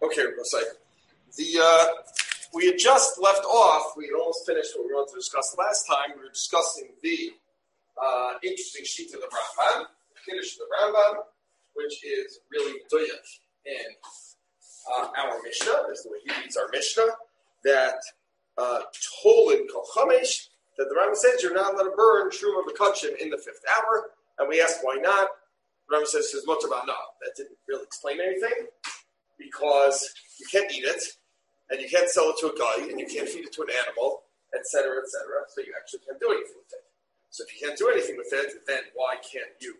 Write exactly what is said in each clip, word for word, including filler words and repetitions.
Okay, we'll say the uh, we had just left off. We had almost finished what we wanted to discuss last time. We were discussing the uh, interesting sheet of the Rambam, the Kiddush of the Rambam, which is really doyach in uh, our Mishnah. This is the way he reads our Mishnah. That uh, Tolin Kol Chamesh, that the Rambam says you're not allowed to burn Truma B'Kachim in the fifth hour, and we asked why not. The Rambam says says much about no. That didn't really explain anything. Because you can't eat it, and you can't sell it to a guy, and you can't feed it to an animal, et cetera, et cetera. So you actually can't do anything with it. So if you can't do anything with it, then why can't you?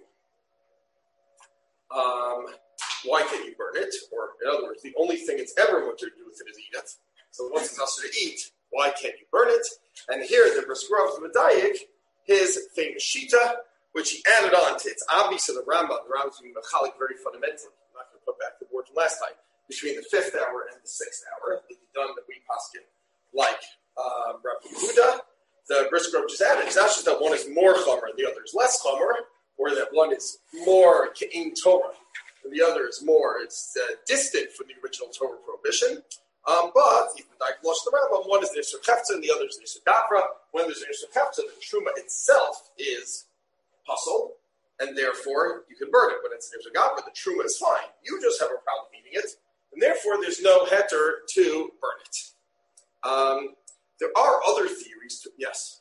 Um, why can't you burn it? Or in other words, the only thing it's ever much to do with it is eat it. So once it's also to eat, why can't you burn it? And here the Brisker of the Medayik, his famous shita, which he added on to its obvious of the Rambam. The Rambam is being mechalik very fundamentally. I'm not going to put back the word from last time. Between the fifth hour and the sixth hour, the done that we paskin, like uh, Rabbi Yehuda, the Brisker just added. It's not just that one is more chomer and the other is less chomer, or that one is more ke'in Torah and the other is more it's uh, distant from the original Torah prohibition. Um, but even like the Rambam, one is Nisur Chefza and the other is Nisur Gavra. When there's Nisur Chefza, the truma itself is puzzle, and therefore you can burn it. When it's Nisur Gavra, the truma is fine. You just have a problem eating it. And therefore, there's no heter to burn it. Um, there are other theories. To, yes?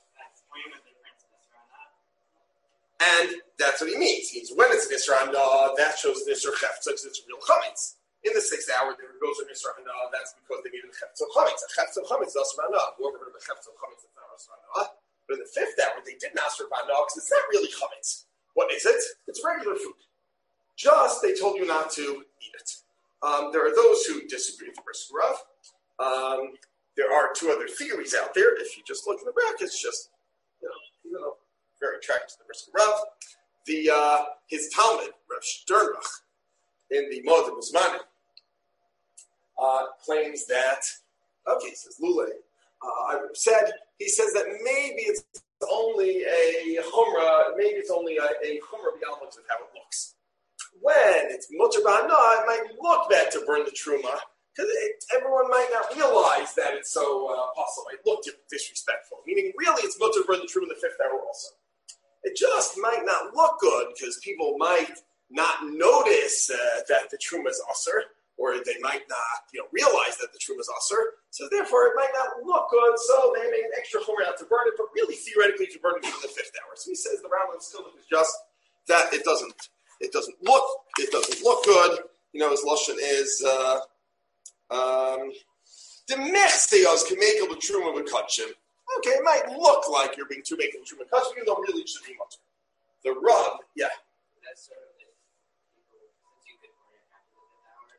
And that's what he means. He means when it's Nisra Hana, that shows Nisra Chefza, because it's real chametz. In the sixth hour, there goes a Nisra Hana, that's because they needed a Chefza chametz. A Chefza chametz is Asr Hana. Whoever heard of a Chefza chametz, it's not Asr Hana. But in the fifth hour, they didn't Asr Hana because it's not really chametz. What is it? It's regular food. Just they told you not to eat it. Um, there are those who disagree with the Brisker Rav. Um, there are two other theories out there. If you just look in the brackets, just, you know, even though very attracted to the Brisker Rav, the, uh, his Talmud, Rav Sternbach, in the Moed Muzmanim, uh, claims that, okay, he says, Lule, uh, I would have said, he says that maybe it's only a chumrah, maybe it's only a, a chumrah beyond looks at how it looks. When it's mutter b'hana, it might look bad to burn the truma because everyone might not realize that it's so uh, possible. It looked disrespectful. Meaning, really, it's mutter to burn the truma in the fifth hour also. It just might not look good because people might not notice uh, that the truma is usher, or they might not, you know, realize that the truma is usher. So therefore, it might not look good. So they made an extra chumrah out to burn it, but really, theoretically, to burn it in the fifth hour. So he says the Rambam still is just that it doesn't. It doesn't look. It doesn't look good. You know, his lashon is uh, um, the mechseos can make a truma b'kachim. Okay, it might look like you're being too making a truma b'kachim, even though really it should be much. The rub, yeah. That's sort of it. People, since you could burn it after the fifth hour,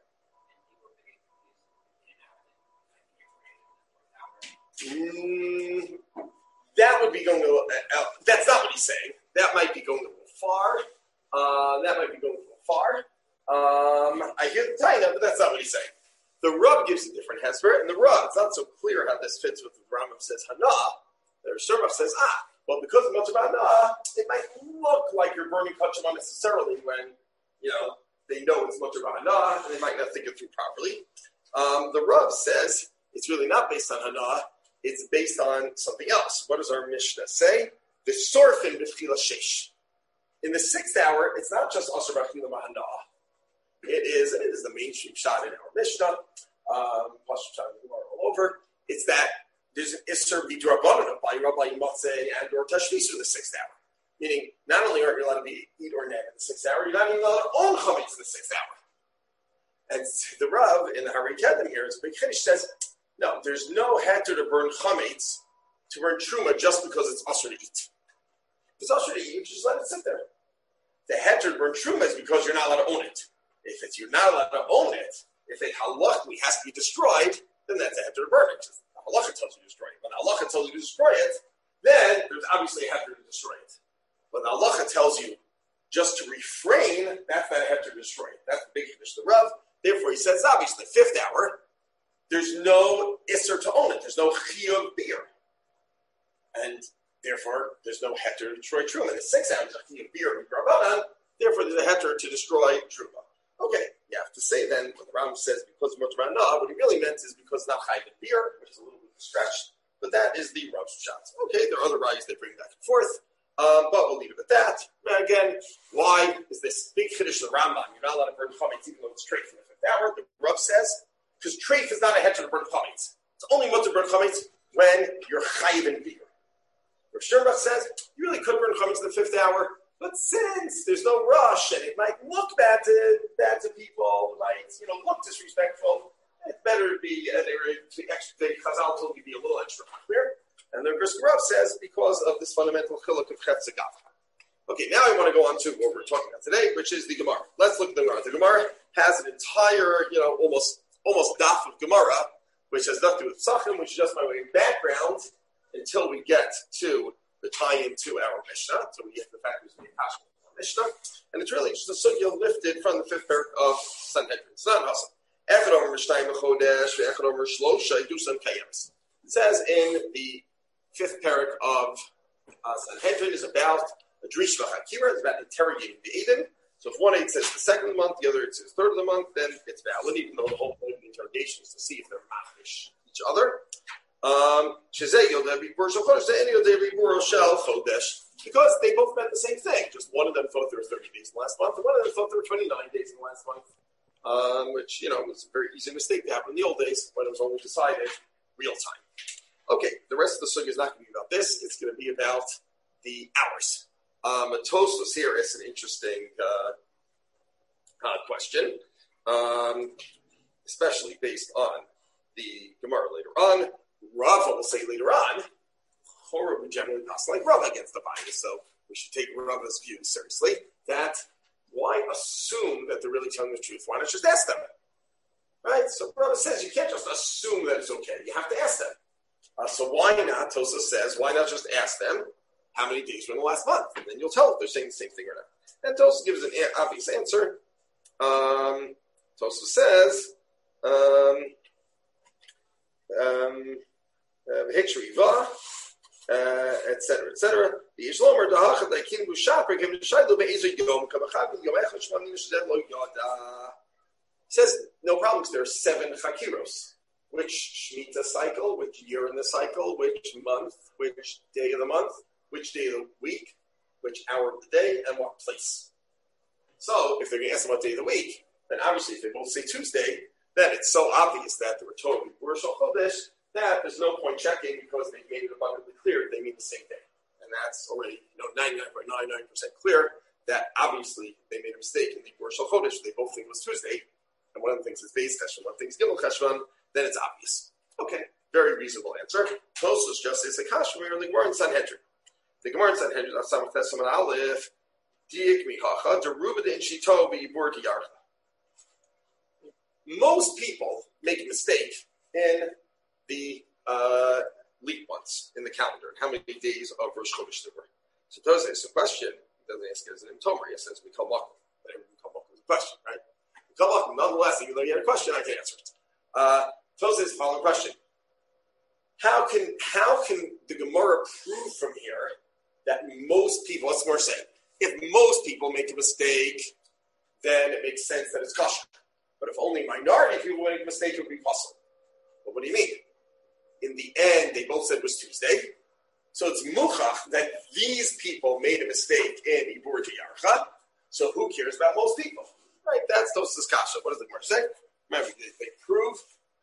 and people get confused in and out, and you're burning it in the fourth hour. Mm, that would be going to. Uh, uh, that's not what he's saying. That might be going a little far. Uh, that might be going a little far. Um, I hear the Taina, but that's not what he's saying. The Rub gives a different hesper, and the Rub, it's not so clear how this fits with the Rambam says Hana. The Rambam says, ah, well, because of much of Hana, it might look like you're burning kachim unnecessarily when, you know, they know it's much of Hana, and they might not think it through properly. Um, the Rub says it's really not based on Hana, it's based on something else. What does our Mishnah say? The Sorfin B'Tchila Shesh. In the sixth hour, it's not just Asr B'Achila Mahana. It is, and it is the mainstream shot in our Mishnah, um, all over. It's that there's an Isser B'Drabanan by Rabbi Matzeh and or Tashvisu in the sixth hour. Meaning, not only aren't you allowed to be eat or neg in the sixth hour, you're not even allowed to own chametz in the sixth hour. And the Rav in the Hari Kedem here is Big Kiddush says, no, there's no heter to burn chametz, to burn truma just because it's Asr to eat. If it's Asr to eat, you just let it sit there. The heter to burn truma is because you're not allowed to own it. If it's you're not allowed to own it, if it halachically has to be destroyed, then that's a heter to burn it. The halacha tells you to destroy it. When the halacha tells you to destroy it, then there's obviously a heter to destroy it. When the halacha tells you just to refrain, that's not a heter to destroy it. That's the big Kiddush the Rav. Therefore, he says, obviously, the fifth hour, there's no isser to own it. There's no chiyuv beer. And therefore, there's no heter to destroy truma. In the sixth hour, there's a chiyuv beer with Rabbanan. Therefore, there's a heter to destroy truma. Okay, you have to say then, when the Rambam says because much Ranah, what he really meant is because not Chayv and beer, which is a little bit of a stretch, but that is the Rav's shot. Okay, there are other rayos they bring back and forth, um, but we'll leave it at that. Now again, why is this big Kiddush of the Rambam? You're not allowed to burn chametz even though it's treif in the fifth hour. The Rav says, because treif is not a head to burn chametz. It's only much to burn chametz when you're Chayv and beer. Rav Sternbach says, you really could burn chametz in the fifth hour, but since there's no rush and it might look bad to bad to people, might you know look disrespectful, it's better to be uh, to extra. The Chazal told you to be a little extra clear. And the Brisker Rav says because of this fundamental chiluk of chetz agav. Okay, now I want to go on to what we're talking about today, which is the Gemara. Let's look at the Gemara. The Gemara has an entire, you know, almost almost daf of Gemara, which has nothing to do with Psachim, which is just my way of background until we get to the tie-in to our Mishnah. So we get the fact there's a Mishnah, Mishnah, and it's really just a sugya lifted from the fifth parak of Sanhedrin. It's not awesome. It says in the fifth parak of uh, Sanhedrin is about a Drish V'Chakira. It's about interrogating the Eden. So if one eight says the second of the month, the other eight says third of the month, then it's valid, even though the whole point of the interrogation is to see if they're machnish each other. Um, because they both meant the same thing. Just one of them thought there were thirty days in the last month, and one of them thought there were twenty-nine days in the last month. Um, which, you know, was a very easy mistake to happen in the old days when it was only decided real time. Okay, the rest of the sugya is not going to be about this. It's going to be about the hours. Um, Tosfos here is an interesting uh, uh, question, um, especially based on the Gemara later on. Rava will say later on, Horror would generally pass like Rava against the bias, so we should take Rava's view seriously. That why assume that they're really telling the truth? Why not just ask them? Right? So Rava says you can't just assume that it's okay. You have to ask them. Uh, so why not? Tosa says, why not just ask them how many days were in the last month? And then you'll tell if they're saying the same thing or not. And Tosa gives an obvious answer. Um, Tosa says, um, um, Hichriva, uh, et cetera, et cetera. The Ishlomer dahachad leikin bushaper given shaylo be'ezer yom kabachad yom echad shmanim shedem lo yada. Says no problem because there are seven chakiros. Which Shemitah cycle, which year in the cycle, which month, which day of the month, which day of the week, which hour of the day, and what place. So if they're going to ask them what day of the week, then obviously if they both say Tuesday, then it's so obvious that they were totally Burshal Chodesh that there's no point checking because they made it abundantly clear they mean the same thing. And that's already you know ninety-nine point nine nine percent clear that obviously they made a mistake in the Burshal Chodesh. They both think it was Tuesday, and one of them thinks it's Beis Cheshvan, one thinks Gimel Cheshvan, then it's obvious. Okay, very reasonable answer. Tosfos just says the Kashmir, the Gemara in Sanhedrin. The Gemara in Sanhedrin, Samach Tesam and Aleph, Diik Michacha, Derubad in Shito B'Yibur Diyarcha. Most people make a mistake in the uh, leap months in the calendar and how many days of Rosh Chodesh there were. So Tosfos asks a question. He doesn't ask it as an imtomer. He says, we come up. We come up with a question, right? We come up. Nonetheless, even though you had a question, I can answer it. Uh, Tosfos asks the following question. How can how can the Gemara prove from here that most people, what's the Gemara say? If most people make a mistake, then it makes sense that it's kosher. But if only a minority of people make a mistake, it would be possible. But what do you mean? In the end, they both said it was Tuesday. So it's muchach that these people made a mistake in Ibur Diyarcha. So who cares about most people? Right? That's Tosfos kasha. What does the Gemara say? Remember, they, they prove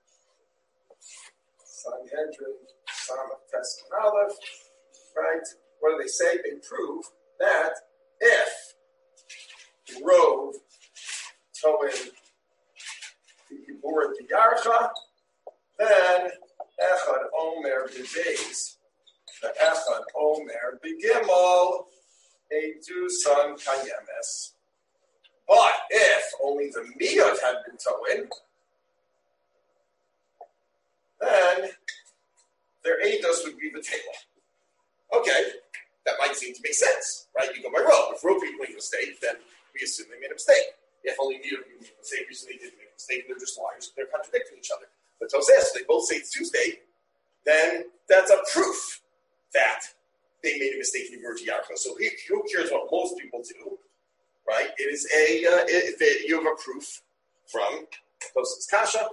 Sanhedrin, Samach Tesam and Aleph, right? What do they say? They prove that if Rove Toin Ibur Diyarcha, then Echad Omer B'Beis, the Echad Omer B'Gimel, Eidu San Kayemes. But if only the Miyot had been Toin, then their eidos would be the table. Okay, that might seem to make sense, right? You go by row. If row people make a mistake, then we assume they made a mistake. If only Miyot made a mistake, recently they didn't make a mistake, they're just liars, they're contradicting each other. But Tosfos, they both say it's Tuesday, then that's a proof that they made a mistake in Ibur Diyarcha. So who cares what most people do? right? It is a, uh, it, it, you have a proof from Tosfos Kasha.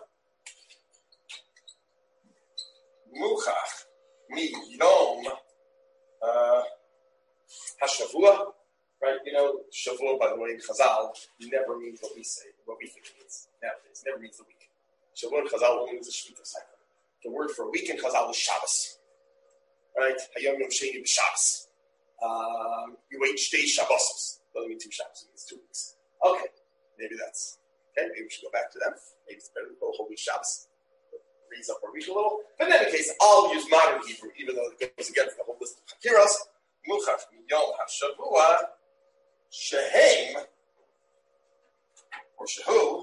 Muchach mi yom uh, hashavua, right? You know, Shavua, by the way, in Chazal, never means what we say, what we think it means nowadays. It never means the week. Shavua in Chazal only means the Shmita cycle. The word for a week in Chazal is Shabbos, right? Hayom Yom Sheni b'Shabbos. Um, you wait shtei Shabbosos. Doesn't mean two Shabbos, it means two weeks. Okay, maybe that's okay. Maybe we should go back to them. Maybe it's better to go a whole week Shabbos. Reads up our week a little. But in any case, I'll use modern Hebrew, even though it goes against the whole list of Hakiros. Muchach miyom hashavua shehem or shehu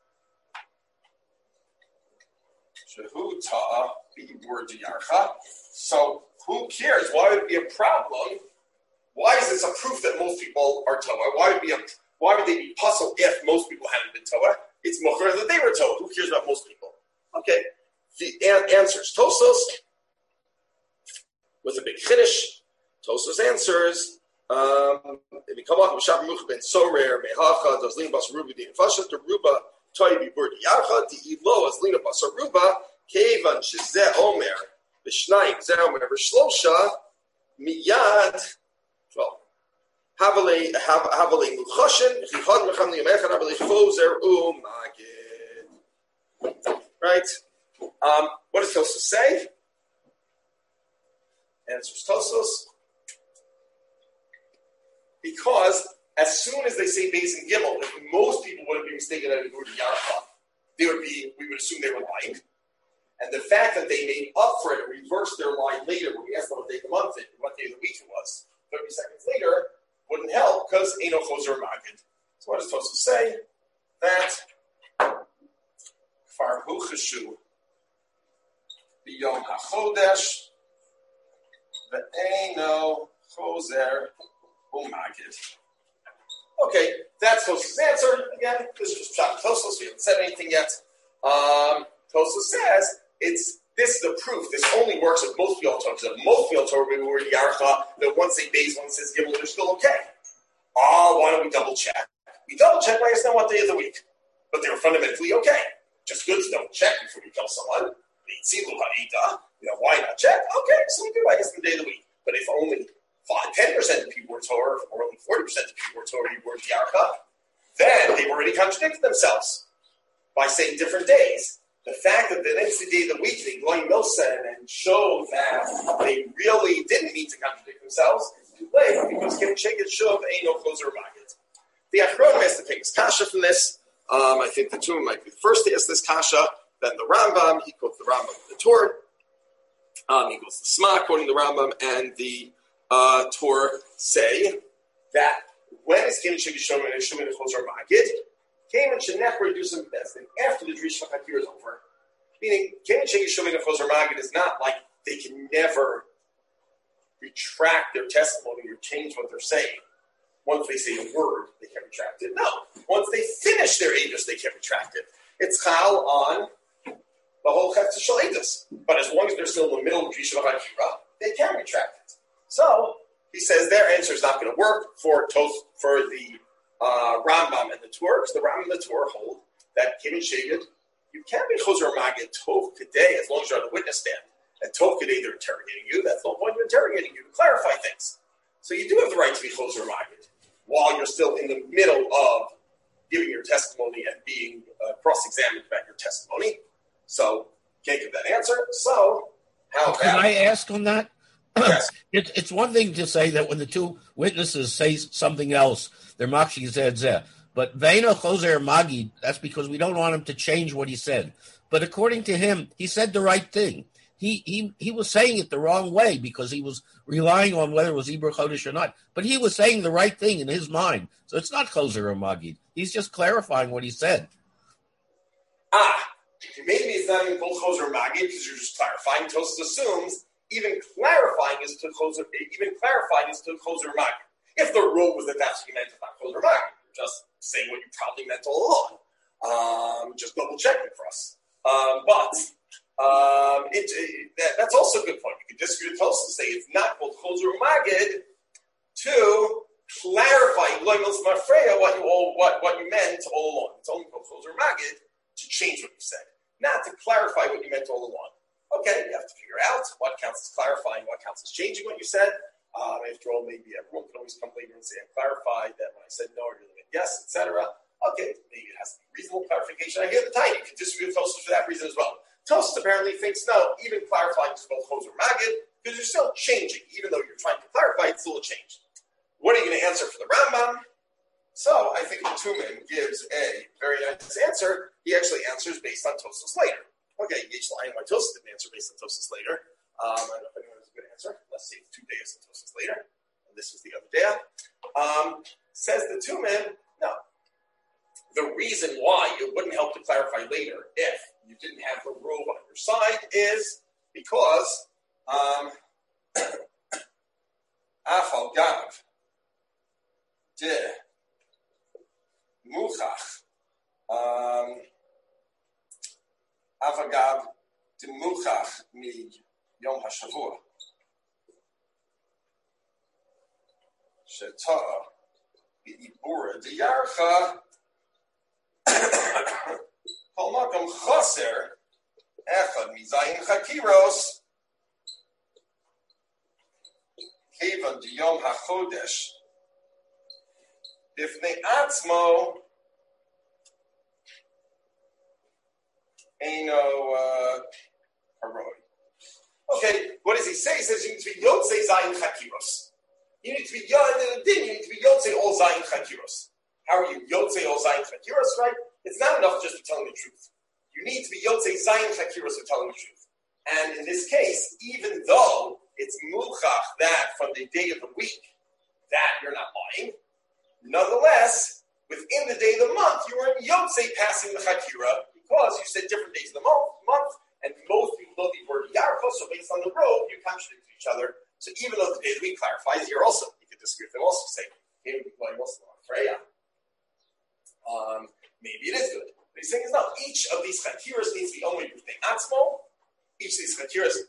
shehu ta b'ibur diyarcha. So who cares? Why would it be a problem? Why is this a proof that most people are Torah? Why would be a why would they be puzzled if most people hadn't been Torah? It's mocher that they were Torah. Who cares about most people? Okay. The an- answers Tosfos with a big chiddush. Tosfos answers. Um, if you come up with Shabbat Much ben Sorer Mehacha does Lina Bas Ruba Din Fashat the Ruba Toy Bibur Yarcha the Ilo as Lina Bas Ruba Kevan Shizeh Omer B'Shnayim Zeh Omer B'Shlosha Miyad. Well, Havale Havale Muchashin Chichad Mecham Liyamechan Havale Chozer Umagid. Right. Um, what does Tosfos say? Answers Tosfos. Because as soon as they say Beis and Gimel, if most people would be mistaken that it would be Yarcha, they would be, we would assume they were lying. And the fact that they made up for it and reversed their lie later when we asked them what day of the month it, what day of the week it was, thirty seconds later, wouldn't help because Eino Chozer Magid. So what does Tosfos say? That Kfar Hu Cheshu B'Yom HaChodesh V'Eino Chozer Umagid. Okay, that's Tosfos' answer. Again, this is just Pshat Tosfos. We haven't said anything yet. Um, Tosfos says it's this is the proof. This only works if most people talk. If most people talk, we were Yarcha. That once they base, one says Gimel, they're still okay. Oh, why don't we double check? We double check by asking what day of the week, but they were fundamentally okay. Just good to double check before we tell someone. You know, why not check? Okay, so we do by asking the day of the week. But if only five, ten percent of people were Torah, or only forty percent of people were Torah, you were Yarcha, then they've already contradicted themselves by saying different days. The fact that the next day of the week they going Milson and show that they really didn't mean to contradict themselves is too late because Kim Shegit Shuv ain't no closer Magid. The Achronim has to take his kasha from this. Um, I think the two might be the first to ask this kasha, then the Rambam. He quotes the Rambam in the Torah. Um, he goes to Sma, quoting the Rambam, and the uh, Torah say that when is Kim Shegit Shuv and Shumin closer Magid? Came and should never do some best. And after the Drish Hakir is over, meaning Came and Shegi Shumin and Chozer Magid is not like they can never retract their testimony or change what they're saying. Once they say a word, they can retract it. No. Once they finish their Aegis, they can retract it. It's Chal on the whole Chetz Shaladus. But as long as they're still in the middle of Drish Hakir, they can retract it. So he says their answer is not going to work for Tos for the Uh, Rambam and the Torah, because the Rambam and the Torah hold that Kim and Sheged, you can't be Chozer Magid Tov Kadei as long as you're on the witness stand. And Tov Kadei, they're interrogating you. That's the point of interrogating you, to clarify things. So you do have the right to be Chozer Magid while you're still in the middle of giving your testimony and being uh, cross-examined about your testimony. So can't give that answer. So how Can about... I ask on that? Yes. It, it's one thing to say that when the two witnesses say something else, they're makshi zed zeh. But Veino Chozer Magid, that's because we don't want him to change what he said. But according to him, he said the right thing. He he he was saying it the wrong way because he was relying on whether it was Ibur Chodesh or not. But he was saying the right thing in his mind. So it's not Chozer Magid. He's just clarifying what he said. Ah, maybe it's not even called Chozer Magid because you're just clarifying. Tosfos assumes even clarifying is to Chozer, even clarifying is to Chozer Magid. If the rule was that that's what you meant, it's not Chozer Magid. You're just saying what you probably meant all along. Um, just double checking for us. Um, but um, it, it, that, that's also a good point. You could disagree with Tosfos and say it's not called Chozer Magid to clarify what you all what, what you meant all along. It's only called Choser Magid to change what you said, not to clarify what you meant all along. Okay, you have to figure out what counts as clarifying, what counts as changing what you said. Um, after all, maybe everyone can always come later and say, I clarified that when I said no, I really meant yes, et cetera. Okay, maybe it has to be reasonable clarification. I get the time. You can disagree with Tosfos for that reason as well. Tosfos apparently thinks, no, even clarifying is called Choser Magid because you're still changing. Even though you're trying to clarify, it's still a change. What are you going to answer for the Rambam? So I think the Tumen gives a very nice answer. He actually answers based on Tosfos later. Okay, each line why Tosfos didn't answer based on Tosfos later. Um, I don't know if anyone has a good answer. Let's see, two days and Tosfos later. And this was the other day. Um, says the Tumen, no. The reason why it wouldn't help to clarify later if you didn't have the rule on your side is because um, Afal Gav de Muchach um Avagav de Muchach mi Yom HaShavua Sheta Ibura de Yarcha Kol Makom Chaser Echad Mizayin Chakiros Kevan de Yom HaChodesh If Ne'atzmo Eino uh, Haroi. Okay, what does he say? He says you need to be Yotzei Zayin Chakiros. You need to be Yotzei, you need to be Yotzei all Zayin Chakiros. How are you Yotzei all Zayin Chakiros, right? It's not enough just to telling the truth. You need to be Yotzei Zayin Chakiros of telling the truth. And in this case, even though it's Mulchach that from the day of the week that you're not lying, nonetheless, within the day of the month, you were in Yotzei passing the Chakira because you said different days of the month, month and most people know the word Yarcha, so based on the road, you contradict each other. So even though the day of the week clarifies, you're also, you could disagree with them also, say, hey, well, you also want Freya. Um, maybe it is good. But he's saying is no, each of these Chakiras needs to be only with the Atzmo. Each of these Chakiras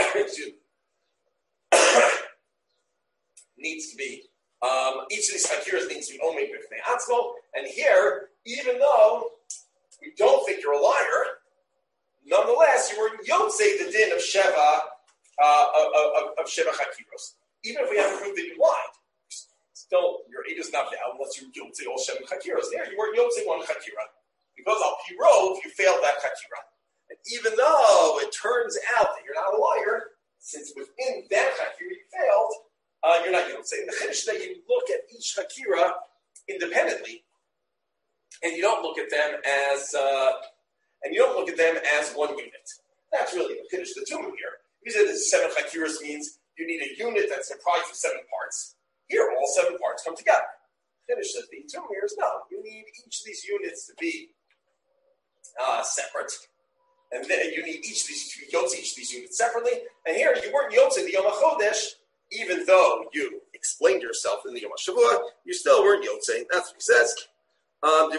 needs to be Um, each of these chakiras needs to be only b'fnei atzmo, and here, even though we don't think you're a liar, nonetheless, you were yotzei the din of sheva uh, of, of sheva chakiros. Even if we haven't proved that you lied, still your aid is not valid unless you yotzei all sheva chakiros. There, you were yotzei one chakira because al pi rov you failed that chakira, and even though it turns out that you're not a liar, since within that chakira you failed. Uh, you're not Yotzei. The Chiddush that you look at each Hakira independently, and you don't look at them as uh, and you don't look at them as one unit. That's really the Chiddush the Tumah here. You said that seven Hakiras means you need a unit that's comprised of seven parts. Here, all seven parts come together. Chiddush says the Tumah here is no. You need each of these units to be uh, separate, and then you need each of these to Yotzei each of these units separately. And here, you weren't Yotzei the Yom HaChodesh. Even though you explained yourself in the Yom HaShavua, you still weren't Yotzei. That's what he says. Um,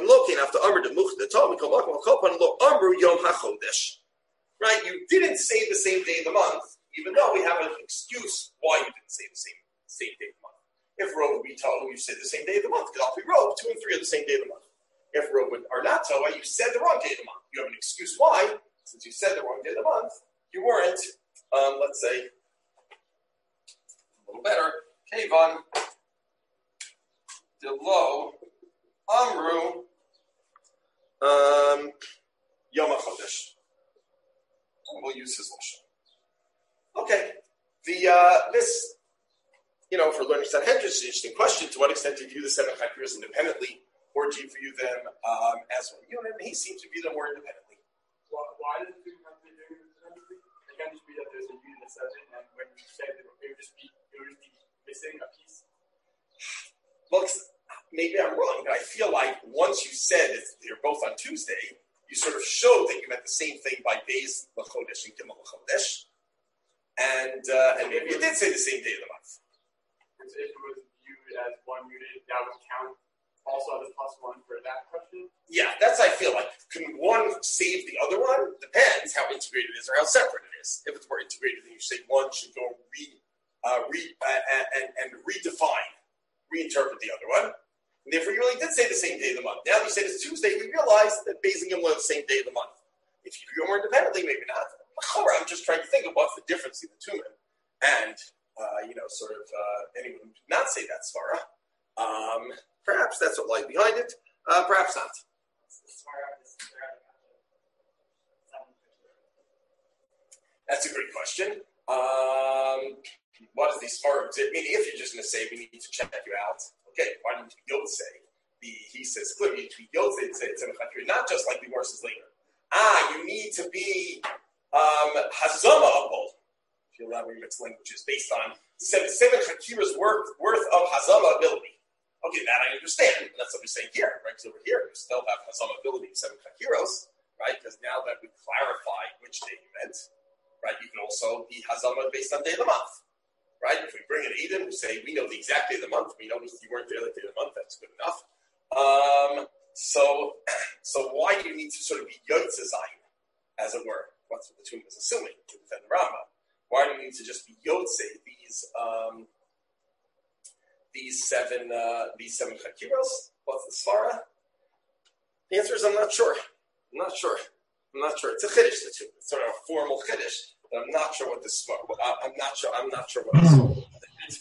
right? You didn't say the same day of the month, even though we have an excuse why you didn't say the same, same day of the month. If Rov be told, you said the same day of the month, because I'll be Rov, two and three are the same day of the month. If Rov are not Toa, you said the wrong day of the month. You have an excuse why, since you said the wrong day of the month, you weren't, um, let's say, a little better. Kevan de lo amru um, Yom HaChodesh. We'll use his lashon. Okay. The uh, this, you know, for learning Sanhedrin, it's an interesting question. To what extent do you view the seven Chakiras independently, or do you view them um, as one unit? And he seems to view them more independently. Why, why does it have to do independently? It can't just be that there's a unit that says it, and when you say that it would just be missing a piece. Well, maybe I'm wrong, but I feel like once you said that they're both on Tuesday, you sort of showed that you meant the same thing by days L'chodesh and Gimel L'chodesh, and uh, and maybe you did say the same day of the month. If it was viewed as one unit, that would count also as a plus one for that question. Yeah, that's I feel like. Can one save the other one? Depends how integrated it is or how separate it is. If it's more integrated, then you say one should go re. Uh, re, uh, and, and redefine reinterpret the other one. And therefore, you really did say the same day of the month. Now you say it's Tuesday, we realize that Beis Din was the same day of the month. If you do more independently, maybe not. I'm just trying to think of what's the difference in the Tumen and, uh, you know, sort of uh, anyone who did not say that svara. Um, perhaps that's what lies behind it. Uh, perhaps not. That's a great question. Um, what is the svara? Meaning, if you're just going to say we need to check you out, okay, why don't you say? The, he says clearly, you need to it's, it's in a country, not just like the verses later. Ah, you need to be um, hazama-able. If you allow me mixed languages, based on seven, seven Hakira's worth, worth of hazama ability. Okay, that I understand. That's what we're saying here, right? Because over here, we still have hazama ability of seven Hakiros, right? Because now that we clarify which day you meant, right, you can also be hazama based on day of the month, right? If we bring an Eden, we say we know the exact day of the month, we know you weren't there that day of the month, that's good enough. Um, so, so why do you need to sort of be Yotze-Zayin, as it were? What's what the tomb is assuming to defend the Rambam? Why do you need to just be Yotze, these, um, these seven, uh, these seven Chakiros? What's the Svara? The answer is I'm not sure. I'm not sure. I'm not sure. It's a Chiddush, the tomb. It's sort of a formal Chiddush, but I'm not sure what this Svara, I'm not sure, I'm not sure what this Svara is.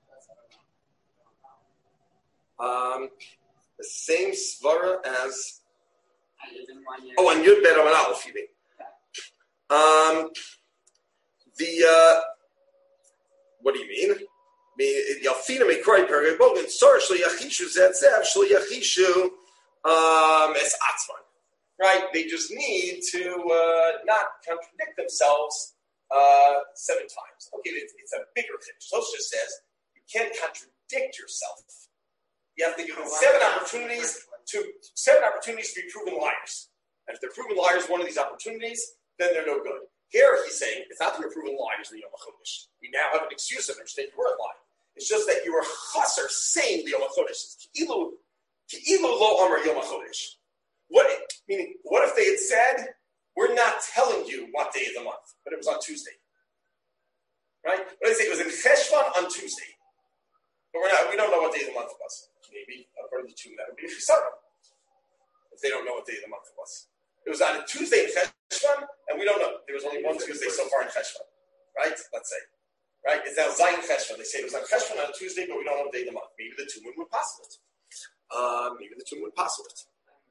Um, the same svara as oh, on Yud Bet on Aleph, you mean? Um, the uh, what do you mean? Yalfina may cry per bogan. Sor shlo yachishu zetzev shlo yachishu um es atzman. Right? They just need to uh, not contradict themselves uh, seven times. Okay, it's, it's a bigger thing. Tosha says you can't contradict yourself. You have to give them seven opportunities to seven opportunities to be proven liars. And if they're proven liars, one of these opportunities, then they're no good. Here he's saying it's not that you're proven liars in the Yom HaChodesh. We now have an excuse to understand you weren't lying. It's just that you were chaser saying the Yom HaChodesh. It's ki'ilu, ki'ilu lo amar Yom HaChodesh. What meaning? What if they had said, "We're not telling you what day of the month, but it was on Tuesday"? Right? What did they say? It was in Cheshvan on Tuesday, but we're not. We don't know what day of the month it was. Maybe according to Tumah, that would be a Chisara. If they don't know what day of the month it was. It was on a Tuesday in Cheshvan, and we don't know. There was only one Tuesday so far in Cheshvan. Right? Let's say. Right? It's now Zayin Cheshvan. They say it was on Cheshvan on a Tuesday, but we don't know the day of the month. Maybe the Tumah would passel it. Um, maybe the Tumah would passel it.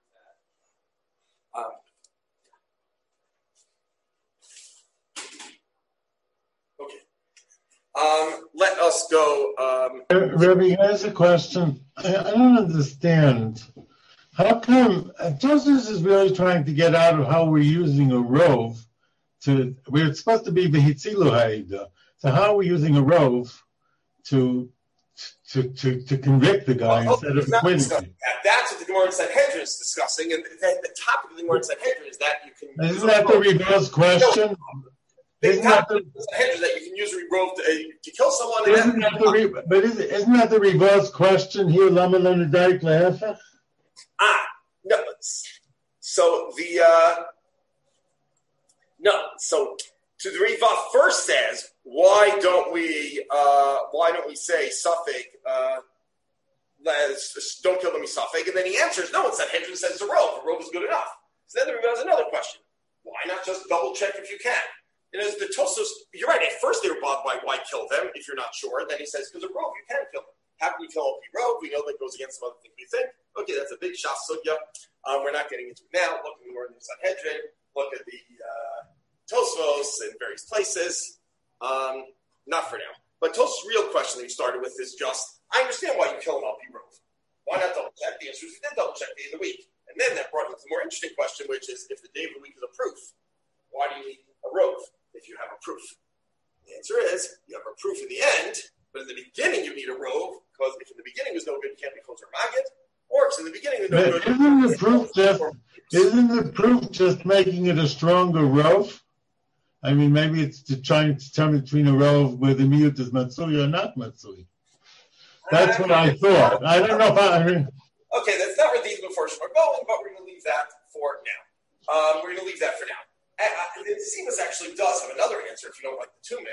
Um, okay. Um, let us go. Um, Rebbe, here's a question. I, I don't understand. How come Joseph is really trying to get out of how we're using a rove to? We're supposed to be behitzilu ha'ida. So how are we using a rove to to to, to convict the guy well, instead of acquitting him? That's what the Gemara in Sanhedrin is discussing, and the, the topic of the Gemara in Sanhedrin is that you can. Isn't that the reverse question? No, the isn't that the, Sanhedrin is that you can use a rove to, uh, to kill someone. Isn't that the re, but is, isn't that the reverse question here? Lama lama daik lehefech? Ah, no. So the uh, no. So to the Riva first says, why don't we? Uh, why don't we say suffix? Uh, don't kill them, suffix. And then he answers, no. It's Sanhedrin says it's a rove. A rove is good enough. So then the Riva has another question: why not just double check if you can? And as the Tosfos, you're right. At first they were bothered by why kill them if you're not sure. And then he says, because a rove you can kill them. How can you kill a rove? We know that goes against some other things we think. Okay, that's a big shas sugya. Um, we're not getting into it now. Look at the word in Sanhedrin. Look at the uh, Tosfos in various places. Um, not for now. But Tosfos' real question that he started with is just, I understand why you kill an L P rove. Why not double check? The answer is we did double check day of the week. And then that brought us to the more interesting question, which is if the day of the week is a proof, why do you need a rove if you have a proof? The answer is you have a proof in the end, but in the beginning you need a rove, because if in the beginning there's no good, you can't be Choser Magid. Or if in the beginning there's no good. Isn't the proof just isn't the proof just making it a stronger rove? I mean, maybe it's to try and determine between a rove where the miyut is matsui or not matsui. That's what I thought. I don't know if I, I mean. Okay, that's not where these before we're going, but we're going to leave that for now. Um, we're going to leave that for now. Uh, the Zimas actually does have another answer if you don't like the Tumim.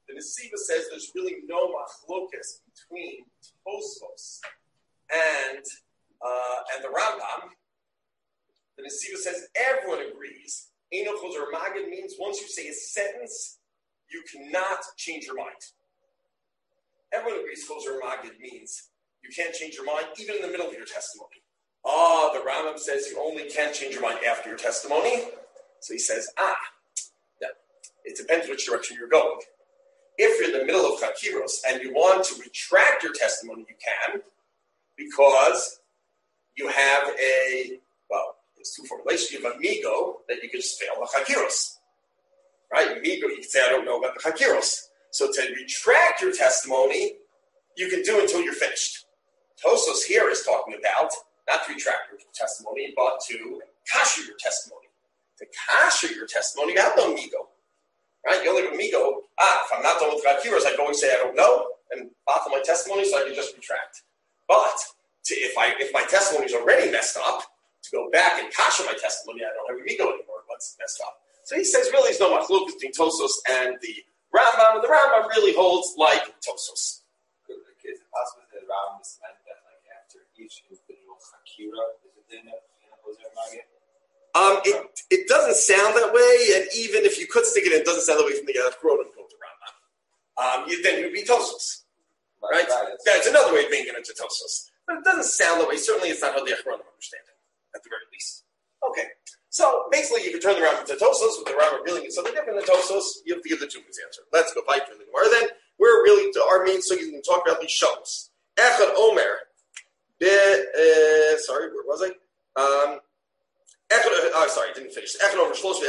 the Nesiva says there's really no machlokas between Tosfos and uh, and the Rambam. The Nesiva says everyone agrees. Eino Chozer Magid means once you say a sentence, you cannot change your mind. Everyone agrees Chozer Magid means you can't change your mind even in the middle of your testimony. Ah, the Rambam says you only can change your mind after your testimony. So he says, ah, yeah, it depends which direction you're going. If you're in the middle of Chakiros and you want to retract your testimony, you can, because you have a, well, there's two formulations. You have a migo that you can just fail the Chakiros. Right? Migo, you can say, I don't know about the Chakiros. So to retract your testimony, you can do until you're finished. Tosos here is talking about not to retract your testimony, but to kasher your testimony. To kasher your testimony, you have no migo. Right? You only have a migo. Ah, if I'm not done with Chakiros, I can always say I don't know and bottle my testimony so I can just retract. But to, if I if my testimony is already messed up, to go back and kasher my testimony, I don't have a migo anymore once it's messed up. So he says really there's no machlokas between Tosos and the Rambam, and the Rambam really holds like Tosos. Is it possible that Rambam is meant that like after each individual Chakira, is it then that Chozer Magid? Um, it it doesn't sound that way, and even if you could stick it in, it doesn't sound that way from the uh, quote unquote Rambam. Um, you, then it would be Tosos, right? right? right. That's another way of making it to Tosos, but it doesn't sound that way. Certainly, it's not how the Achronim understand it, at the very least. Okay, so basically, if you turn the Rambam to Tosos, with the Rambam really means something different than Tosos, you have to give the Tumas answer. Let's go back to the Gemara then. We're really to our main, so you can talk about these shows. Echad Omer, be, uh, sorry, where was I? Um. Oh, sorry, I didn't finish. One says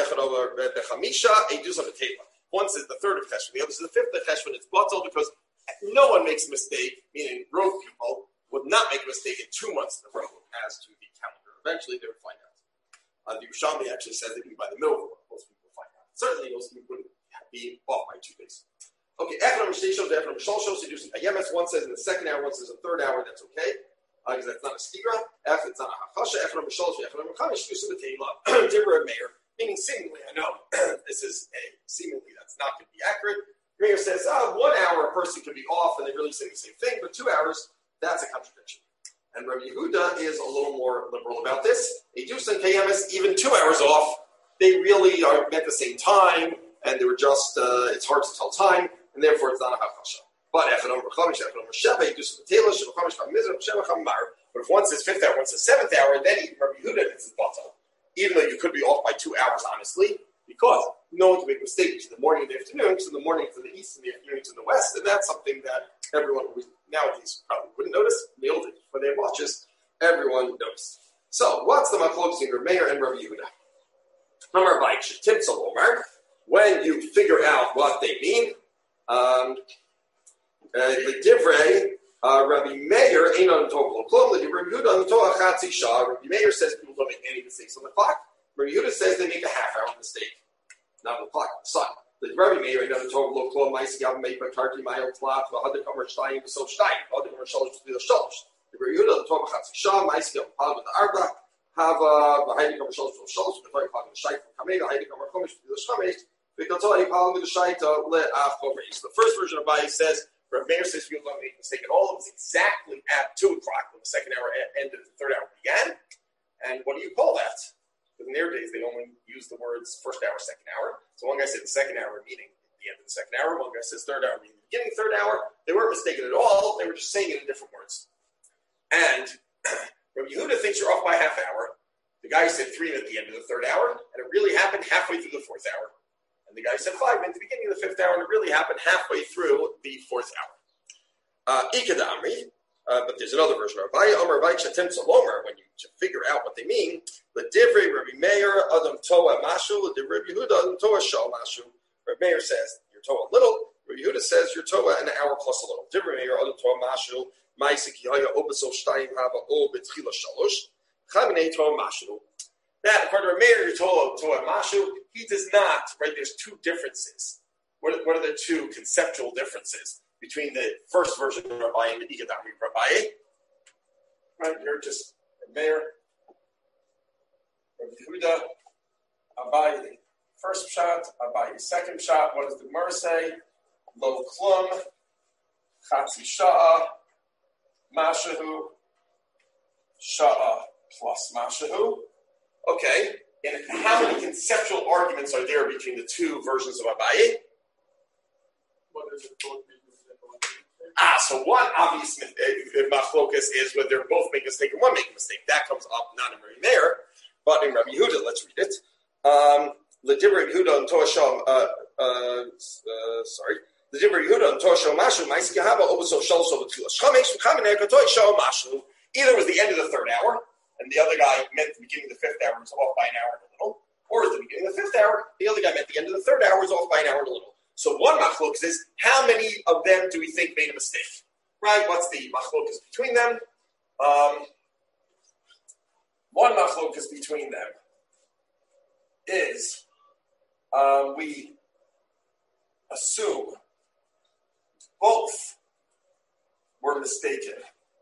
the third of Cheshvan, the other is the fifth of Cheshvan. It's bottled because no one makes a mistake, meaning road people would not make a mistake in two months in a row as to the calendar. Eventually, they would find out. Uh, the Yerushalmi actually says that even by the middle of the month, most people would find out. Certainly, most people wouldn't be off by two days. Okay, one says in the second hour, one says in the third hour, that's okay. Because uh, that's not a stira, F it's not a hachasha, F number shalosh, F number chamish, use of the teila, different mayor. Meaning, seemingly, I know this is a seemingly that's not going to be accurate. Mayor says, oh, one hour a person could be off, and they really say the same thing, but two hours, that's a contradiction. And Rabbi Yehuda is a little more liberal about this. They do some K M S even two hours off. They really are at the same time, and they were just uh, it's hard to tell time, and therefore it's not a hachasha. But if one says fifth hour, one says seventh hour, then even Rabbi Yehuda is bottom. Even though you could be off by two hours, honestly, because no one can make mistakes in the morning and the afternoon, because in the morning it's in the east and the afternoon it's in the west, and that's something that everyone nowadays probably wouldn't notice. In the old days, when they have watches, everyone noticed. So, what's the machlokes between Rabbi Meir and Rabbi Yehuda? When you figure out what they mean, um, the divrei Rabbi Meir ain't on total klum. The Rabbi Yehuda on toa chatzi shah. Rabbi Meir says people don't make any mistakes on the clock. Rabbi Yehuda says they make a half hour mistake, not on the clock, on the sun. The Rabbi Meir ain't on total klum. Ma'is gav mei bakarti ma'il tlach v'hadar kamer shtayim v'sol shtayim v'hadar kamer shalosh v'sol shalosh. The Rabbi Yehuda on toa chatzi shah. Ma'is gav pal with the arba hava v'haydi kamer shalosh v'sol shalosh v'hadar pal with the shayt v'kamei v'haydi kamer chomish v'sol chamesh v'katzoi pal with the shayt le'ach. The first version of Abai says Rabbi Meir says people don't make a mistake at all. It was exactly at two o'clock when the second hour ended, the third hour began. And what do you call that? Because in their days, they only use the words first hour, second hour. So one guy said the second hour, meaning the end of the second hour. One guy says third hour, meaning the beginning of the third hour. They weren't mistaken at all. They were just saying it in different words. And Rabbi Yehuda thinks you're off by a half hour. The guy said three at the end of the third hour, and it really happened halfway through the fourth hour. And the guy said five at the beginning of the fifth hour, and it really happened halfway through the fourth hour. Uh, Ikadamri, uh, but there's another version of Abai Amar Abai Chatim Salomer. When you figure out what they mean, the Divrei Rabbi Meir Adam Toa Mashu, the Rabbi Yehuda Adam Toa Shal Mashu. Rabbi Meir says you're Toa a little. Rabbi Yehuda says you're Toa an hour plus a little. Divrei Meir Adam Toa Mashu. Ma'isik Yaya Obasol Shtayim Hava O Betchila Shalosh. Chaminei Toa Mashu. That according to Rabbi Meir, you're Toa Toa Mashu. He does not. Right? There's two differences. What, what are the two conceptual differences between the first version of Rabbi and the Ikadamri Rabbi? Right, you're just Meir, Rabbi Yehuda, Abai, the first shot, Abai, the second shot. What does the Gemara say? lo klum, chatzi sha'a, mashahu, sha'a plus mashahu. Okay, and how many conceptual arguments are there between the two versions of Abaye? What is it both making a mistake? Ah, so one obvious machlokas is when they're both making a mistake and one making a mistake. That comes up not in Rabbi Meir, but in Rabbi Yehuda. Let's read it. Um, L'dibra Yehuda and Torah Shom, uh, uh, sorry. L'dibra Yehuda and Torah Shom Mashu, Ma'aseh Yahava Obuso Shol So B'Tula. Shchamesh V'Chaminei Katoy Shom Mashu. Either it was the end of the third hour, and the other guy meant the beginning of the fifth hour was off by an hour and a little, or at the beginning of the fifth hour, the other guy meant the end of the third hour was off by an hour and a little. So one machlokas is how many of them do we think made a mistake? Right? What's the machlokas between them? Um, one machlokas between them is um, we assume both were mistaken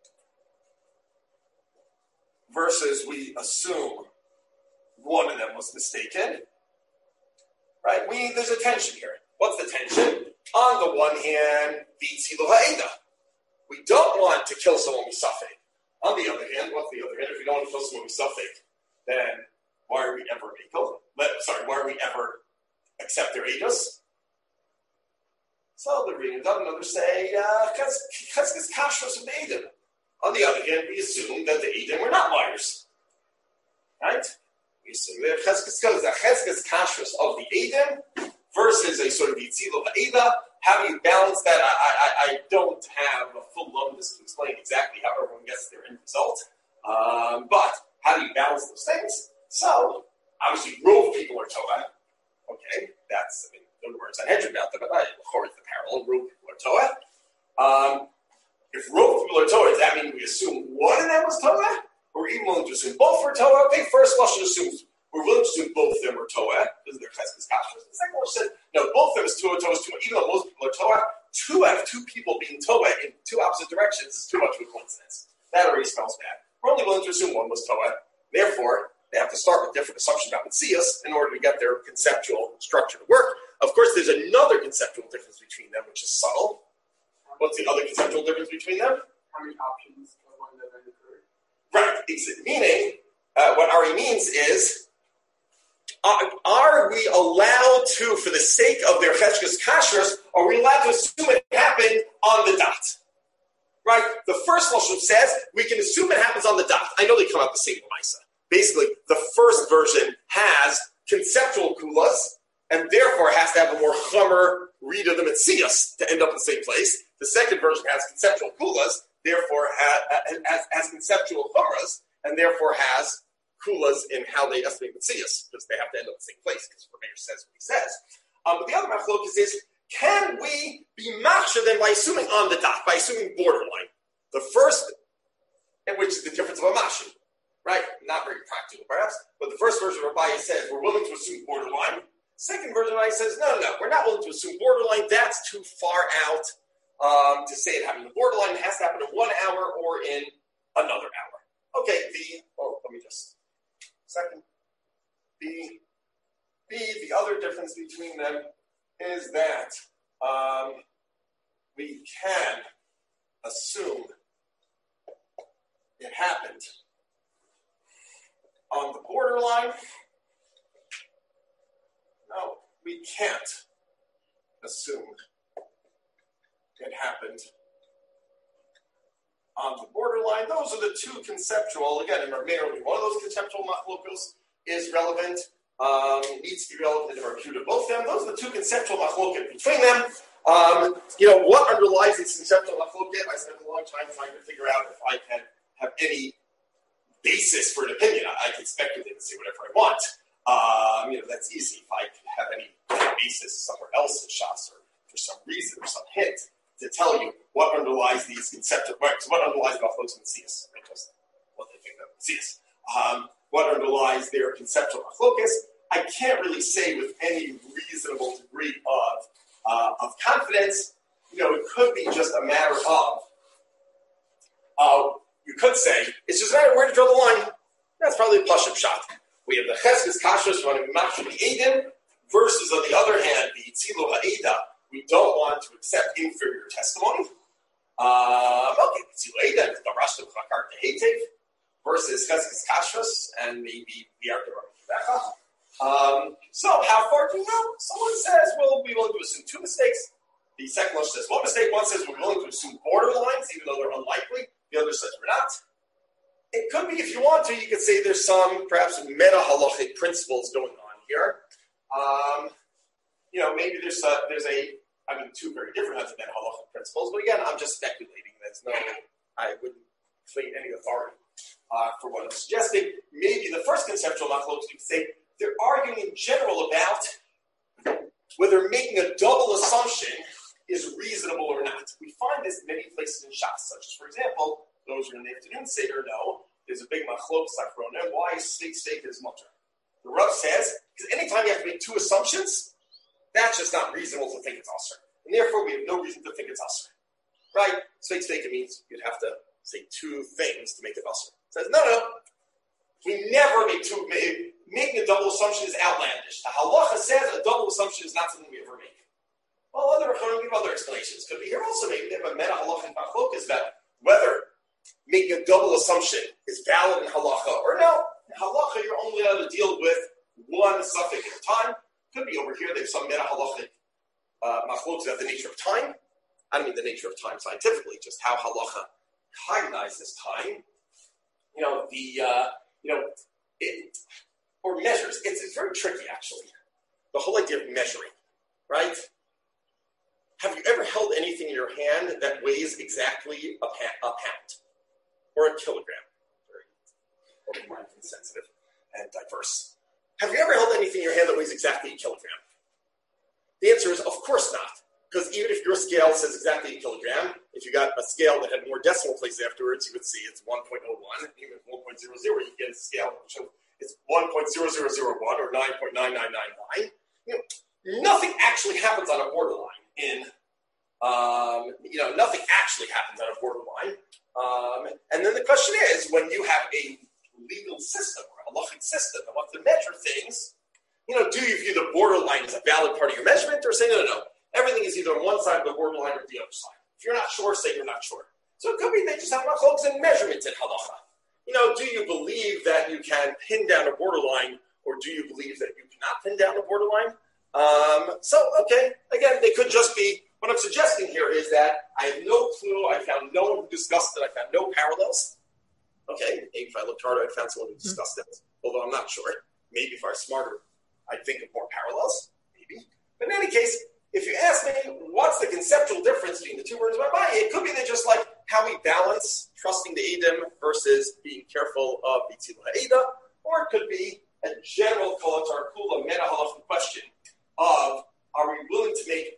versus we assume one of them was mistaken. Right? We there's a tension here. What's the tension? On the one hand, v'tzilu ha'eda. We don't want to kill someone with suffix. On the other hand, what's the other hand? If we don't want to kill someone with suffix, then why are we ever kill them? Sorry, why are we ever accept their edus? So the reading doesn't others say cheskes uh, kashrus of the Edom. On the other hand, we assume that the Edom were not liars, right? We assume that cheskes kashrus of the Edom versus a sort of yitzilo ha'eda. How do you balance that? I, I, I don't have a full lumbus to explain exactly how everyone gets their end result. Um, but how do you balance those things? So, obviously, rove people are Torah. Okay, that's, I mean, in other words, I had you about that, but I it's the parallel. Rove people are Torah. Um, if rove people are Torah, does that mean we assume one of them was Torah? Or even willing to assume both were Torah? Okay, first Lashon assumes we're willing to assume both of them are Torah, because they're cheskes kashrus. The second one said, no, both of them is Torah, Torah is Torah. Even though most people are Torah, two out of two people being Torah in two opposite directions is too much of a coincidence. That already smells bad. We're only willing to assume one was Torah. Therefore, they have to start with different assumptions about Metzias in order to get their conceptual structure to work. Of course, there's another conceptual difference between them, which is subtle. What's the other conceptual difference between them? How many options of one that occurred? Right. Meaning, uh, what Ari means is, Uh, are we allowed to, for the sake of their cheshkes kashrus, are we allowed to assume it happened on the dot? Right? The first Lashon says we can assume it happens on the dot. I know they come out the same Maisa. Basically, the first version has conceptual kulas, and therefore has to have a more chomer read of the Metzias to end up in the same place. The second version has conceptual kulas, therefore has, has, has conceptual chomras, and therefore has kulas in how they estimate Metzias, because they have to end up in the same place, because Rameir says what he says. Um, but the other machlokas is, can we be machsher then by assuming on the dot, by assuming borderline? The first, which is the difference of a mashi, right? Not very practical, perhaps, but the first version of Abaye says, we're willing to assume borderline. Second version of Abaye says, no, no, no, we're not willing to assume borderline. That's too far out um, to say it happened in the borderline. It has to happen in one hour or in another hour. Okay, the, oh, let me just... Second, the, the, the other difference between them is that um, we can assume it happened on the borderline. No, we can't assume it happened on the borderline. Those are the two conceptual, again, in Rameir, only one of those conceptual machlokos is relevant, um, needs to be relevant in Rabbi Yehuda. Both of them, those are the two conceptual machlokot between them. Um, you know, what underlies these conceptual machlokot? I spent a long time trying to figure out if I can have any basis for an opinion. I, I can speculate and say whatever I want. Um, you know, that's easy. If I can have any basis somewhere else in Shas or for some reason or some hint to tell you what underlies these conceptual, right, so what underlies machlokes and Metzias, right, just what they think of Metzias. Um, what underlies their conceptual machlokes, I can't really say with any reasonable degree of uh, of confidence. You know, it could be just a matter of, uh, you could say, it's just a matter of where to draw the line. That's probably a pashut shot. We have the cheskes kashrus, we want to be machshir the Edom, versus on the other hand, the yitzilo ha'eda, we don't want to accept inferior testimony. Uh, okay, let's see later. The Rosh Chakar Heitev versus Cheskes Kashrus and maybe the Rebecca. Um, so how far do you go? Someone says, well, we're willing to assume two mistakes. The second one says one mistake. One says we're willing to assume borderlines, even though they're unlikely. The other says we're not. It could be, if you want to, you could say there's some perhaps meta halachic principles going on here. Um, you know, maybe there's a, there's a, I mean, two very different kinds of meta halachic principles. But again, I'm just speculating. There's no, I wouldn't claim any authority uh, for what I'm suggesting. Maybe the first conceptual machlokes, you could say they're arguing in general about whether making a double assumption is reasonable or not. We find this in many places in Shas, such as, for example, those who are in the afternoon say or no, there's a big machlok sachrona. Why steak steak is mutter? The Rav says, because anytime you have to make two assumptions, that's just not reasonable to think it's usher. And therefore, we have no reason to think it's usher. Right? Steak steak means you'd have to say two things to make it usher. Says, no, no. We never make two, make, making a double assumption is outlandish. The halacha says a double assumption is not something we ever make. Well, other give other explanations. Could be here also. Maybe they have a meta halacha machlokas about whether making a double assumption is valid in halacha or no. In halacha, you're only allowed to deal with one suffix at a time. Could be over here. There's some meta halachic uh, machlokas about the nature of time. I don't mean the nature of time scientifically, just how halacha cognizes time. You know the uh, you know it or measures. It's, it's very tricky actually. The whole idea of measuring, right? Have you ever held anything in your hand that weighs exactly a, pa- a pound or a kilogram? Very mind sensitive and diverse. Have you ever held anything in your hand that weighs exactly a kilogram? The answer is, of course not. Because even if your scale says exactly a kilogram, if you got a scale that had more decimal places afterwards, you would see it's one point oh one. Even if one point oh oh, you get a scale which it's one point zero zero zero one or nine point nine nine nine nine. You know, nothing actually happens on a borderline in, um, you know, nothing actually happens on a borderline. Um, and then the question is, when you have a legal system or a halachic system that wants to measure things, you know, do you view the borderline as a valid part of your measurement or say, no, no, no, everything is either on one side of the borderline or the other side. If you're not sure, say you're not sure. So it could be they just have machlokes and measurements in halacha. You know, do you believe that you can pin down a borderline or do you believe that you cannot pin down a borderline? Um, so, okay, again, they could just be, what I'm suggesting here is that I have no clue, I found no one who discussed it, I found no parallels. Okay, maybe if I looked harder, I found someone who discussed it, although I'm not sure. Maybe if I was smarter, I'd think of more parallels, maybe. But in any case, if you ask me, what's the conceptual difference between the two words of my body, it could be that just like how we balance trusting the Edom versus being careful of B'tzilu Ha'eda, or it could be a general kolatar kula meta halachic question of, are we willing to make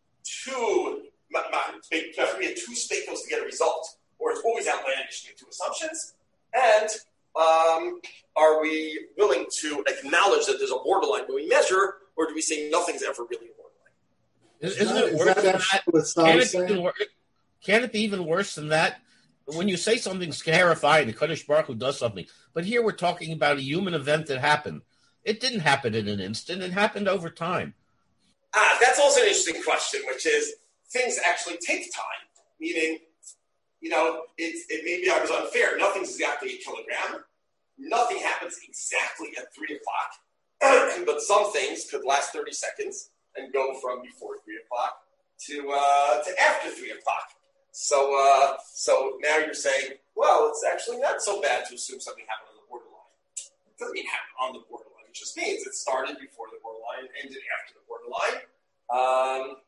two, make two spekos to get a result, or it's always outlandish to make two assumptions, and um, are we willing to acknowledge that there's a borderline when we measure, or do we say nothing's ever really a borderline? Isn't it worse than that? Can it, even wor- can it be even worse than that? When you say something scarifying, the Kadosh Baruch Hu does something, but here we're talking about a human event that happened. It didn't happen in an instant. It happened over time. Ah, that's also an interesting question, which is things actually take time. Meaning, you know, it's, it maybe I was unfair. Nothing's exactly a kilogram. Nothing happens exactly at three o'clock. But some things could last thirty seconds and go from before three o'clock to uh, to after three o'clock. So, uh, so now you're saying, well, it's actually not so bad to assume something happened on the borderline. It doesn't mean happen on the borderline. It just means it started before the borderline, ended after the borderline. Um,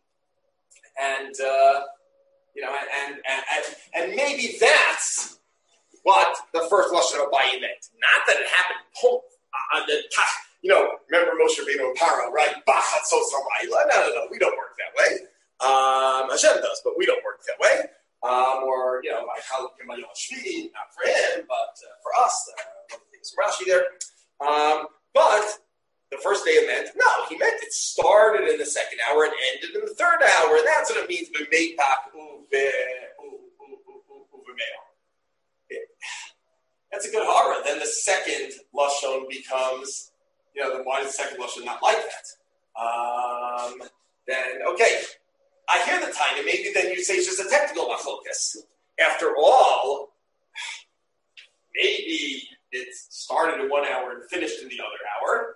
and, uh, you know, and, and, and, and maybe that's what the first Lashon Abaye meant. Not that it happened on the, you know, remember Moshe Rabbeinu and Paro, right? Bachat sos hamayla. No, no, no, we don't work that way. Um, Hashem does, but we don't work that way. Um, or, you know, my Chalakim Mayom Shvi, not for him, but uh, for us, uh, one of the things Rashi there. Um, but the first day it meant, no, he meant it started in the second hour and ended in the third hour, and that's what it means, b'meipak uve, that's a good horror. Then the second Lashon becomes, you know, then why is the second Lashon not like that? Um, then, okay, I hear the Taina. Maybe then you say it's just a technical machlokas. After all, maybe it started in one hour and finished in the other hour.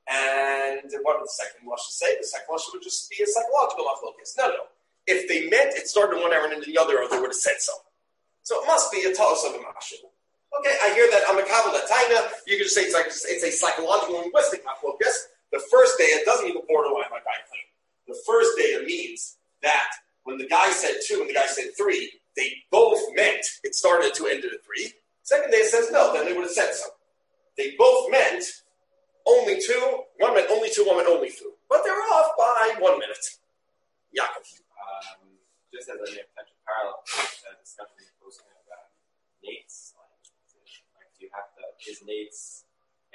And what would the second Lashon say? The second Lashon would just be a psychological machlokas. No, no. If they meant it started in one hour and in the other hour, they would have said so. So it must be a talos of a mashu. Okay, I hear that. I'm a kabbalah taina. You can just say it's like it's a psychological linguistic machlokas. The first day, it doesn't even borderline like I claim. The first day it means that when the guy said two and the guy said three, they both meant it started at two, ended at three. Second day it says no, then they would have said so. They both meant only two, one meant only two, one meant only two. But they're off by one minute. Yaakov. Um, just as a potential parallel to the discussion you're posting about Nate's, like, like, do you have to, is Nate's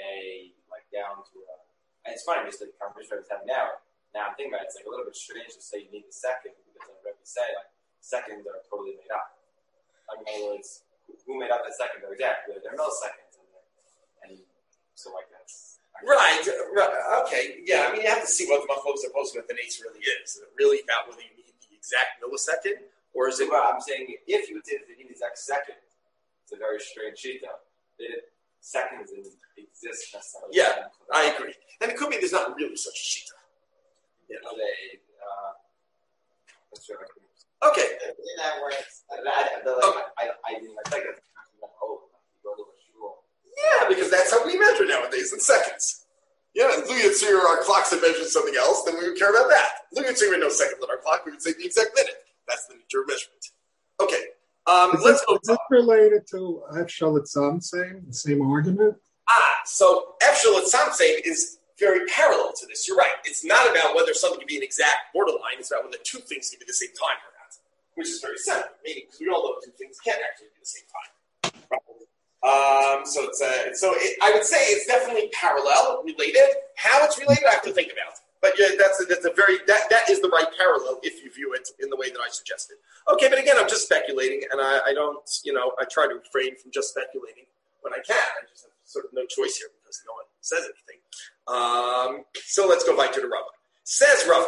a, like, down to a, and it's funny, just the conversation I was having now, now I'm thinking about it, it's like a little bit strange to say you need the second, because I've read you say, like, seconds are totally made up. I mean, in other words, who made up the second? They're exact. They're, they're milliseconds. And, and so, like, that's... Right, right, okay, yeah, I mean, you have to see what the machlokas are posting with the nates really is. Is it really about whether you need the exact millisecond, or is it... Well, I'm saying, if you did the exact second, it's a very strange sheet, though. It, seconds didn't exist necessarily. Yeah, I agree. And it could be there's not really such a shita. You know, they... Uh, that's sure I can... Okay. In that works. I, I, the, like, okay. I, I, I didn't think of oh, you go to a shul. Yeah, because that's how we measure nowadays, in seconds. Yeah, and Lu Yitzir, our clocks that measure something else, then we would care about that. Lu Yitzir would know seconds on our clock, we would say the exact minute. That's the nature of measurement. Okay, um, is let's this, go. Is this related to Efshel Etzam saying, the same argument? Ah, so Efshel Etzam saying is very parallel to this. You're right. It's not about whether something can be an exact borderline. It's about whether two things can be the same time or not, which is very simple, meaning because we all know two things can't actually be the same time. Right? Um, so it's uh, so it, I would say it's definitely parallel, related. How it's related, I have to think about. But yeah, that's a, that's a very that that is the right parallel if you view it in the way that I suggested. Okay, but again, I'm just speculating, and I, I don't, you know, I try to refrain from just speculating when I can. I just have sort of no choice here because no one says anything. Um, so let's go back to the Rava. Says Rava.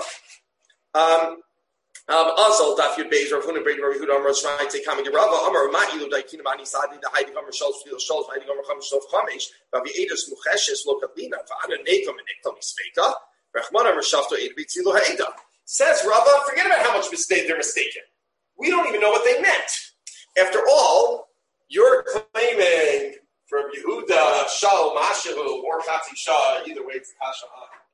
Um, Um, also, Daf Yud Beis Rav Huna Brady Rav Yehuda Amar Shmai Tzei Kami Rava Amar Ma'ilu Daikina Mani Sadi the Heidi Amar Shol Shvil Shol Heidi Amar Chamish Shol Chamish Rav Yeidus Mucheshes Lo Katlina Va'ana Nekom and Nektom Isfeita Rachman Amar Shafto Eid B'Tzilu Ha'eda. Says Rava, forget about how much mistake they're mistaken. We don't even know what they meant. After all, you're claiming from Yehuda Shal Mashahu or Chatzi Shah. Either way, it's Kasha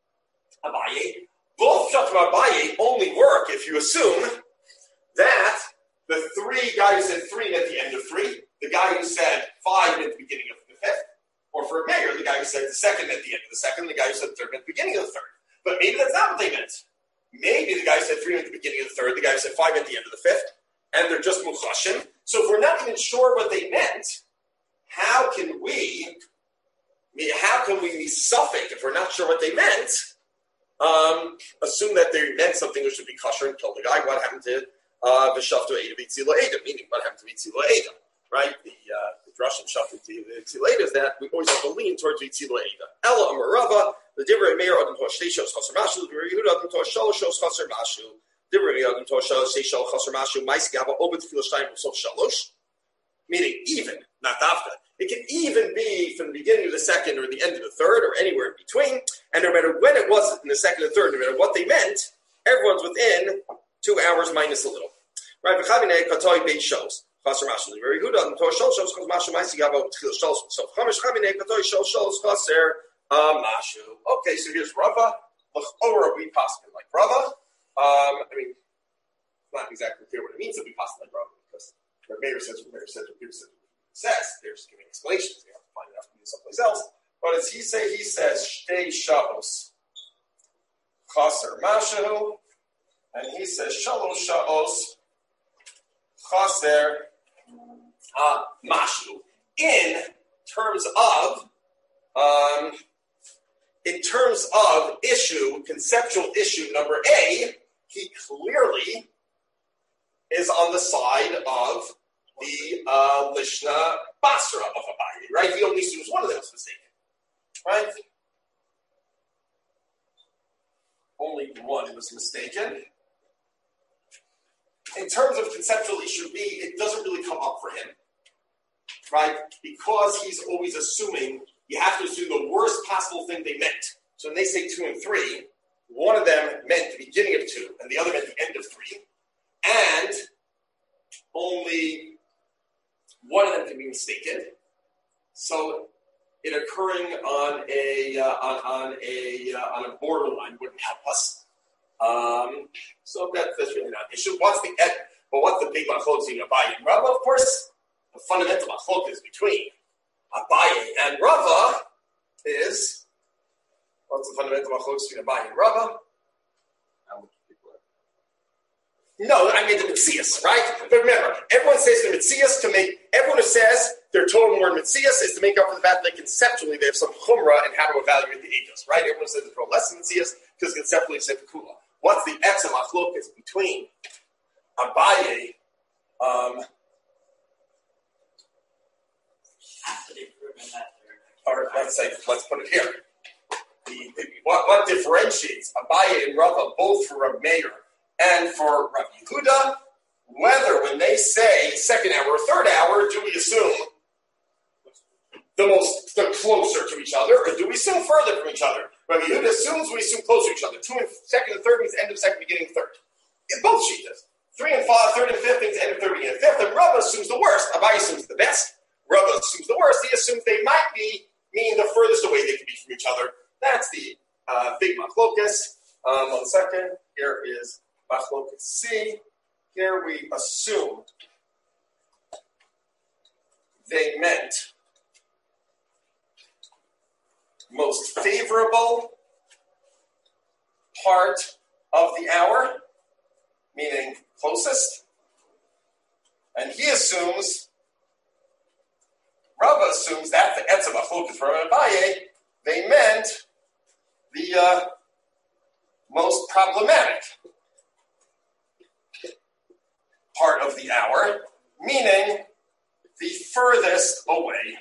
on Abaye. Both Pshat from Abaye only work if you assume that the three guy who said three at the end of three, the guy who said five at the beginning of the fifth, or for a mayor, the guy who said the second at the end of the second, the guy who said third at the beginning of the third. But maybe that's not what they meant. Maybe the guy who said three at the beginning of the third, the guy who said five at the end of the fifth, and they're just muchashim. So if we're not even sure what they meant, how can we, how can we be suffix if we're not sure what they meant? Um, assume that they meant something which should be kosher and kill the guy. What happened to V'shaftu Eida B'Tzila Eida? Meaning, what happened to B'Tzila Eida? Right? The uh, the Russian Shaftu B'Tzila Eida is that we always have to lean towards B'Tzila Eida. Ella Amarava, the Divrei Meir Adam Tosh Shows Chaser Mashu, the Divrei Yehuda Adam Tosh Shalosh Shows Chaser Mashu, Divrei Adam Tosh Shalosh Chaser Mashu, Ma'isgava Obet Tefillah Shtayim Sof Shalosh. Meaning, even, not after. It can even be from the beginning of the second or the end of the third or anywhere in between. And no matter when it was in the second and third, no matter what they meant, everyone's within two hours minus a little. Right? shows. Very good. Okay, so here's Rava. Or we possibly like Rava. Um, I mean, it's not exactly clear what it means to be possibly like Rava because where Meir says, where Meir says, what Peter says, says, they're just giving explanations. They have to find it out from someplace else. What does he say? He says, Shtei Sha'os Chaser Mashahu. And he says, Shalosh Sha'os Chaser uh, Mashu. In terms of, um, in terms of issue, conceptual issue number A, he clearly is on the side of the uh, Lishna Basra of Abaye, right? He only assumes one of them is mistaken, right? Only one was mistaken. in terms of conceptual issue B, it doesn't really come up for him, right? Because he's always assuming, you have to assume the worst possible thing they meant. So when they say two and three, one of them meant the beginning of two, and the other meant the end of three, and only one of them can be mistaken. So it occurring on a uh, on, on a uh, on a borderline wouldn't help us. Um, so that, that's really not an issue. What's the but what's the big machlokes between Abaye and Rava? Of course, the fundamental machlokes between Abaye and Rava is what's the fundamental machlokes between Abaye and Rava? How much people are? No, I mean the Mitzias, right? But remember, everyone says the Mitzias to make, everyone who says their total word Mitzias is to make up for the fact that conceptually they have some chumrah and how to evaluate the Eidos, right? Everyone says it's less than Mitzias because conceptually it's Kula. What's the etzem achlokas between Abaye, um, or let's say, let's put it here. The, the, what, what differentiates Abaye and Rava both for Rav Meir and for Rav Yehuda, whether when they say second hour or third hour, do we assume the most the closer to each other, or do we assume further from each other? Rav Yehuda assumes we assume closer to each other. Two and second and third means end of second, beginning of third. In both shitas. Three and five, third and fifth means end of third, beginning of fifth. And Rava assumes the worst. Abaye assumes the best. Rava assumes the worst. He assumes they might be, meaning the furthest away they can be from each other. That's the uh, big machlokas. Um, one second. Here is machlokas C. Here we assumed they meant most favorable part of the hour, meaning closest. And he assumes, Rava assumes that the etzem machlokas from Abaye, they meant the uh, most problematic part of the hour, meaning the furthest away.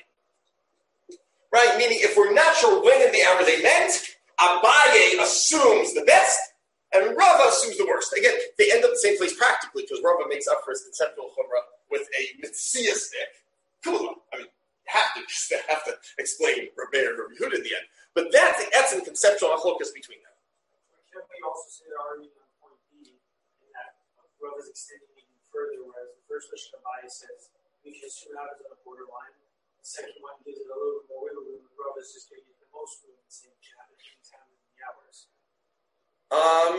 Right? Meaning if we're not sure when in the hour they meant, Abaye assumes the best, and Rava assumes the worst. Again, they end up the same place practically, because Rava makes up for his conceptual chumrah with a mitziastic kula. I mean, you have to, you have to explain Rav Meir and Rav Yehuda in the end. But that's the etzem conceptual achlokas between them. Can we also say the argument on point B in that Rava is extending even further, whereas the first question of Abaye says we can assume out is on a borderline. The second one gives it a little bit more wiggle room. Rava is just giving it the most room and saying it can happen any time in the hours. Um,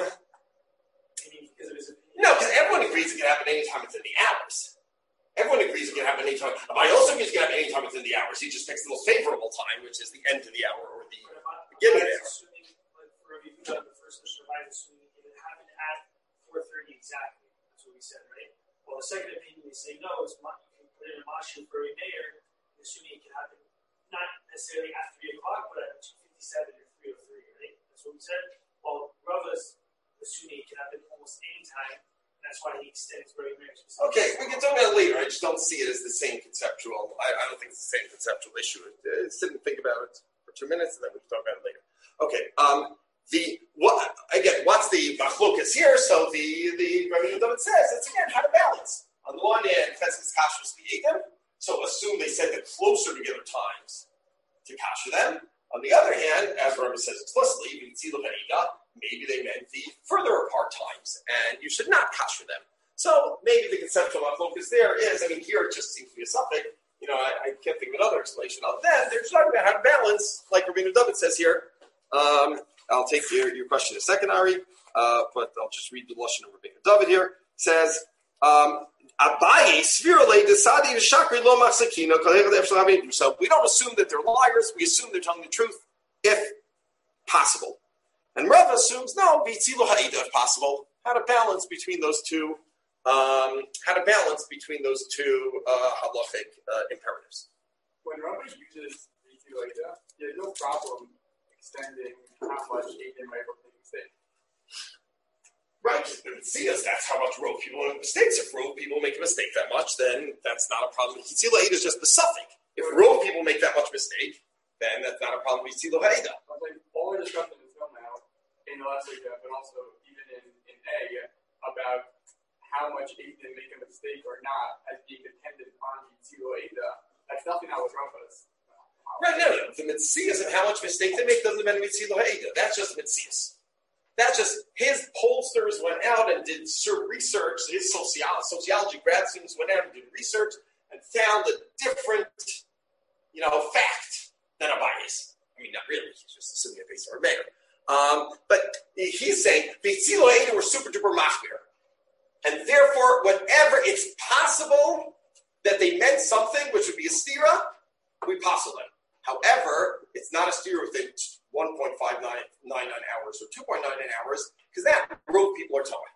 Meaning because of his opinion. no, because everyone agrees it can happen anytime within the hours. Everyone agrees it can happen anytime. Abaye also agrees it can happen anytime within the hours. He just picks the most favorable time, which is the end of the hour or the beginning of the hour. Assuming, like for Rav Yehuda, the first question of Abaye is assuming it can happen at four thirty exactly. That's what we said, right? Well, the second opinion we say no is you can put in a mashu for a mayor, assuming it can happen not necessarily at three o'clock, but at two fifty-seven or three oh three, right? That's what we said. Well, Rava's assuming it can happen almost any time. That's why he extends very much. Okay, we can talk about it later. I just don't see it as the same conceptual. I, I don't think it's the same conceptual issue. I just didn't think about it for two minutes, and then we can talk about it later. Okay. Um, the what again? What's the machlokas here? So the the Rabbi Yehuda says it's again how to balance. On the one hand, Feskus Kashrus V'Yedem. So assume they said the closer together times to kasher them. On the other hand, as Rabbi says explicitly, maybe they meant the further apart times, and you should not kasher them. So maybe the conceptual machlokas there is, I mean, here it just seems to be a suffix. You know, I, I can't think of another explanation other than they're just talking about how to balance, like Rabbeinu David says here. Um, I'll take your, your question in a second, Ari, uh, but I'll just read the lashon of Rabbeinu David here. It says, um, Abaye svirale desadi shakri lo machzakino. So we don't assume that they're liars. We assume they're telling the truth, if possible. And Rava assumes no, vitzilu ha'ida if possible. How to balance between those two? Um, how to balance between those two uh, halachic uh, imperatives? When Rava uses vitzilu ha'ida, there's no problem extending how much Eidim might make a mistake. Right, see us. That's how much rogue people make mistakes. If rogue people make a mistake that much, then that's not a problem. Hitzilo Haida is just the suffix. If rogue people make that much mistake, then that's not a problem. Hitzilo Haida. Like all the discussion in the film now, in the last week, but also even in, in A, about how much Aiden make a mistake or not as being dependent on the Tzilo Ada. That's nothing that was Rabbah's. Right, no, no. The Mitzias and how much mistake they make doesn't matter Mitzilo Ha'eda. That's just Mitzias. That's just, his pollsters went out and did research, his sociolo- sociology grad students went out and did research and found a different, you know, fact than Abaye's. I mean, not really, he's just assuming that they are mayor. Um, but he's saying, Mitzilo Ha'eda were super duper machmir. And therefore, whenever it's possible that they meant something, which would be a stira, we possible it. However, it's not a stira within one point five nine nine hours or two point nine nine hours, because that road people are towing.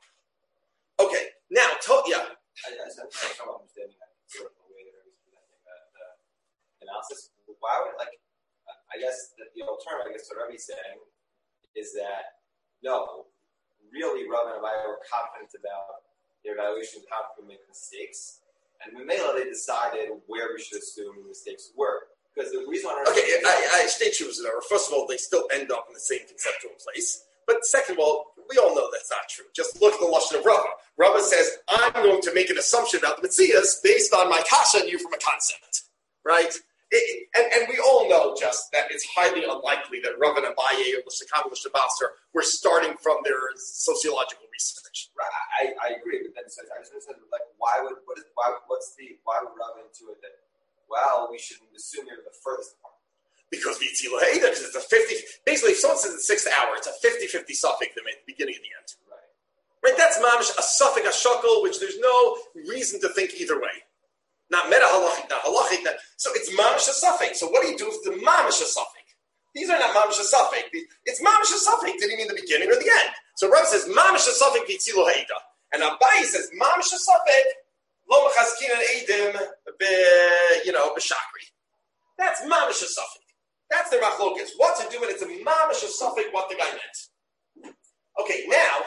Okay, now, to- yeah. I, I just have trouble understanding that sort of the way that he's presenting that the analysis. Why would, like, I guess that the alternative, I guess what Rebbe's saying is that, no, really, Rav and Abaye were confident about their evaluation of how people make mistakes. And when Mela, they decided where we should assume mistakes were. Because the reason why Okay, I, I state you as an error. First of all, they still end up in the same conceptual place. But second of all, we all know that's not true. Just look at the Lashon of Rava. Rava says, I'm going to make an assumption about the Metzias based on my kasha and you from a concept. Right? It, and, and we all know just that it's highly unlikely that Rav and Abaye or L'Shakam and L'Shabasar were starting from their sociological research. Right, I, I agree, but then so I just said, like, why would what is why what's the why would Rav into it that well we should assume you're the furthest apart? Because Vitzila Ha'eda, because it's a fifty. Basically, if someone says it's sixth hour, it's a fifty-fifty suffix at the beginning and the end. Right, right. That's mamish a suffix, a shakel, which there's no reason to think either way. Not meta halachic, not halachic. Not, so it's mamish a suffix. So what do you do with the mamish a suffix? These are not mamish a suffix. It's mamish a suffix. Did he mean the beginning or the end? So Rav says mamish a suffix Vitzila Ha'eda, and Abaye says mamish a suffix lo mechazkin and edim be you know b'shakri. That's mamish a suffix. That's their machlokas. What to do when it's a mamish a suffix what the guy meant. Okay, now.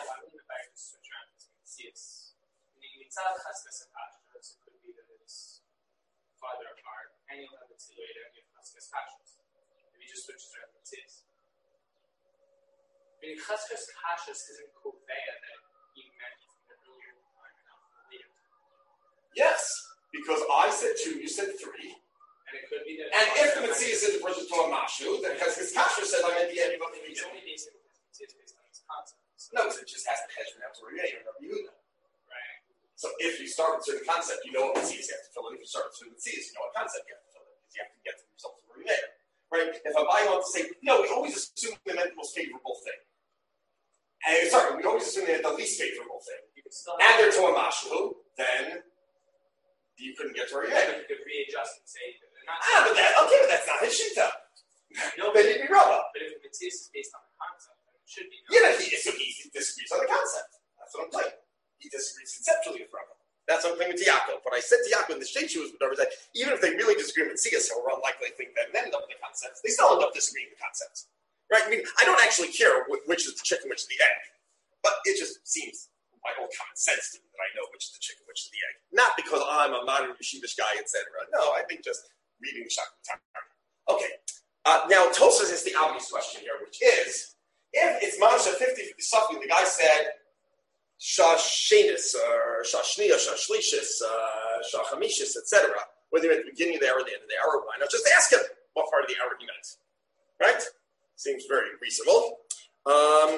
Farther apart, and you'll have the Tziloi and you'll have Chaskas Kashas. If you just switch to Tzis. Meaning Chaskas Kashas isn't Koveya that he meant from the earlier time and not from the later time. Yes, because I said two, you said three. And it could be that. And if the Metzias is the person to a Mashu, then Chaskas Kashas said I meant the end of the It's only based on Tzis based on its concept. No, because it just has to hedge from out to Yehuda or Yehuda. Right. So if you start with a certain concept, you know what Metzias you have to fill in. If you start with certain Metzias, you know what concept you have to fill in, because you have to get to the results of Yehuda. Right? If Abaye wants to say, no, we always assume they meant the most favorable thing. And sorry, we always assume they meant the least favorable thing. You could still and they're to a Mashu, then you couldn't get to Yehuda. Yeah, but you could readjust and say that they're not. Ah, but that, okay, but that's not his shita. No, then he'd be Rava. But if the Metzias is based on the concept, then it should be. Yeah, he, so he disagrees on the concept. That's what I'm playing. He disagrees conceptually with Rava. That's what I'm playing with Yaakov. What I said to Yaakov in the State was whatever that even if they really disagree with Metzias, so we're unlikely to think that men end up with the concepts, they still end up disagreeing with the concepts. Right? I mean, I don't actually care which is the chicken, which is the egg. But it just seems my own common sense to me that I know which is the chicken, which is the egg. Not because I'm a modern yeshivish guy, et cetera. No, I think just reading the Shakam Targum. Okay. Uh, now, Tosfos is the obvious question here, which is, if it's Masha fifty-fifty something, the guy said, Shashenis, or Shashnia, Shashlishis, uh, Shachamishis, et cetera, whether at the beginning of the hour or the end of the hour, why not just ask him what part of the hour he meant? Right? Seems very reasonable. Um,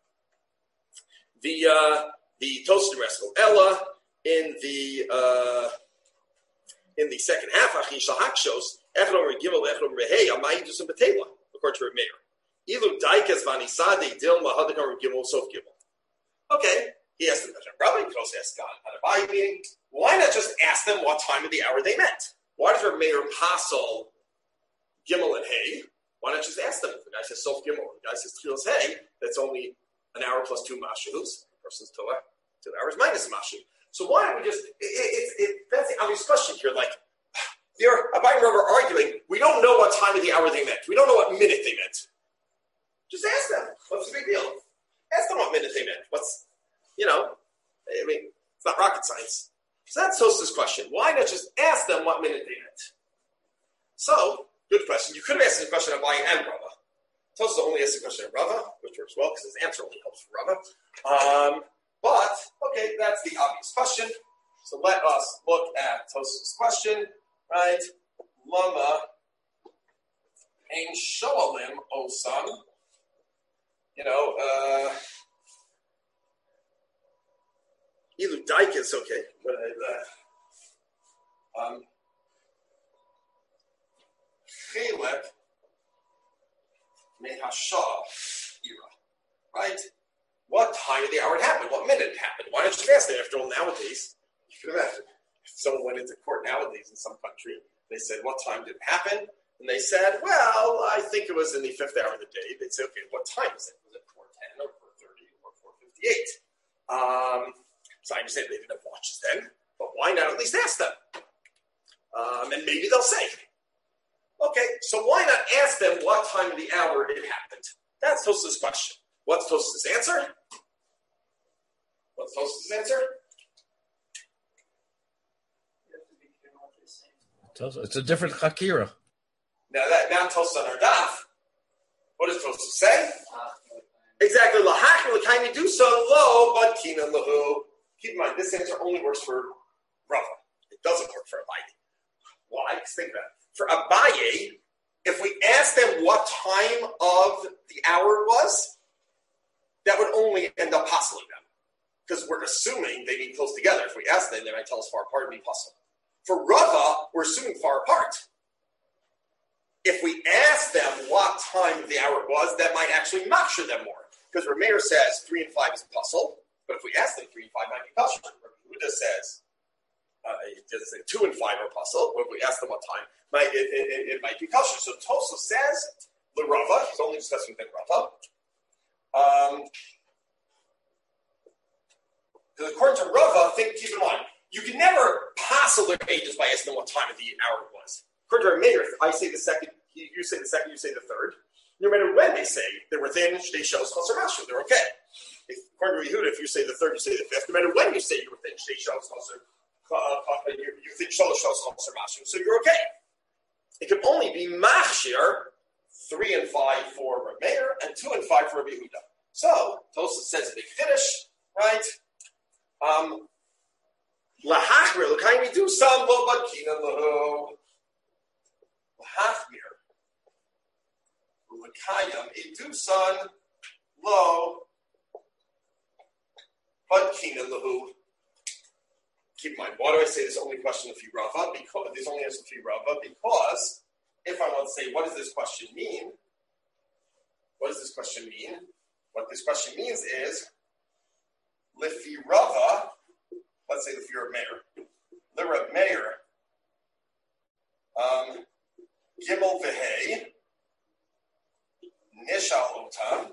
the uh, the Tosfos Reskel Ella in the uh, in the second half, Achin Shahakshos, Echron Gimel, Echron Rehei, Amayidus and Betela, according to Meir. Ilu Daikas Vanisade Dilma Hadakar Gimel Sof Gimel. Okay. He asked them, probably could also ask God on a Abaye meeting. Why not just ask them what time of the hour they meant? Why does our mayor hassle Gimel and Hay? Why not just ask them? If the guy says Sof Gimel, the guy says Tchilas Hay, that's only an hour plus two mashus. The person's Torah, two hours minus a mashu. So why don't we just, it, it, it, that's the obvious question here. Like, they're, Abaye and Rav are arguing, we don't know what time of the hour they meant. We don't know what minute they meant. Just ask them. What's the big deal? Ask them what minute they meant. What's, you know, I mean, it's not rocket science. So that's Tosfos' question. Why not just ask them what minute they meant? So, good question. You could have asked the question of Abaye and Rava. Tosfos only asked the question of Rava, which works well because his answer only helps for Rava. Um, But, okay, that's the obvious question. So let us look at Tosfos' question, right? Lama ein shoalim osam. You know, uh, Ilu Daikas, okay. But, uh, um, Chelek Mehasha Ira, right? What time of the hour it happened? What minute it happened? Why don't you ask that? After all, nowadays, you can imagine if someone went into court nowadays in some country, they said, what time did it happen? And they said, well, I think it was in the fifth hour of the day. They'd say, okay, what time is it? Was it four ten or four thirty or four fifty-eight? Um, so I understand they didn't have watches then, but why not at least ask them? Um, and maybe they'll say, okay, so why not ask them what time of the hour it happened? That's Tosfos' question. What's Tosfos' answer? What's Tosfos' answer? It's a different chakira. Now that now Tosfos on our daf, what does Tosfos say? Exactly. Lahach l'kaimi do so low, but kina lahu. Keep in mind, this answer only works for Rava. It doesn't work for Abaye. Why? Because think about it. For Abaye, if we ask them what time of the hour it was, that would only end up puzzling them. Because we're assuming they be close together. If we ask them, they might tell us far apart and be puzzled. For Rava, we're assuming far apart. If we ask them what time of the hour it was, that might actually makshir them more. Because Rameir says three and five is a puzzle, but if we ask them, three and five might be puzzle. Yehuda says uh, it doesn't say two and five are puzzle. But if we ask them what time, might, it, it, it might be kosher. So Tosfos says the Rava. He's only discussing the Rava. Um, according to Rava, think keep in mind you can never puzzle their ages by asking them what time of the hour it was. According to Rameir, I say the second, you say the second, you say the third. No matter when they say they're within Shtei Shos Chaser Mashur, they're okay. If, according to Yehuda, if you say the third, you say the fifth. No matter when you say you're within Shtei Shos Chaser, you're within Sholosh Shos Chaser Mashur, so you're okay. It can only be Machshir, three and five for Rameir, and two and five for Rabbi Yehuda. So Tosfos says big finish, right? Um, Lahachmir, l'kaimi do some lo badkina lahu. Lahachmir. L'kayam edusan lo badkina lahu. Keep in mind, why do I say this only question of Rava? Because there's only answer to Rava because if I want to say, what does this question mean? What does this question mean? What this question means is Lifi Rava, let's say Lifi Rav Meir. The Rav Meir, um, Gimel V'Hei, Nishal Otam,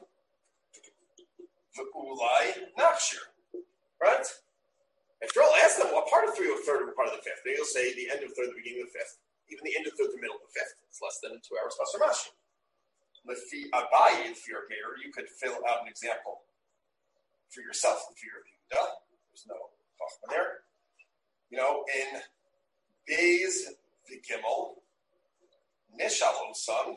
V'Ulai Nakshir. Right? After all, ask them what part of three or third or part of the fifth. Then you'll say the end of the third, the beginning of the fifth. Even the end of the third, the middle of the fifth. It's less than two hours plus or mashi. Lifi Abaye, if you're a mayor, you could fill out an example for yourself if you're a Yehuda. There's no chachma there. You know, in Beis V'Gimel, Nishal Osam,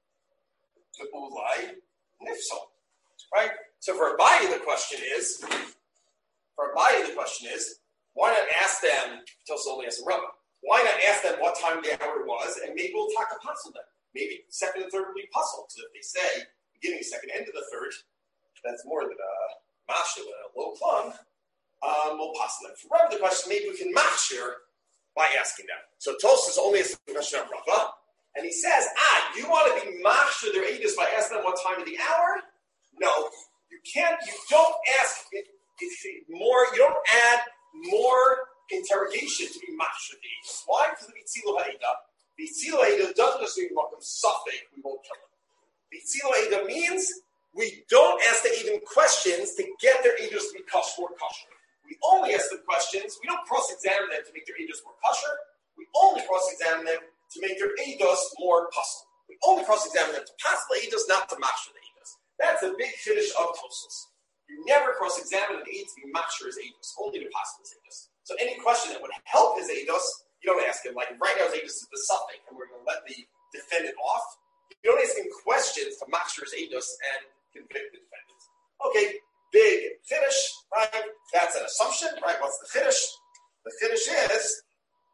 V'Ulai Nifsal. Right? So for Abaye, the question is, for Abaye, the question is, why not ask them, Tosfos only asks Rava, why not ask them what time of the hour it was, and maybe we'll talk a puzzle them. Maybe second and third will be puzzled. So if they say, beginning second, end of the third, that's more than a mashir, a low plum, um, we'll puzzle them. For Rava, the question, maybe we can mashir by asking them. So Tosfos only asks the question of Rava, and he says, ah, you want to be mashir their ages by asking them what time of the hour? No, you can't, you don't ask it. More, you don't add more interrogation to be mashur the ages. Why? Because of Itzilu Ha'eda. The Itzilu Ha'eda doesn't just mean welcome suffix, we won't kill them. The Itzilu Ha'eda means we don't ask the Edom questions to get their ages to be kosher or kosher. We only ask them questions, we don't cross-examine them to make their ages more kosher. We only cross-examine them to make their ages more puzzle. We only cross-examine them to pass the ages, not to mashur the ages. That's a big finish of Tosfos. You never cross-examine an aid to be mashur his aegis, only to pass his aegis. So any question that would help his aegis, you don't ask him. Like right now, his aegis is the suffix, and we're going to let the defendant off. You don't ask him questions to mashur his aegis and convict the defendant. Okay, big chiddush, right? That's an assumption, right? What's the chiddush? The chiddush is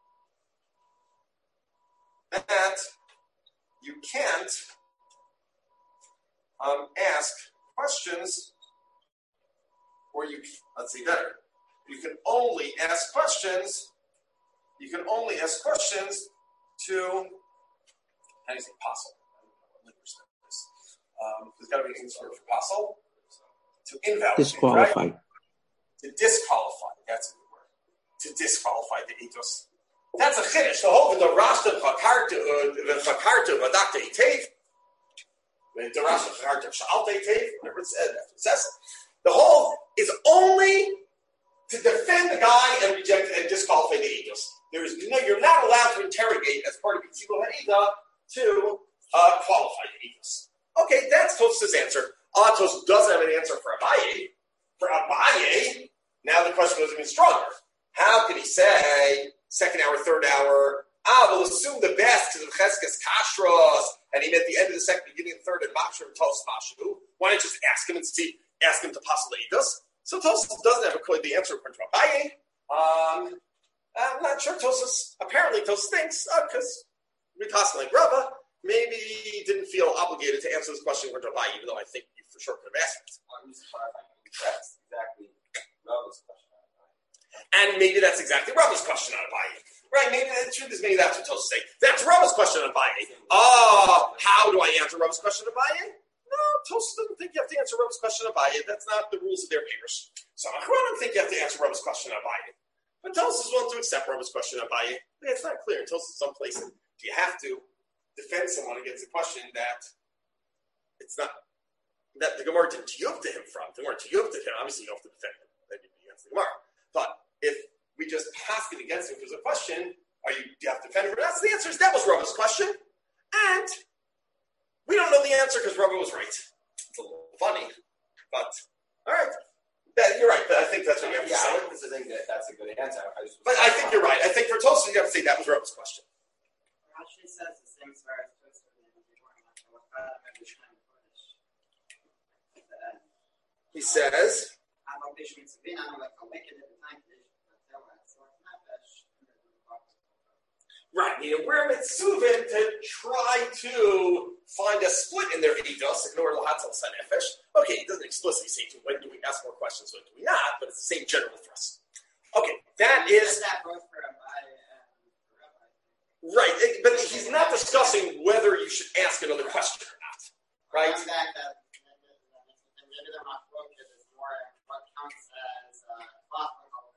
that you can't um, ask questions, or you, let's see better, you can only ask questions, you can only ask questions to, how do you say apostle? Um, there's got to be an English word for apostle. To invalidate, Disqualify. Right? To disqualify, that's a good word. To disqualify the ethos. That's a chiddush. The whole, the Rashta, the Chakarta, Vadakta Etev, the Rashta, Chakarta, Sha'alta Etev, whatever it says, it says. The whole is only to defend the guy and reject and disqualify the ethos. There is no, you're not allowed to interrogate as part of Yitzilo Ha'ida to uh, qualify the ethos. Okay, that's Tos's answer. Ah, Tos doesn't have an answer for Abaye. For Abaye, now the question was even stronger. How can he say second hour, third hour? Ah, we'll assume the best because of Cheskes Kashros, and he meant the end of the second, beginning of the third, and Machshir Tos Mashu. Why don't you just ask him and see, ask him to postulate us? So Tos doesn't have a, the answer according to Abaye. Um, I'm not sure Tos, apparently Tos thinks, because uh, we postulate Rava. Maybe he didn't feel obligated to answer this question with Rabbi, even though I think you for sure could have asked it. Well, I'm just clarifying. That's exactly Rava's question on Abaye. And maybe that's exactly Rava's question on Abaye. Right? Maybe the truth is maybe that's what Tosa say. That's Rava's question on Abaye. Oh, how do I answer Rava's question on Abaye? No, Tosa doesn't think you have to answer Rava's question on Abaye. That's not the rules of their papers. So I don't think you have to answer Rava's question on Abaye. But Tosa is willing to accept Rava's question on Abaye. It's not clear. Tosa is someplace. Do you have to defend someone against a question that it's not, that the Gemara didn't tiyub to him from. The Gemara tiyub to him. Obviously, you don't have to defend him. Then you'd be against the Gemara. But if we just pass it against him because of a question, are you, do you have to defend him? That's the answer. Is that was Rava's question. And we don't know the answer because Rava was right. It's a little funny. But, all right. That, you're right. But I think that's what you have to yeah, say. I wouldn't think that that's a good answer. I just but I think you're right. I think for Tosa, you have to say that was Rava's question. Rashi says the same story as Tosfos in the He says, right, you know, we're mitzuvim to try to find a split in their ethos in order to hatzel sanefesh. Okay, he doesn't explicitly say to when do we ask more questions, when do we not, but it's the same general thrust. Okay, that is right, it, but he's not discussing whether you should ask another question or not, right? What counts as uh, what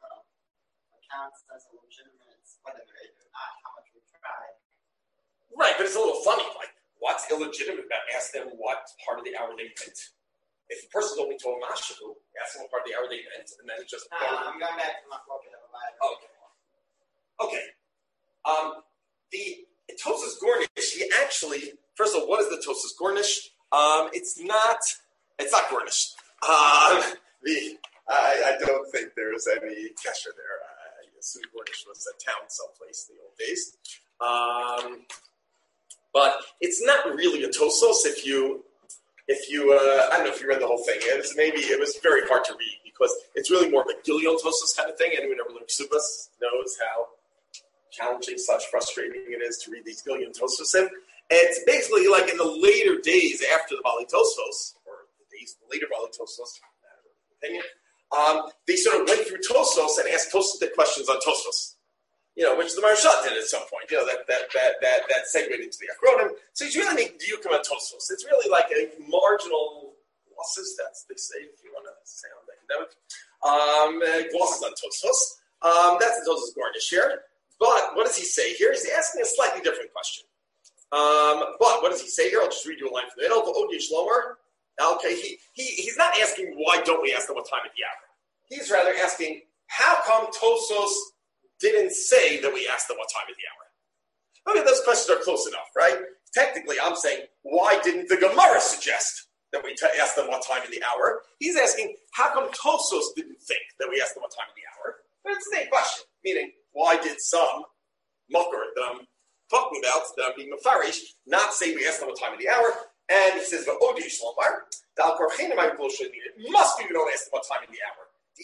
counts as a legitimate, whether they're able or not, how much we tried. Right, but it's a little funny. Like, what's illegitimate about asking them what part of the hour they meant? If the person's only told Mashahu, ask them what part of the hour they meant, and then it's just. No, I'm going back to my focus of a live. Okay. Okay. Um, the Tosas Gornish, he actually, first of all, what is the Tosas Gornish? Um, it's not, it's not Gornish. Um, the, I, I don't think there's any kesher there. I assume Gornish was a town someplace in the old days. Um, but it's not really a Tosos if you, if you, uh, I don't know if you read the whole thing. It was maybe, it was very hard to read because it's really more of a Gilion Tosos kind of thing. Anyone who ever learned Subas knows how challenging slash frustrating it is to read these Gilion Tosos. And it's basically like in the later days after the Bali Tosos, or the days later Bali Tosos, opinion, um, they sort of went through Tosos and asked Tosos the questions on Tosos. You know, which the Maharsha did at some point. You know, that that that that that segued into the Achronim. So he's really making Diyukim on Tosos. It's really like a marginal glosses, that's they say, if you want to sound academic. Um, uh, glosses on Tosos. Um, that's the Tosos Gornish here. But what does he say here? He's asking a slightly different question. Um, but what does he say here? I'll just read you a line from the middle. Odish Lomer. Okay, he, he he's not asking why don't we ask them what time of the hour. He's rather asking how come Tosos didn't say that we asked them what time of the hour. Okay, those questions are close enough, right? Technically, I'm saying why didn't the Gemara suggest that we t- ask them what time of the hour? He's asking how come Tosos didn't think that we asked them what time of the hour. But it's the same question, meaning why did some mucker that I'm talking about, that I'm being mafarish, not say we asked them what time of the hour? And he says, "V'odi Shlomar." It must be we don't ask them what time in the hour.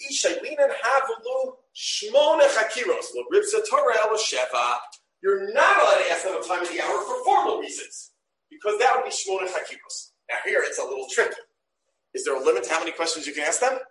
You're not allowed to ask them what time in the hour for formal reasons, because that would be shmona chakiros. Now here it's a little tricky. Is there a limit to how many questions you can ask them?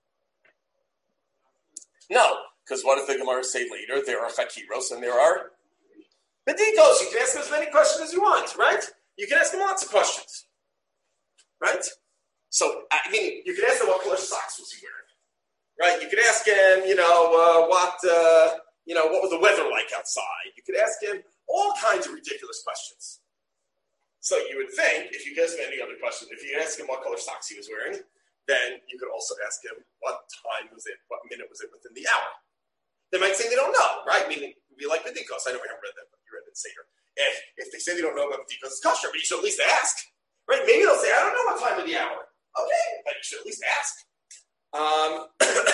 No, because what does the Gemara say later? There are chakiros and there are beditos. You can ask them as many questions as you want, right? You can ask them lots of questions, right? So, I mean, you can ask them what color socks was he wearing, right? You could ask him, you know, uh, what, uh, you know, what was the weather like outside? You could ask him all kinds of ridiculous questions. So you would think, if you could ask him any other question, if you ask him what color socks he was wearing, then you could also ask him what time was it, what minute was it within the hour. They might say they don't know, right? Meaning, it would be like B'dikos. I never read that, but you read it in Seder. If, if they say they don't know about B'dikos, it's kosher, but you should at least ask, right? Maybe they'll say, I don't know what time of the hour. Okay, but you should at least ask. Um,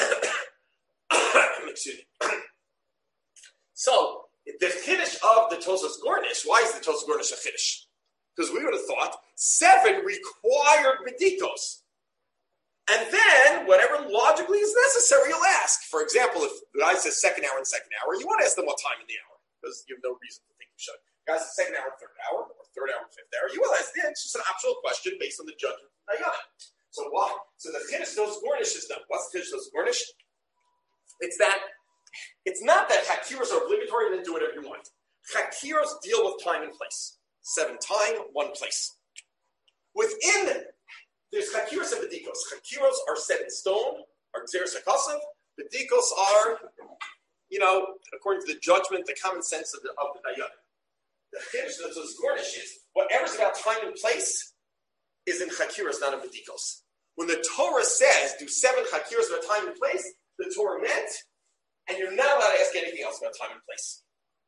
excuse me. So, the chiddush of the Tosas Gornish, why is the Tosas Gornish a chiddush? Because we would have thought seven required b'dikos. And then, whatever logically is necessary, you'll ask. For example, if the guy says second hour and second hour, you want to ask them what time in the hour, because you have no reason to think you should. The guy says second hour and third hour, or third hour and fifth hour, you will ask. Yeah, it's just an optional question based on the judgment of Dayanim. So why? So the chiddush Tosas Gornish is done. What's the chiddush Tosas Gornish? It's that, it's not that chakiros are obligatory and then do whatever you want. Chakiros deal with time and place. Seven time, one place. Within, there's chakiros and bedikos. Chakiros are set in stone, are gzeres hakasav. Bedikos are, you know, according to the judgment, the common sense of the of the dayanim. The chiddush of the Gornish is whatever's about time and place is in chakiros, not in bedikos. When the Torah says do seven chakiros about time and place, the Torah meant, and you're not allowed to ask anything else about time and place.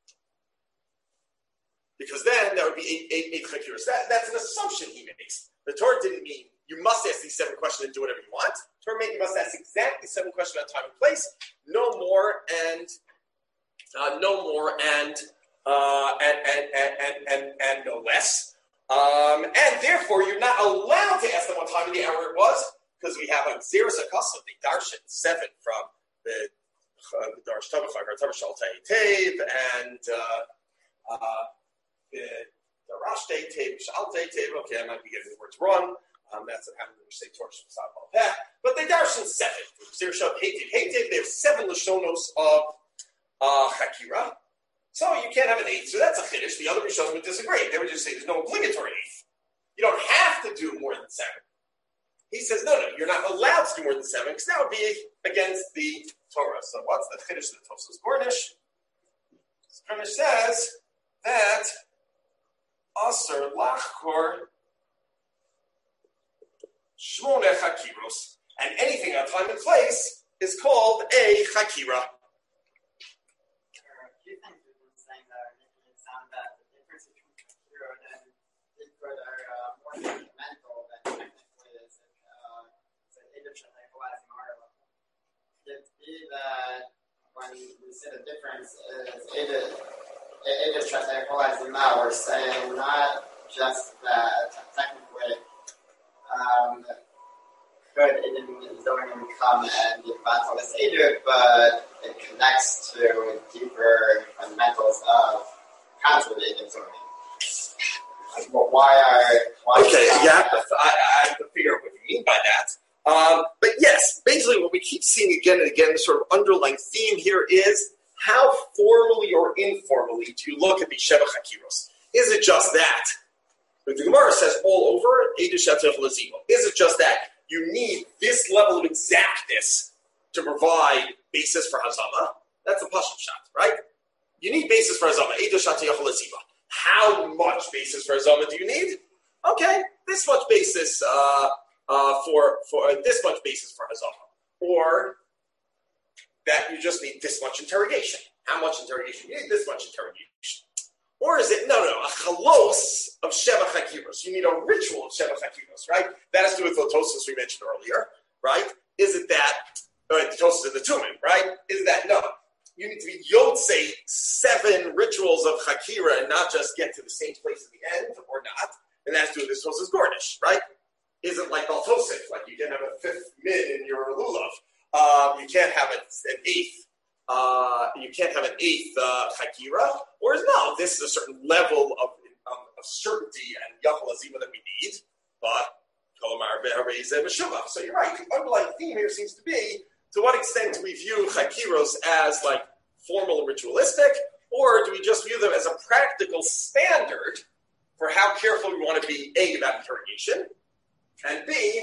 Because then there would be eight, eight, eight chakiros. That, that's an assumption he makes. The Torah didn't mean you must ask these seven questions and do whatever you want. The Torah meant you must ask exactly seven questions about time and place, no more and uh, no more and, uh, and, and, and, and, and, and no less. Um, and therefore, you're not allowed to ask them what time of the hour it was, because we have a Xeris Akasa, the Darshan seven from the uh, Darsh Tabachar, Tabashal Tev, and uh, uh, the Darash Tev, Shal Tev. Okay, I might be getting the words wrong. Um, that's what happened when we say Torah Shabbat Peh. But the Darshan seven, Xeris Shal Tev, they have seven Lashonos of uh, Chakira. So you can't have an eighth. So that's a chiddush. The other Rishonim would disagree. They would just say there's no obligatory eighth. You don't have to do more than seven. He says, no, no, you're not allowed to do more than seven, because that would be against the Torah. So what's the chiddush of the Tosas Gornish? Gornish says that Aser Lachkor Shmone Chakiros, and anything on time and place is called a Chakira. Mental than technically is uh, it be that when we say the difference is it is equalizing now, we're saying not just that technically um, could it zoning come and be battle as Edu, but it connects to deeper fundamentals of consolidated zoning. But why are why okay? You have to, I, I have to figure out what you mean by that. Um, but yes, basically, what we keep seeing again and again, the sort of underlying theme here is how formally or informally do you look at these Sheva Chakiros? Is it just that? But the Gemara says all over, Is it just that you need this level of exactness to provide basis for Hazama? That's a Pashut shot, right? You need basis for Hazama. How much basis for Hazama do you need? Okay, this much basis uh, uh, for for uh, this much basis for Hazama, or that you just need this much interrogation. How much interrogation? You need this much interrogation, or is it no, no, a chalos of Sheva Chakiros? You need a ritual of Sheva Chakiros, right? That has to do with the Tosas we mentioned earlier, right? Is it that or the Tosas of the Tumen, right? Is that no? You need to be Yotzei seven rituals of Chakira and not just get to the same place at the end, or not. And that's doing this Tosas Gornish, right? isn't like Baltosif. Like you can have a fifth min in your lulav. Um, you can't have an eighth. Uh, you can't have an eighth uh, chakira. Whereas no, this is a certain level of, of, of certainty and yachol azima that we need. But so you're right. The underlying theme here seems to be: to what extent do we view chakiros as like formal and ritualistic, or do we just view them as a practical standard for how careful we want to be, A, about interrogation, and B,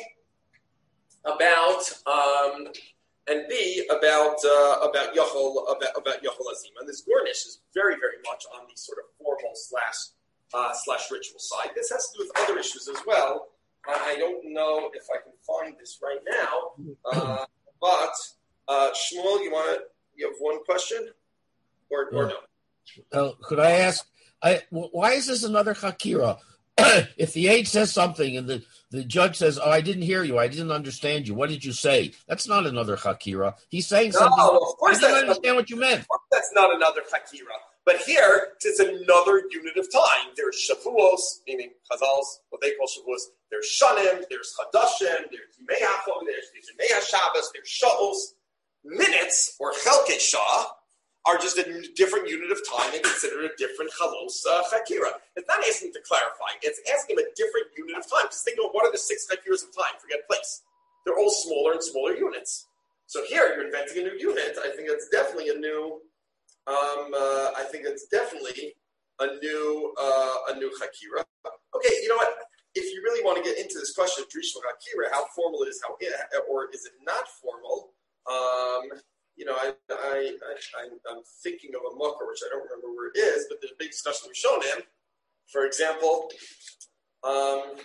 about um, and B about uh, about Yachol about about Yachol Azima. And this Gornish is very very much on the sort of formal slash uh, slash ritual side. This has to do with other issues as well. Uh, I don't know if I can find this right now, uh, but uh, Shmuel, you want to you have one question, or or no? Uh, could I ask? I, why is this another Hakira? If the aide says something and the, the judge says, "Oh, I didn't hear you. I didn't understand you. What did you say?" That's not another Hakira. He's saying no, something. Of course I didn't that's understand not, what you meant. Of course that's not another Hakira. But here, it's another unit of time. There's Shavuos, meaning Chazal's, what they call Shavuos. There's Shanim, there's Chadashim, there's Yimei HaChol, there's Yimei HaShabbos, there's Sha'os. Minutes, or Chelkei Shah, are just a different unit of time and considered a different Chalos uh, Chakira. It's not asking to clarify. It's asking him a different unit of time. Just think about what are the six Chakiras of time? Forget place. They're all smaller and smaller units. So here, you're inventing a new unit. I think it's definitely a new... Um, uh, I think it's definitely a new uh, a new Hakira. Okay, you know what? If you really want to get into this question of Drishma Hakira, how formal it is, how or is it not formal? Um, you know, I, I, I, I'm thinking of a mucker, which I don't remember where it is, but there's a big discussion we've shown him. For example, um,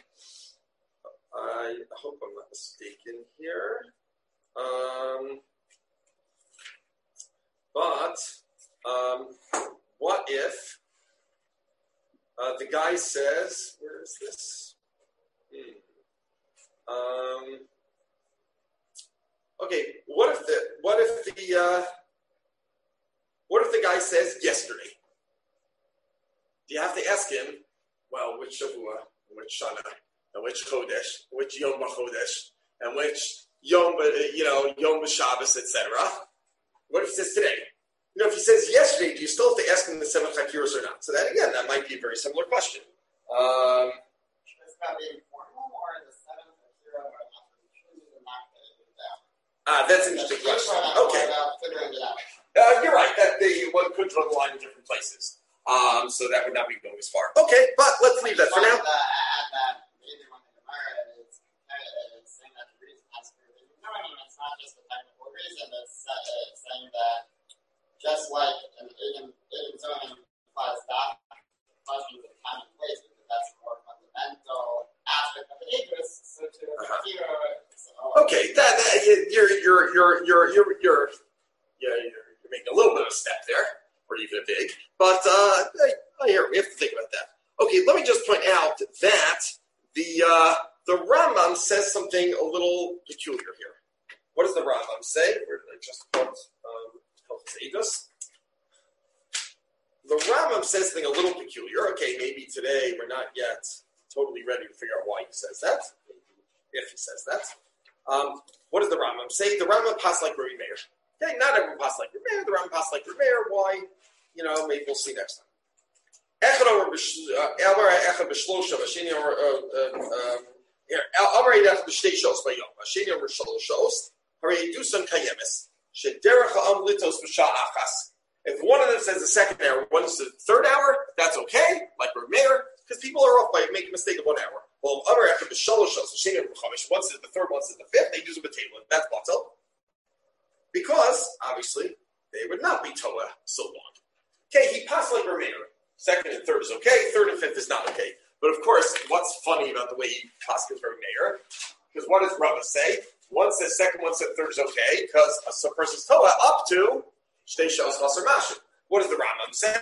I hope I'm not mistaken here. Um, but um, what if uh, the guy says, where is this? Hmm. Um, okay, what if the what if the uh, what if the guy says yesterday? Do you have to ask him? Well, which Shavua, which Shana, and which Chodesh, which Yom HaChodesh, and which Yom, you know, Yom Shabbos, et cetera. What if he says today? You know, if he says yesterday, do you still have to ask him the seven Chakiros or not? So that again, that might be a very similar question. Um, Is that being formal or the seven Chakira or not? Ah, that's an interesting question. Okay. Uh, uh, you're right. That they one could draw the line in different places. Um, so that would not be going as far. Okay, but let's leave that for now. Add that maybe one thing Gemara is saying that the reason has to be no, I mean it's not just a technical reason. It's, uh, it's saying that just like an Adam zoning implies that questions of time and place because that's a more fundamental aspect of the Idris. So to uh-huh. Zero, okay, that, that you're you're you're you're you're you're yeah you're, you're making a little bit of a step there, or even a big. But uh, I, I hear we have to think about that. Okay, let me just point out that the uh, the Rambam says something a little peculiar here. What does the Rambam say? Where did I just put um, Edus? The Rambam says something a little peculiar. Okay, maybe today we're not yet totally ready to figure out why he says that. Maybe if he says that. Um, what does the Rambam say? The Rambam pass like Rabbi Meir. Okay, not everyone pass like Rabbi Meir. The Rambam pass like Rabbi Meir. Why? You know, maybe we'll see next time. Echad over Elbar Echad b'Shlosha Vashini or here Elbar Echad b'Shtei Shos Bayom Vashini over Shalosh Shos Harei Dusan Kayemis Shederach Ha'am Litos B'Shah Achas. If one of them says the second hour, one says the third hour, that's okay, like Rabbi Meir, because people are off by making a mistake of one hour. Well, other after the Shalosh Shos Vashini over Chamish, one says the third, one says the fifth, they do some table. That's batel. Because obviously they would not be Torah so long. Okay, he passed like Rabbi Meir. Second and third is okay. Third and fifth is not okay. But of course, what's funny about the way he passed Rabbi Meir? Because what does Rava say? One says second, one says third is okay because a person's Torah up to Shtei Shos Chaser Mashim. What does the Rambam say?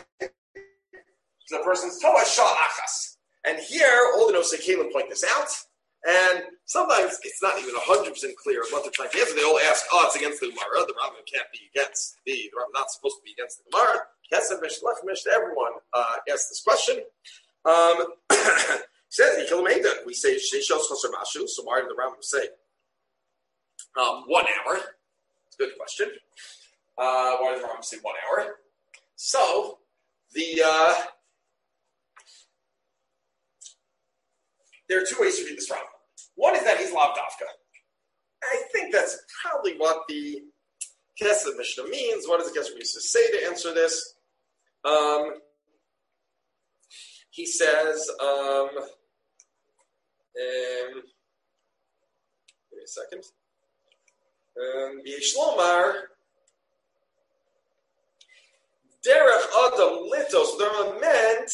The person's Torah Shah Achas. And here, all the Nosei Kalim point this out. And sometimes it's not even one hundred percent clear what they're trying to answer. They all ask, oh, it's against the Gemara. The Rambam can't be against the, the Rambam not supposed to be against the Gemara. Kesef Mish, Lech Mish, everyone uh, asked this question. Um, says we say Sheishos Chosar Mashu, so why did the Rambam say um, one hour? It's a good question. Uh, why did the Rambam say one hour? So the uh, there are two ways to read this Rambam. One is that he's Lav Dafka. I think that's probably what the Kesef Mishnah means. What does the Kesef Mishnah say to answer this? Um, he says, um, um, give me a second. Um, Yishlomar, Derech Adam Litos, there meant,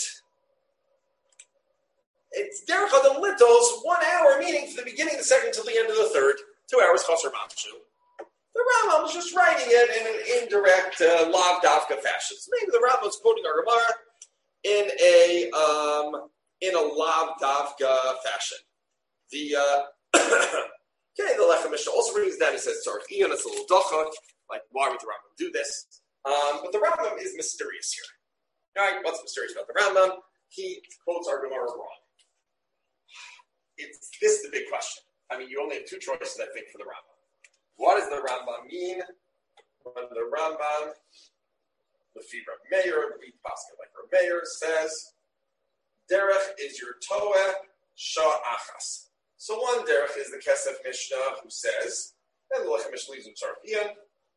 it's Derech Adam Litos, one hour, meaning from the beginning of the second till the end of the third, two hours, Chosar Mamshu. The Rambam was just writing it in an indirect uh, Lav Dafka fashion. So maybe the Rambam was quoting our Gemara in a um, in a Lav Dafka fashion. The uh, okay, the Lechem Mishnah also brings down. He says Tzarich Iyon. It's a little dochot. Like, why would the Rambam do this? Um, but the Rambam is mysterious here. All right, what's mysterious about the Rambam? He quotes our Gemara wrong. It's this is the big question. I mean, you only have two choices, I think, for the Rambam. What does the Rambam mean when the Rambam, the Fibra Meir, the Beat Basket, like Reb Meir says, Derech is your Toeh Shah Achas. So one Derech is the Kesef Mishnah who says, and the Lechem Mishnah leaves him Tzarfiyan,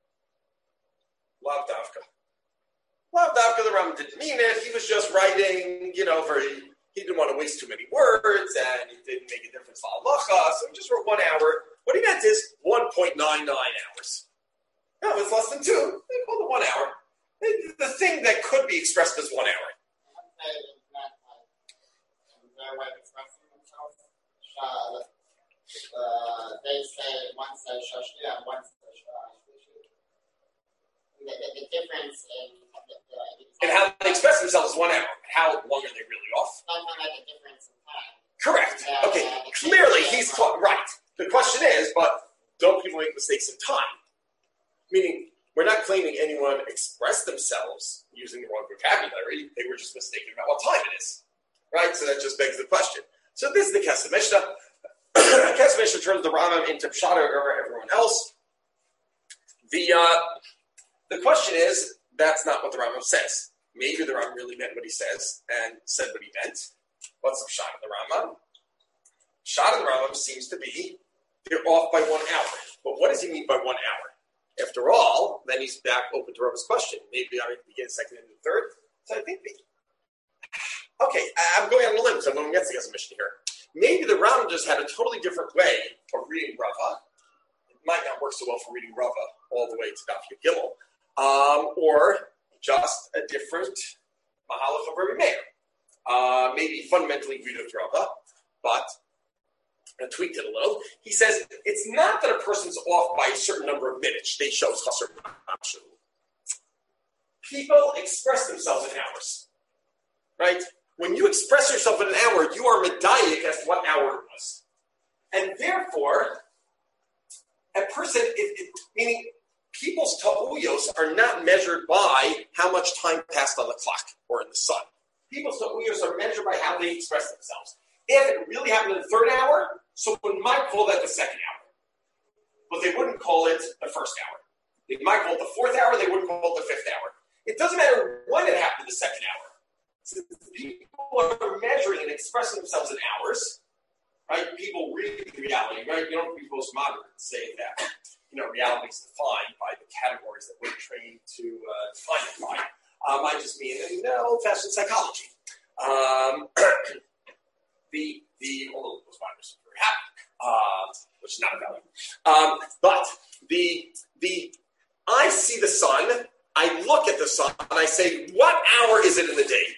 Lav Davka. Lav Davka, the Rambam didn't mean it. He was just writing, you know, very, he didn't want to waste too many words, and it didn't make a difference for halacha, so he just wrote one hour. What he meant is one point nine nine hours. No, it's less than two. They call it one hour. The thing that could be expressed as one hour. Uh, they say one says Shashni and one says Shashni. The, the, the difference in the, and how they express themselves is one hour. How long are they really off? Not like a difference in time. Correct. Uh, okay. uh, Clearly, he's taught right. The question is, but don't people make mistakes in time? Meaning, we're not claiming anyone expressed themselves using the wrong vocabulary. They were just mistaken about what time it is. Right? So that just begs the question. So this is the Kesef Mishnah. Kesef Mishnah turns the Rambam into Pshata over everyone else. The uh, the question is, that's not what the Rambam says. Maybe the Rambam really meant what he says and said what he meant. What's the Pshat of the Rambam? Pshat of the Rambam seems to be they're off by one hour. But what does he mean by one hour? After all, then he's back open to Rambam's question. Maybe I begin second and third. So I think the okay, I'm going on a limb, so I'm going to get the Mishnah here. Maybe the Rambam just had a totally different way of reading Rava. It might not work so well for reading Rava all the way to Daf Yud Gimel, um, or just a different Mahalach of Rebbe Meir. Uh, maybe fundamentally agreed with Rava, but and tweaked it a little. He says it's not that a person's off by a certain number of minutes. They show Chasar Mashu. People express themselves in hours, right? When you express yourself in an hour, you are medayik as to what hour it was. And therefore, a person, it, it, meaning people's ta'uyos are not measured by how much time passed on the clock or in the sun. People's ta'uyos are measured by how they express themselves. If it really happened in the third hour, someone might call that the second hour. But they wouldn't call it the first hour. They might call it the fourth hour, they wouldn't call it the fifth hour. It doesn't matter when it happened in the second hour. Since people are measuring and expressing themselves in hours, right? People read reality, right? You don't be postmodern and say that, you know, reality is defined by the categories that we're trained to uh, define it by. Um, I just mean in uh, old-fashioned psychology. Um, the the although postmodernists are very happy, uh, which is not a value. Um, but the the I see the sun. I look at the sun and I say, what hour is it in the day?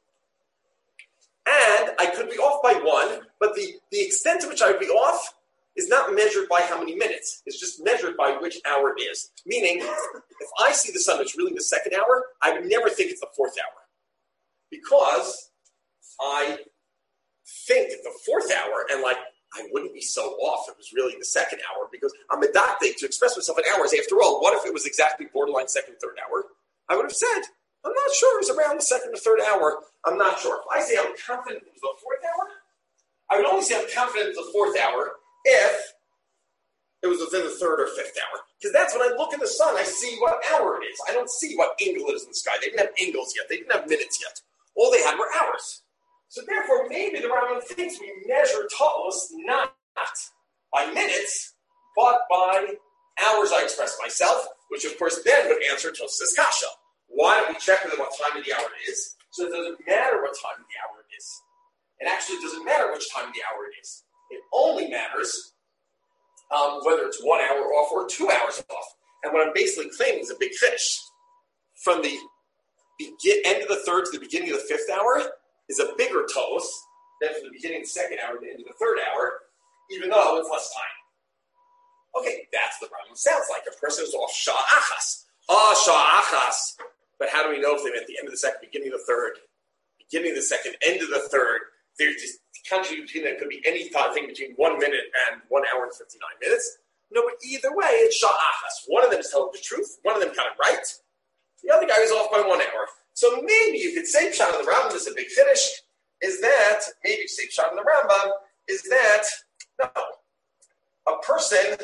And I could be off by one, but the, the extent to which I would be off is not measured by how many minutes. It's just measured by which hour it is. Meaning, if I see the sun, it's really the second hour, I would never think it's the fourth hour. Because I think the fourth hour, and like, I wouldn't be so off if it was really the second hour, because I'm a doctor to express myself in hours. After all, what if it was exactly borderline second, third hour? I would have said, I'm not sure it was around the second or third hour. I'm not sure. If I say I'm confident it was the fourth hour, I would only say I'm confident in the fourth hour if it was within the third or fifth hour. Because that's when I look at the sun, I see what hour it is. I don't see what angle it is in the sky. They didn't have angles yet. They didn't have minutes yet. All they had were hours. So therefore, maybe the Rambam thinks we measure Taos not by minutes, but by hours I express myself, which of course then would answer Tosafos Kasha. Why don't we check with them what time of the hour it is? So it doesn't matter what time of the hour it is. It actually doesn't matter which time of the hour it is. It only matters um, whether it's one hour off or two hours off. And what I'm basically claiming is a big fish. From the begin, end of the third to the beginning of the fifth hour is a bigger Tos than from the beginning of the second hour to the end of the third hour, even though it's less time. Okay, that's the problem. It sounds like a person is off Shah Achas. Ah, Shah Achas. But how do we know if they meant the end of the second, beginning of the third, beginning of the second, end of the third? There's just country between that could be any thing between one minute and one hour and fifty-nine minutes. No, but either way, it's Shah Achas. One of them is telling the truth. One of them got it right. The other guy is off by one hour. So maybe you could say Pshat in the Rambam is a big finish. Is that, maybe you say Pshat in the Rambam, is that, no, a person,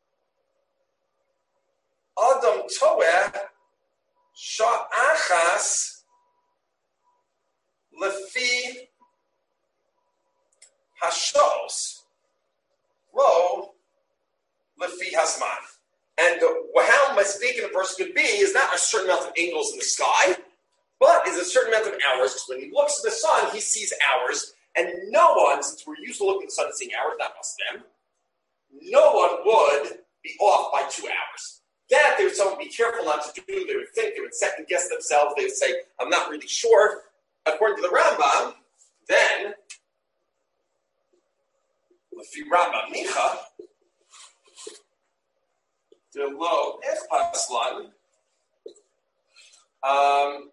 Adam Toeh, Shah Achas, Lefi Hashos, Lo, Lefi Hasman. And how mistaken a person could be is not a certain amount of angles in the sky, but is a certain amount of hours. Because when he looks at the sun, he sees hours. And no one, since we're used to looking at the sun and seeing hours, not Muslim, no one would be off by two hours. That they would someone be careful not to do. They would think, they would second guess themselves. They would say, I'm not really sure. According to the Rambam, then, if you Rambam Micha, the low Echpaslan, um,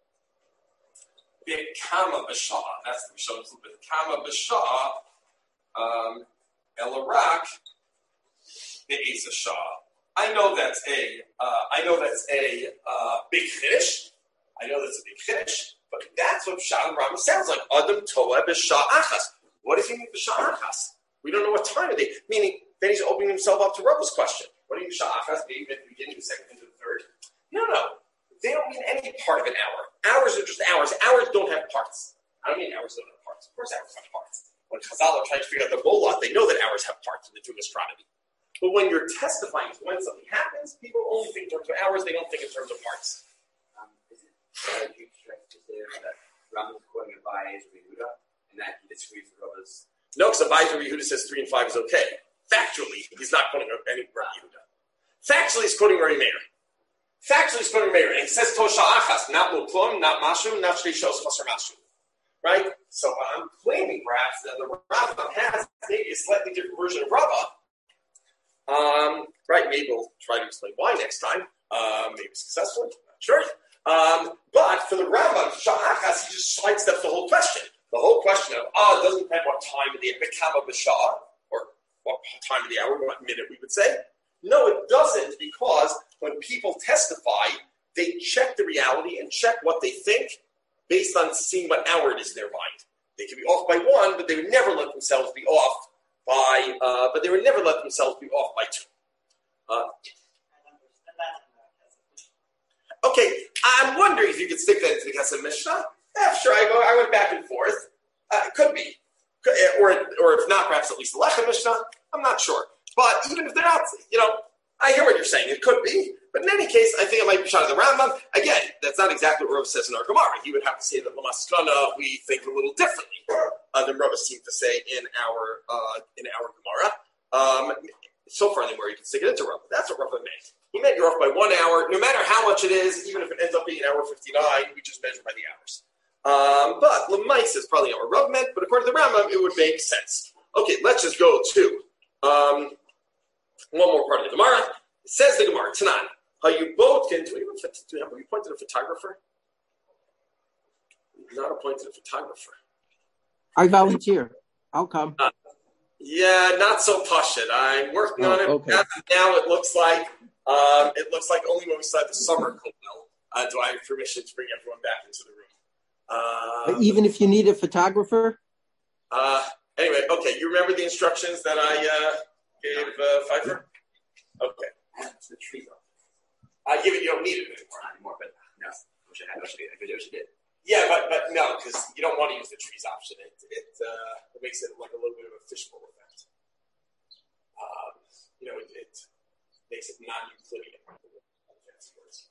Bekama B'Shah, that's the B'Shah, Bekama B'Shah, um, Elarak, Be'ez Shah. I know that's a, uh, I know that's a uh, big chiddush. I know that's a big chiddush, but that's what Pshat and Rambam sounds like. Adam Toeh B'Shah Achas. What does he mean B'Shah Achas? We don't know what time of day. Meaning, then he's opening himself up to Rabba's question. What do you mean B'Shah Achas? Maybe at the beginning, the second, into the third. No, no. They don't mean any part of an hour. Hours are just hours. Hours don't have parts. I don't mean hours don't have parts. Of course hours have parts. When Chazal are trying to figure out the Bolat, they know that hours have parts in the Jewish astronomy. But when you're testifying to when something happens, people only think in terms of hours, they don't think in terms of parts. Um, is it uh, you correct to say that Rambam is quoting Abai as Yehuda, and that he disagrees with Rabba's? No, because Abai and Yehuda says three and five is okay. Factually, he's not quoting any Rabbi Yehuda. Factually, he's quoting Rabbi Meir. Factually, he's quoting Meir, and he says Tosha Achas, not Muklum, not Mashu, not Shri Shos Chasar Mashu. Right? So I'm claiming perhaps that the Rambam has maybe a slightly different version of Rabbah. Um, right, maybe we'll try to explain why next time. Um, maybe successfully, not sure. Um, but for the Rambam, Sha'achas, he just sidesteps the whole question. The whole question of, ah, oh, it doesn't depend what time of the Bekama B'Shah, or what time of the hour, what minute we would say. No, it doesn't, because when people testify, they check the reality and check what they think based on seeing what hour it is in their mind. They could be off by one, but they would never let themselves be off by, uh, but they would never let themselves be off by two. Uh, okay, I'm wondering if you could stick that into the Kesef Mishnah. Yeah, sure, I, go, I went back and forth. Uh, it could be. Could, or, or if not, perhaps at least the Lechem Mishnah. I'm not sure. But even if they're not, you know, I hear what you're saying. It could be. But in any case, I think it might be shot of the Rambam. Again, that's not exactly what Rav says in our Gemara. He would have to say that Lamaskana, we think a little differently uh, than Rav seemed to say in our uh, in our Gemara. Um, so far, anywhere you can stick it into Rav. That's what Rav meant. He meant you're off by one hour, no matter how much it is, even if it ends up being an hour fifty-nine, we just measure by the hours. Um, but Lamais is probably not what Rav meant, but according to the Rambam, it would make sense. Okay, let's just go to um, one more part of the Gemara. It says the Gemara, Tanan. How you both can, do we have, do we have we appointed a photographer? We've not appointed a photographer. I volunteer. I'll come. Uh, yeah, not so pashut. I'm working oh, on it. Okay. As of now, it looks like um, it looks like only when we start the summer Kollel uh, do I have permission to bring everyone back into the room. Uh, Even if you need a photographer? Uh, Anyway, okay, you remember the instructions that I uh, gave uh, Pfeiffer? Okay. That's the tree though. I give it. You don't need it anymore. Not anymore, but no. I wish I had. I wish I did. I wish I did. Yeah, but but no, because you don't want to use the trees option. It it, uh, it makes it like a little bit of a fishbowl effect. Um, you know, it, it makes it non-Euclidean. Fancy words.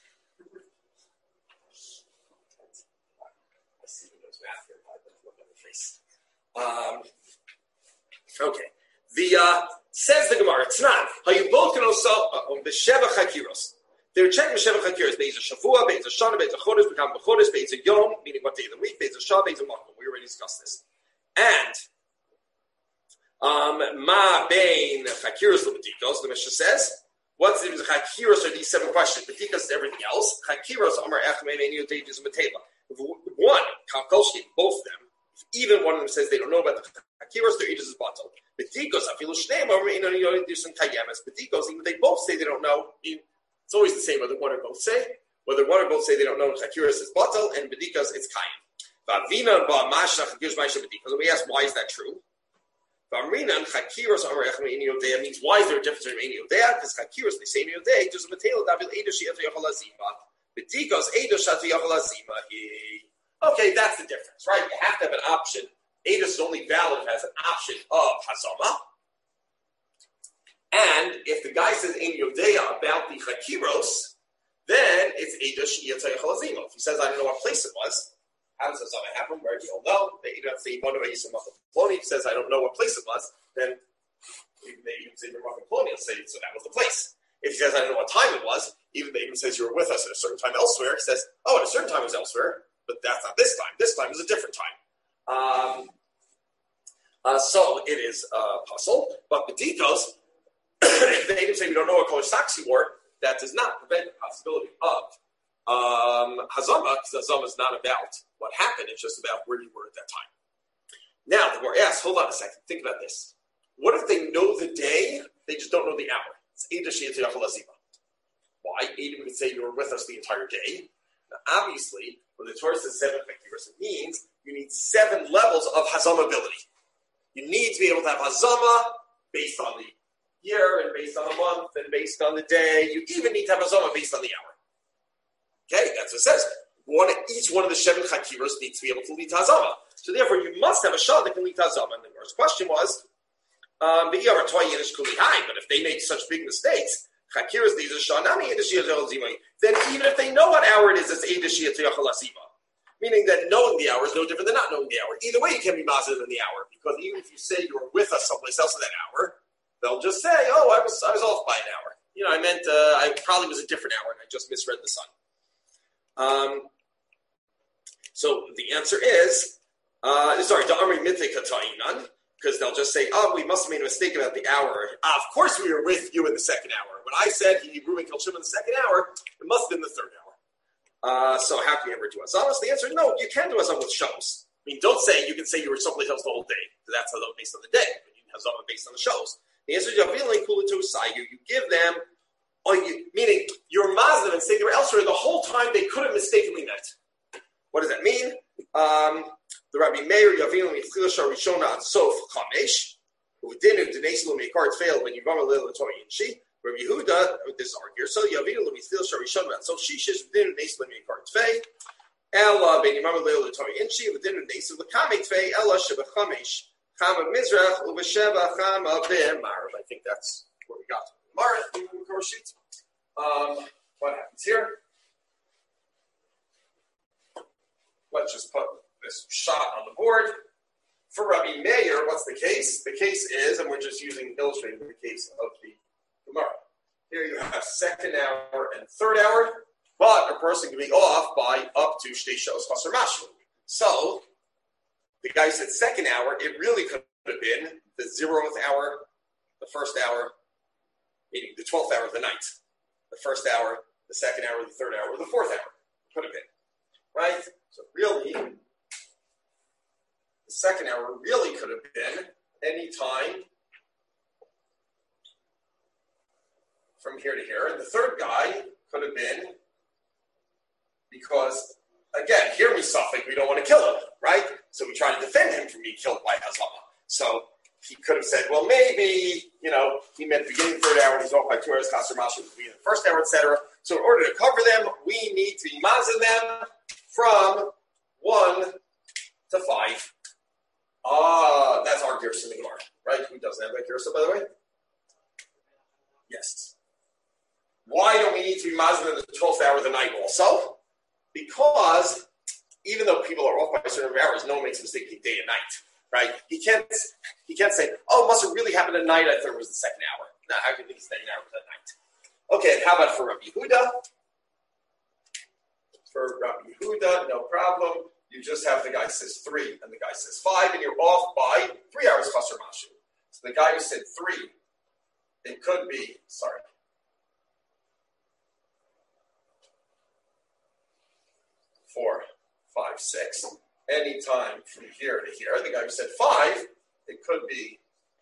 I see who knows math here. I look at the face. Um, okay. The uh, says the Gemara. It's not. How you both can also on the Sheva Chakiros. They're checking Sheva Chakiros. Beis a Shavua, Beis a Shana, Beis a Chodesh, become Bechodesh, Beis a Yom, meaning what day of the week, Beis a Shah, Beis a Makom. We already discussed this. And um, Ma Bein Chakiros L'Bedikos. The Mishnah says, what's the Chakiros are these seven questions? Bedikas is everything else. Chakiros Amar Echmei Meinu Tejas Mateva. One, Kalkolski, both of them. Even one of them says they don't know about the Chakiros, their ages is bottled. Bedikos, Afilu Shneim, or Meinu Yodim Kayemes. Bedikos, even they both say they don't know. It's always the same whether one or both say. Whether one or both say they don't know, Chakiros is bottled, and Bedikas it's Kayem. Vavina ba Masha Chakiros Maisha Bedikas. And we ask, why is that true? Vamrinan Chakiros Amar Echmei Meinu Yodea means why is there a difference between Meinu Yodea? Because Chakiros they say Meinu Yodea just a Matela Davil Eidosh Yatu Yachalazima. Bedikas Eidosh Yatu Yachalazima. Okay, that's the difference, right? You have to have an option. Eidos is only valid if it has an option of Hazama. And if the guy says Ein Yodea about the Chakiros, then it's Eidos Yatay Chalazima. If he says, I don't know what place it was, how does Hazama happen? Where do you all know? They don't say, If he says, I don't know what place it was, then they even say, Ploni, say, so that was the place. If he says, I don't know what time it was, even they even says, you were with us at a certain time elsewhere, he says, oh, at a certain time it was elsewhere. But that's not this time. This time is a different time. Um, uh, so it is uh, puzzle. But Bedikos, if they even say we don't know what color socks he wore, that does not prevent the possibility of um, Hazama, because Hazama is not about what happened. It's just about where you were at that time. Now, the more asks, hold on a second. Think about this. What if they know the day, they just don't know the hour? It's Eidah Sheyat Yachalazima. Why? Eidah would say you were with us the entire day. Now, obviously, when the Torah says seven Chakiros, it means you need seven levels of Hazama ability. You need to be able to have Hazama based on the year and based on the month and based on the day. You even need to have Hazama based on the hour. Okay, that's what it says. One, each one of the seven Chakiros needs to be able to lead to Hazama. So therefore, you must have a Shah that can lead to Hazama. And the first question was, um, but if they make such big mistakes, then even if they know what hour it is, it's Eidah Sheyat Yachalazima. Meaning that knowing the hour is no different than not knowing the hour. Either way, you can be mazid in the hour, because even if you say you were with us someplace else at that hour, they'll just say, "Oh, I was I was off by an hour. You know, I meant uh, I probably was a different hour, and I just misread the sun." Um. So the answer is, uh, sorry, da'amri mitei katainan, because they'll just say, "Oh, we must have made a mistake about the hour. Ah, of course, we were with you in the second hour. When I said he Reuben killed Shimon in the second hour, it must have been the third hour." Uh, so how can you ever do Hazama? The answer is no, you can do Hazama with shows. I mean, don't say you can say you were someplace else the whole day, because that's Hazama based on the day, but you can Hazama based on the shows. The answer is you you give them, or you, meaning you're Muslim and say they were elsewhere the whole time they could have mistakenly met. What does that mean? Um, the Rabbi Meir Yavinu Mitzchila Sharishona Sof Chamesh, who didn't Denes Lo Meikar failed when you run a little Torah Inshi. Rabbi Yehuda, this arguer, so Yavinu Lo Mitzchila Sharishona Sof Shishish didn't Denes Lo Meikar Tfei. Ella Ben Yimam Lo Torah Inshi didn't Denes Lo Kamei Tfei. Ella Sheba Chamesh Chama Mizrach Uvesheva Chama B'Marav. I think that's where we got to. Marav in the course sheet. Um, what happens here? Let's just put this shot on the board. For Rabbi Meir, what's the case? The case is, and we're just using illustrating the case of the Gemara. Here you have second hour and third hour, but a person can be off by up to shtei shos chaser mashma. So the guy said second hour, it really could have been the zeroth hour, the first hour, meaning the twelfth hour of the night, the first hour, the second hour, the third hour, the fourth hour. Could have been. Right? So really, the second hour really could have been any time from here to here. And the third guy could have been because, again, here we suffix, we don't want to kill him, right? So we try to defend him from being killed by Hazama. So he could have said, well, maybe, you know, he meant beginning third hour and he's off by two hours, Kasser Mashu would be in the first hour, et cetera. So in order to cover them, we need to be mazin them from one to five. Ah, uh, that's our Gersa in the Gemara, right? Who doesn't have that Gersa, by the way? Yes. Why don't we need to be mazin in the twelfth hour of the night also? Because even though people are off by a certain hours, no one makes a mistake between day and night, right? He can't he can't say, oh, it must have really happened at night. I thought it was the second hour. No, how can he say an hour was at night? Okay, and how about for Rabbi Yehuda? For Rabbi Yehuda, no problem. You just have the guy says three and the guy says five, and you're off by three hours Chasser Mashu. So the guy who said three, it could be, sorry. Four, five, six. Any time from here to here. The guy who said five, it could be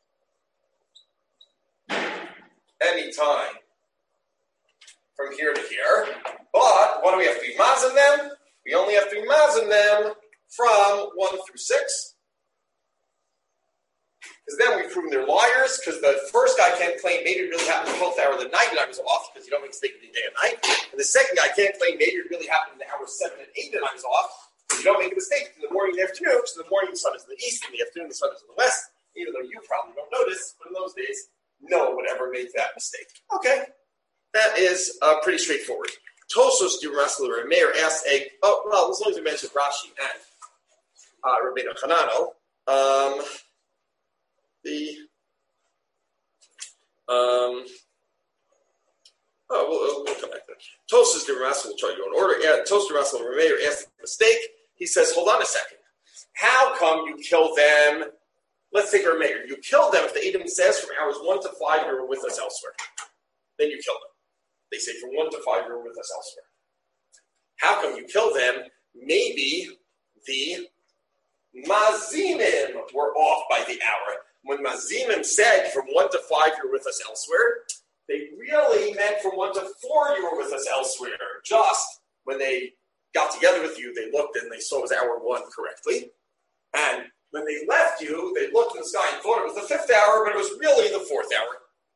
any time from here to here. But what do we have to be mazin them? We only have to be mazin them from one through six. Because then we've proven they're liars, because the first guy can't claim maybe it really happened in the twelfth hour of the night and I was off, because you don't make a mistake between day and night. And the second guy can't claim maybe it really happened in the hours seven and eight and I was off, because you don't make a mistake in the morning and the afternoon, because in the morning the sun is in the east, and in the afternoon the sun is in the west, even though you probably don't notice, but in those days, no one would ever make that mistake. Okay, that is uh, pretty straightforward. Tosos di Ramasla Meir asked a, oh, well, as long as we mentioned Rashi and uh, Rabbeinu Hanano, um, the, um, oh, we'll, we'll come back to that. Tosos di Ramasla, we'll try to go in order. Yeah, Tosos di Ramasla Meir asked a mistake. He says, hold on a second. How come you kill them? Let's take our mayor. You killed them if the Edom says from hours one to five you were with us elsewhere. Then you kill them. They say from one to five you were with us elsewhere. How come you kill them? Maybe the Mazimim were off by the hour. When Mazimim said from one to five you were with us elsewhere, they really meant from one to four you were with us elsewhere. Just when they got together with you, they looked and they saw it was hour one correctly. And when they left you, they looked in the sky and thought it was the fifth hour, but it was really the fourth hour.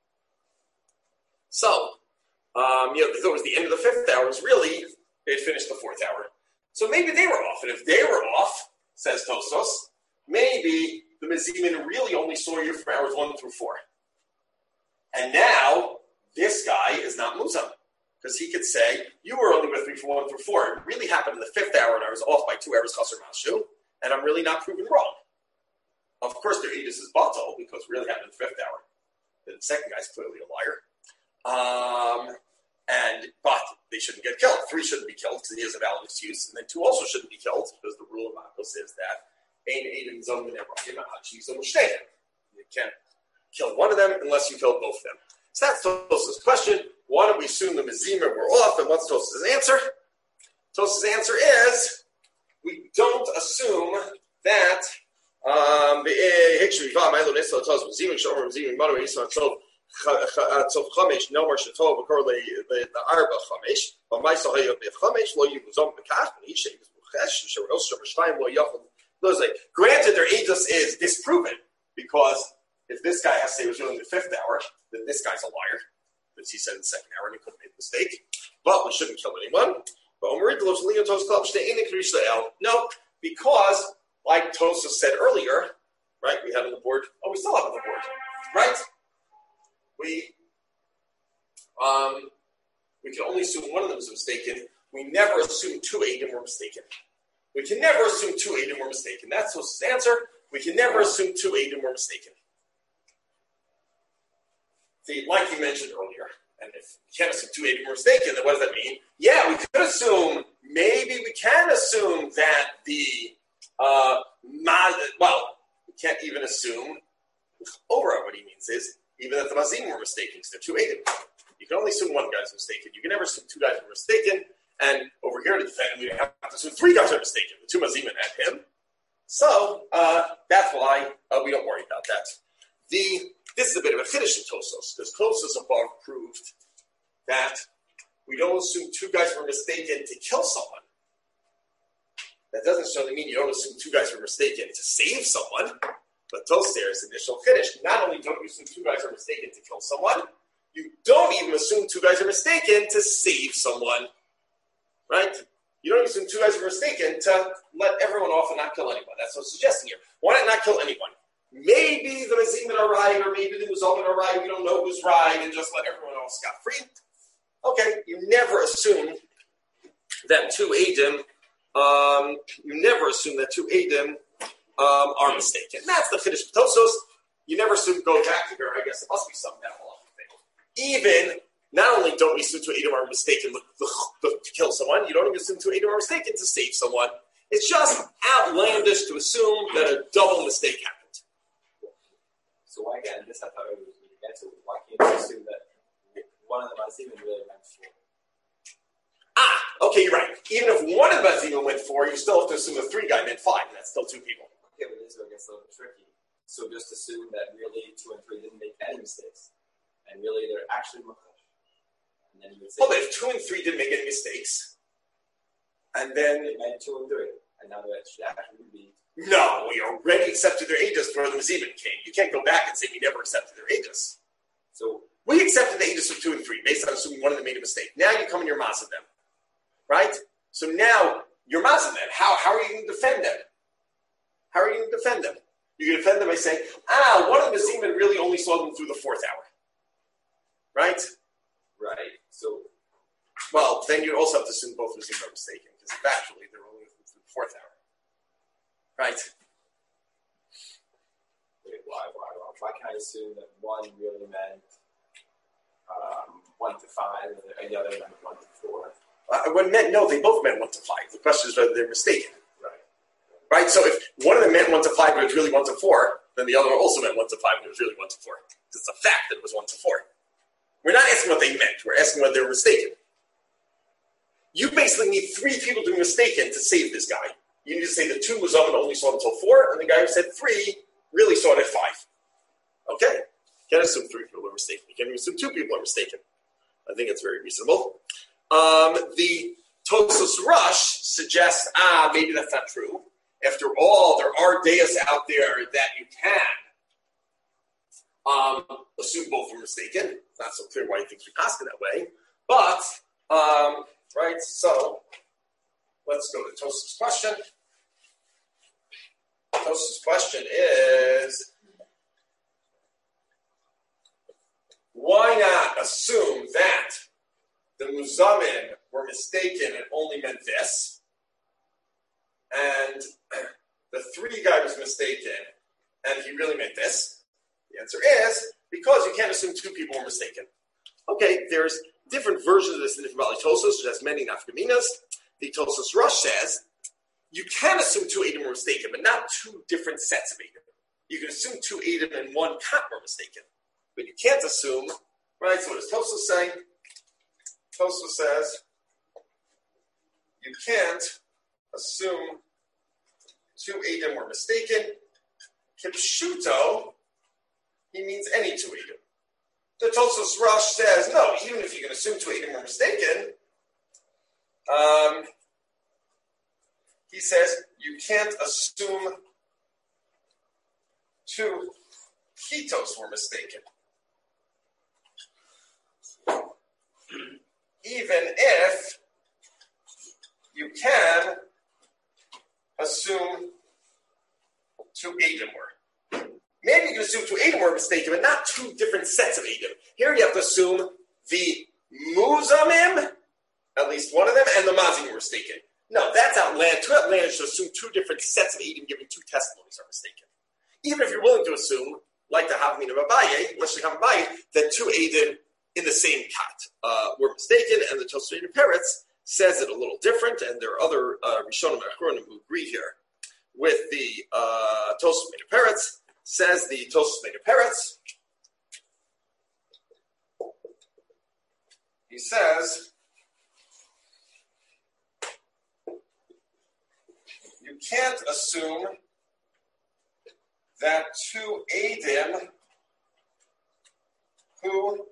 So, um, you know, they thought it was the end of the fifth hour. It was really, they had finished the fourth hour. So maybe they were off. And if they were off, says Tosos, maybe the Mezimin really only saw you from hours one through four. And now, this guy is not Muzam. Because he could say, you were only with me from one through four. It really happened in the fifth hour, and I was off by two hours Chasser Mashu, and I'm really not proven wrong. Of course, their Edis is Batal, because it really happened in the fifth hour. The second guy's clearly a liar. Um, and But they shouldn't get killed. Three shouldn't be killed, because he has a valid excuse. And then two also shouldn't be killed, because the rule of Makos says that Ein Edom Zom V'Nebrachim Hachi Zom Shteihem. You can't kill one of them unless you kill both of them. So that's Tos's question. Why don't we assume the Mezimah were off? And what's Tos's answer? Tos's answer is, we don't assume that um, granted, their aegis is disproven, because if this guy has to say it was really the fifth hour, then this guy's a liar. Because he said in the second hour and he couldn't make a mistake. But we shouldn't kill anyone. No, because, like Tosa said earlier, right, we had on the board, oh, we still have on the board, right? We um, we can only assume one of them is mistaken. We never assume two Edom were mistaken. We can never assume two Edom were mistaken. That's Tosa's answer. We can never assume two Edom were mistaken. See, like you mentioned earlier, and if we can't assume two Edom were mistaken, then what does that mean? Yeah, we could assume, maybe we can assume that the, uh, well, we can't even assume, over what he means is, even that the Mazim were mistaken, because they're two Edom. You can only assume one guy's mistaken. You can never assume two guys were mistaken, and over here to defend, we have to assume three guys are mistaken, the two Mazim and him. So, uh, that's why uh, we don't worry about that. The This is a bit of a finish in Tosos, because Tosos above proved that we don't assume two guys were mistaken to kill someone. That doesn't necessarily mean you don't assume two guys were mistaken to save someone. But Toster's initial finish, not only don't you assume two guys are mistaken to kill someone, you don't even assume two guys are mistaken to save someone. Right? You don't assume two guys are mistaken to let everyone off and not kill anyone. That's what I'm suggesting here. Why not not kill anyone? Maybe the Mazimin are right, or maybe the Muzamin are right. We don't know who's right, and just let everyone else scot-free. Okay, you never assume that two Eidim, um, you never assume that two Eidim um, are mistaken. That's the Chiddush of Tosos. You never assume go back to her. I guess it must be some that thing. Even, not only don't we assume two Eidim are mistaken to kill someone, you don't even assume two Eidim are mistaken to save someone. It's just outlandish to assume that a double mistake happened. So why again, this I thought it was really answer. Why can't you assume that one of the Mazimin really went for? Ah, okay, you're right. Even if one of the Mazimin went for, you still have to assume the three guy meant five, and that's still two people. Okay, but this gets a little tricky. So just assume that really two and three didn't make any mistakes, and really they're actually makash. And then you would say, well, if two and three didn't make any mistakes, and then they made two and three, and now that should actually be. No, we already accepted their aegis before the Mazimin came. You can't go back and say we never accepted their aegis. So we accepted the aegis of two and three based on assuming one of them made a mistake. Now you come and you're massing them, right? So now you're massing them. How how are you going to defend them? How are you going to defend them? You can defend them by saying, ah, one of the Mazimin really only saw them through the fourth hour, right? Right. So, well, then you also have to assume both Mazimin are mistaken because actually they're only through the fourth hour. Right. Wait, why, why, why, why can I assume that one really meant um, one to five, and the other meant one to four? Uh, when meant no, they both meant one to five. The question is whether they're mistaken. Right. Right. So if one of them meant one to five, but it was really one to four, then the other also meant one to five, but it was really one to four. It's a fact that it was one to four. We're not asking what they meant. We're asking whether they were mistaken. You basically need three people to be mistaken to save this guy. You need to say the two was up and only saw it until four, and the guy who said three really saw it at five. Okay. Can't assume three people are mistaken. You can't assume two people are mistaken. I think it's very reasonable. Um, the Tosos Rush suggests, ah, maybe that's not true. After all, there are deas out there that you can um, assume both are mistaken. It's not so clear why he thinks we ask it that way. But, um, right, so let's go to Tosos' question. Tosos' question is, why not assume that the Muzamin were mistaken and only meant this, and the three guy was mistaken and he really meant this? The answer is, because you can't assume two people were mistaken. Okay, there's different versions of this in different Bali Tosos, which has many nafkaminas. The Tosos Rush says, you can assume two Eidim were mistaken, but not two different sets of Eidim. You can assume two Eidim and one Kat were mistaken. But you can't assume, right? So what does Tosos say? Tosos says, you can't assume two Eidim were mistaken. Kipshuto, he means any two Eidim. The Tosos Rush says, no, even if you can assume two Eidim were mistaken, um, he says you can't assume two Kitos were mistaken. Even if you can assume two Eidim were. Maybe you can assume two Eidim were mistaken, but not two different sets of Eidim. Here you have to assume the Muzamim, at least one of them, and the Mazim were mistaken. No, that's outlandish. Too outlandish to assume two different sets of Eidim giving two testimonies are mistaken. Even if you're willing to assume, like the Havmin of Abaye, let's say Abaye, that two Eidim in the same kat uh, were mistaken, and the Tosos Peretz says it a little different, and there are other uh, Rishonim and Achronim who agree here with the uh, Tosos Peretz. Says the Tosos Peretz, he says, you can't assume that two Eidim who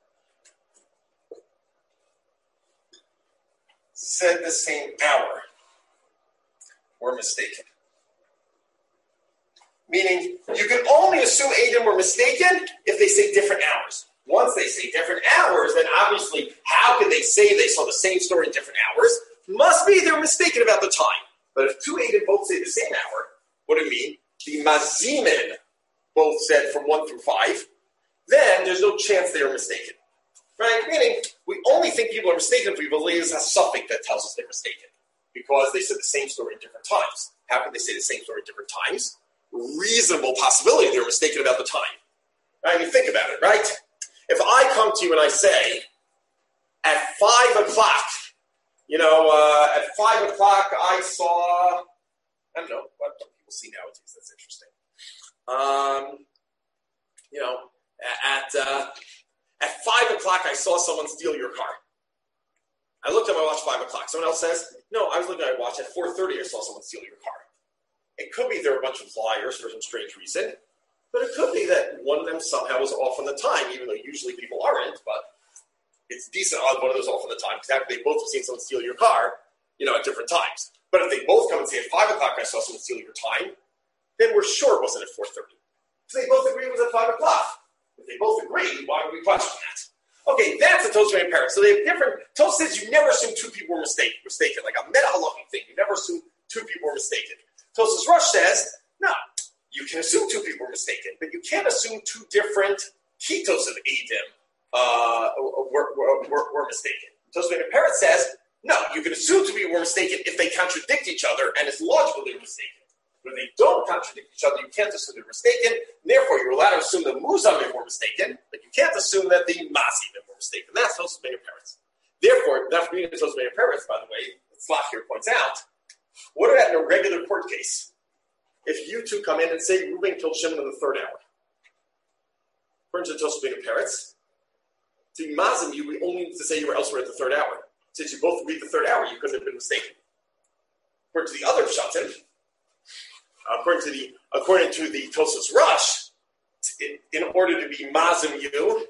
said the same hour were mistaken. Meaning, you can only assume Eidim were mistaken if they say different hours. Once they say different hours, then obviously, how can they say they saw the same story in different hours? Must be they're mistaken about the time. But if two Eidim both say the same hour, what do you mean? The Mazimin both said from one through five, then there's no chance they are mistaken. Right? Meaning, we only think people are mistaken if we believe there's a suffix that tells us they're mistaken. Because they said the same story at different times. How can they say the same story at different times? Reasonable possibility they were mistaken about the time. Right? I mean, think about it, right? If I come to you and I say, at five o'clock, you know, uh, at five o'clock I saw, I don't know, what do people see nowadays? That's interesting. Um, you know, at uh, at five o'clock I saw someone steal your car. I looked at my watch five o'clock. Someone else says, no, I was looking at my watch at four thirty I saw someone steal your car. It could be they're a bunch of liars for some strange reason, but it could be that one of them somehow was off on the time, even though usually people aren't, but it's decent odds one of those off on the time, because after they both have seen someone steal your car, you know, at different times. But if they both come and say at five o'clock I saw someone steal your time, then we're sure it wasn't at four thirty. Because they both agree it was at five o'clock. If they both agree, why would we question that? Okay, that's a Tosfos and Peretz. So they have different, Tosfos says you never assume two people were mistaken, mistaken like a meta-halachic thing. You never assume two people were mistaken. Tosfos Rosh says, no, you can assume two people were mistaken, but you can't assume two different kitos of Eidim uh, were, were, were, were mistaken. Tosfos and Peretz says, no, you can assume two people were mistaken if they contradict each other and it's logical they were mistaken. When they don't contradict each other, you can't assume they're mistaken. Therefore, you're allowed to assume the Muzamim were mistaken, but you can't assume that the Mazimim were mistaken. That's Tosfos and Peretz. Therefore, that's being Tosfos and Peretz, by the way, Slach here points out, what about in a regular court case? If you two come in and say Reuben killed Shimon in the third hour, according to Tosfos and Peretz, to Mazim you, we only need to say you were elsewhere at the third hour. Since you both read the third hour, you couldn't have been mistaken. According to the other Pshatim, according to the according to the Tosfos Rosh, in, in order to be Mazim you,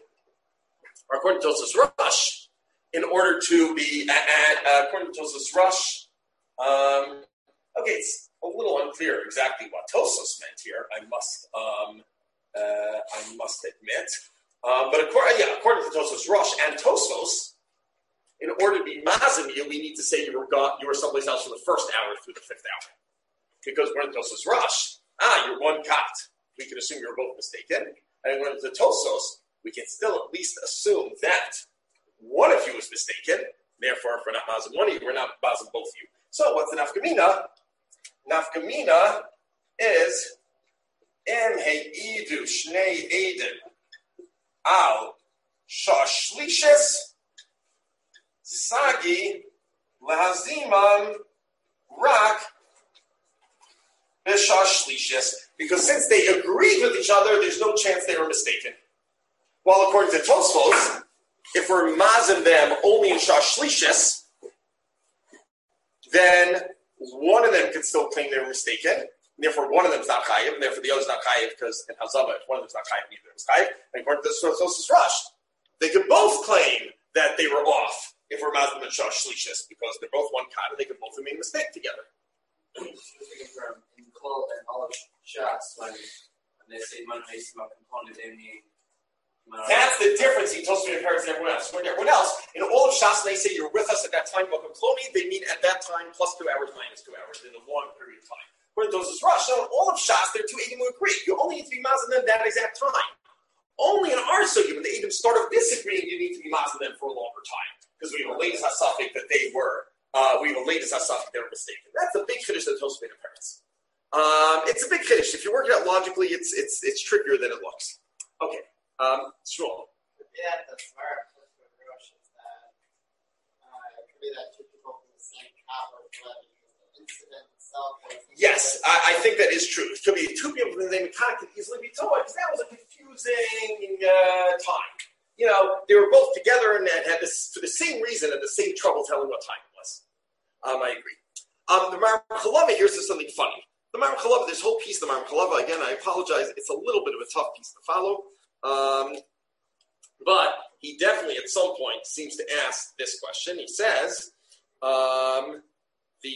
or according to Tosfos Rosh, in order to be at, uh, according to Tosfos Rosh, um, okay, it's a little unclear exactly what Tosfos meant here. I must um, uh, I must admit, um, but according, yeah, according to Tosfos Rosh and Tosfos, in order to be Mazim you, we need to say you were gone, you were someplace else from the first hour through the fifth hour. Because when Tosfos Rosh, ah, you're one kat. We can assume you're both mistaken. And when it's the Tosfos, we can still at least assume that one of you was mistaken. Therefore, if we're not Mazim one of you, we're not Mazim both of you. So what's the nafkamina? Nafkamina is Em Heidu Shnei Eidim Al Shashlishes Sagi Lahazimam Rak because since they agreed with each other, there's no chance they were mistaken. While according to Tosfos, if we're mazim them only in shashlishes, then one of them can still claim they were mistaken. And therefore, one of them is not chayiv, and therefore the other is not chayiv because in hazama, if one of them is not chayiv, neither is chayiv. And according to Tosfos Rosh, they can both claim that they were off if we're mazim in shashlishes because they're both one kat and they can both have made a mistake together. From in Kol and all of Shas when, when they say man about component they mean that's the difference in Tosfos and Peretz and everyone else. When everyone else, in all of Shas, they say you're with us at that time, but Kloni, they mean at that time plus two hours minus two hours in a long period of time. According to Tosfos Rosh, so in all of Shas, they're two Eidim who agree. You only need to be mazim them that exact time. Only in our sugya, when the Eidim start of disagreeing, you need to be mazim them for a longer time. Because we have a latest hasafik that they were Uh, we have a latest asaf they were mistaken. That's a big chiddush that Tosfos and Peretz. Um, it's a big chiddush. If you work it out logically, it's it's it's trickier than it looks. Okay, um, Shmuel. Yeah, that's smart. Rosh is that uh, it could be that two people from the same cop or blood because the incident itself. Yes, I, I think that is true. It could be two people from the same cop could easily be told because that was a confusing uh, time. You know, they were both together and had this for the same reason and the same trouble telling what time it was. Um, I agree. Um, the Maram Chalava here says something funny. The Maram Chalava, this whole piece, the Maram Chalava, again, I apologize, it's a little bit of a tough piece to follow. Um, but he definitely at some point seems to ask this question. He says, um, the, uh,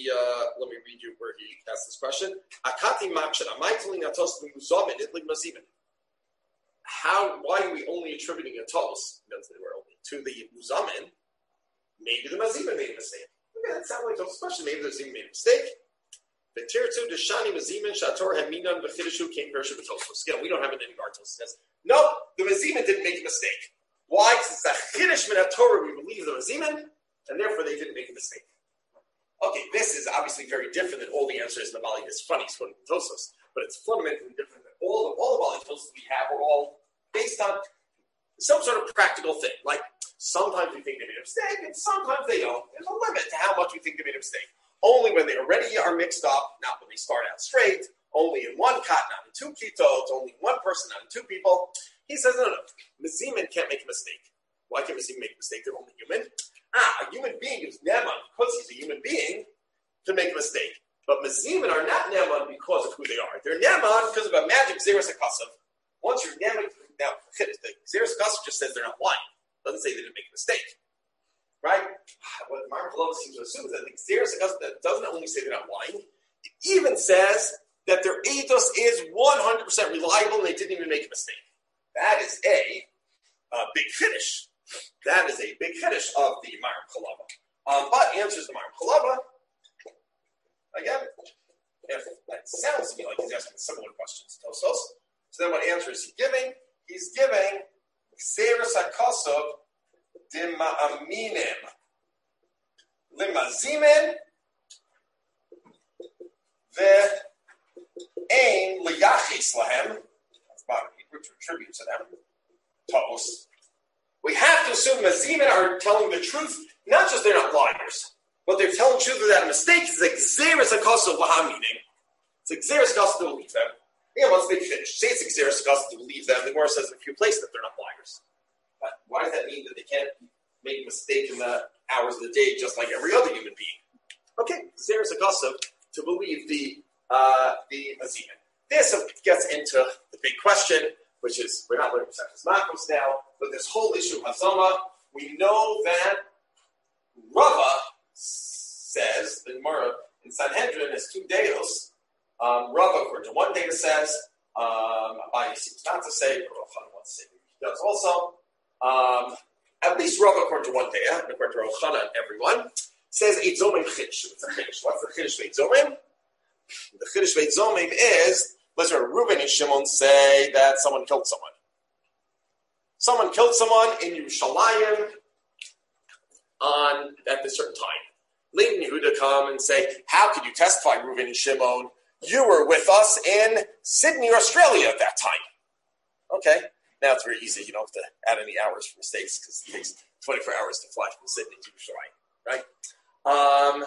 let me read you where he asked this question. Akati makshan, amaitling atos muzamin itlig mazimin. How? Why are we only attributing a tos? Means they were only to the muzamin. Maybe the mazimin made a mistake. Okay, that sounds like a question. Maybe the mazimin made a mistake. The tirtu deshani mazimin shator haminan v'chidishu came perishu b'tosos. Again, we don't have it in any of our tos. Says no, the mazimin didn't make a mistake. Why? Because it's a chiddush min Torah. We believe the mazimin, and therefore they didn't make a mistake. Okay, this is obviously very different than all the answers in the Bali. It's funny, it's funny Tosos, but it's fundamentally different than all the all the Bali Tosos we have are all based on some sort of practical thing. Like sometimes we think they made a mistake, and sometimes they don't. There's a limit to how much we think they made a mistake. Only when they already are mixed up, not when they start out straight. Only in one kat, not in two ketotes. Only in one person, not in two people. He says, no, no, no. Mazimin can't make a mistake. Why can't Mazimin make a mistake? They're only human. Ah, a human being is Neman because he's a human being to make a mistake. But Mazimin are not Neman because of who they are. They're Neman because of a magic Xeris HaKasav. Once you're Neman, now, the Xeris HaKasav just says they're not lying. It doesn't say they didn't make a mistake. Right? What Mark Palova seems to assume is that the Xeris HaKasav doesn't only say they're not lying, it even says that their ethos is one hundred percent reliable and they didn't even make a mistake. That is a, a big finish. That is a big finish of the Maram Chalava. Um, but answers the Maram Chalava, again, if that sounds to me like he's asking similar questions to Tosos. So then what answer is he giving? He's giving Xeris HaKasav Dima'aminim Limazimin Ve'ein Liyachis Lahem. That's about it. To attribute to them. Tos. We have to assume Mazimin are telling the truth, not just they're not liars, but they're telling the truth without a mistake. It's like Xeris HaKasav Laha meaning. It's like Xeris HaKasav to believe them. Yeah, once they finish, say it's Xeris HaKasav to believe them, the Gemara says in a few places that they're not liars. But why does that mean that they can't make a mistake in the hours of the day just like every other human being? Okay, Xeris HaKasav to believe the uh, the Mazimin. This gets into the big question, which is, we're not learning Sefes Makos now, but this whole issue of Hazama, we know that Rava says, the Gemara in Sanhedrin is two deos. Um, Rava, according to one data, says, um, Abaye seems not to say, but Rochana wants to say he does also. Um, at least Rava, according to one data, and according to Rochana and everyone, says Eitzomim Chiddush. It's a Chiddush. What's the Chiddush Eitzomim? The Chiddush Eitzomim is, let's remember, Reuben and Shimon say that someone killed someone. Someone killed someone in Yerushalayim on at a certain time. Laban Yehuda come and say, how could you testify, Reuben and Shimon? You were with us in Sydney, Australia at that time. Okay. Now it's very easy. You don't have to add any hours for mistakes because it takes twenty-four hours to fly from Sydney to Yerushalayim, right? Um,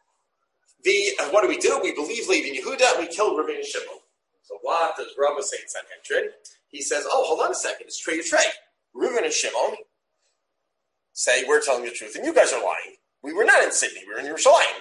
the, uh, what do we do? We believe Laban Yehuda and we kill Reuben and Shimon. So what does Rava say in Sanhedrin? He says, oh, hold on a second. It's trey to trey. Reuben and Shimon say, we're telling the truth, and you guys are lying. We were not in Sydney. We were in Yerushalayim.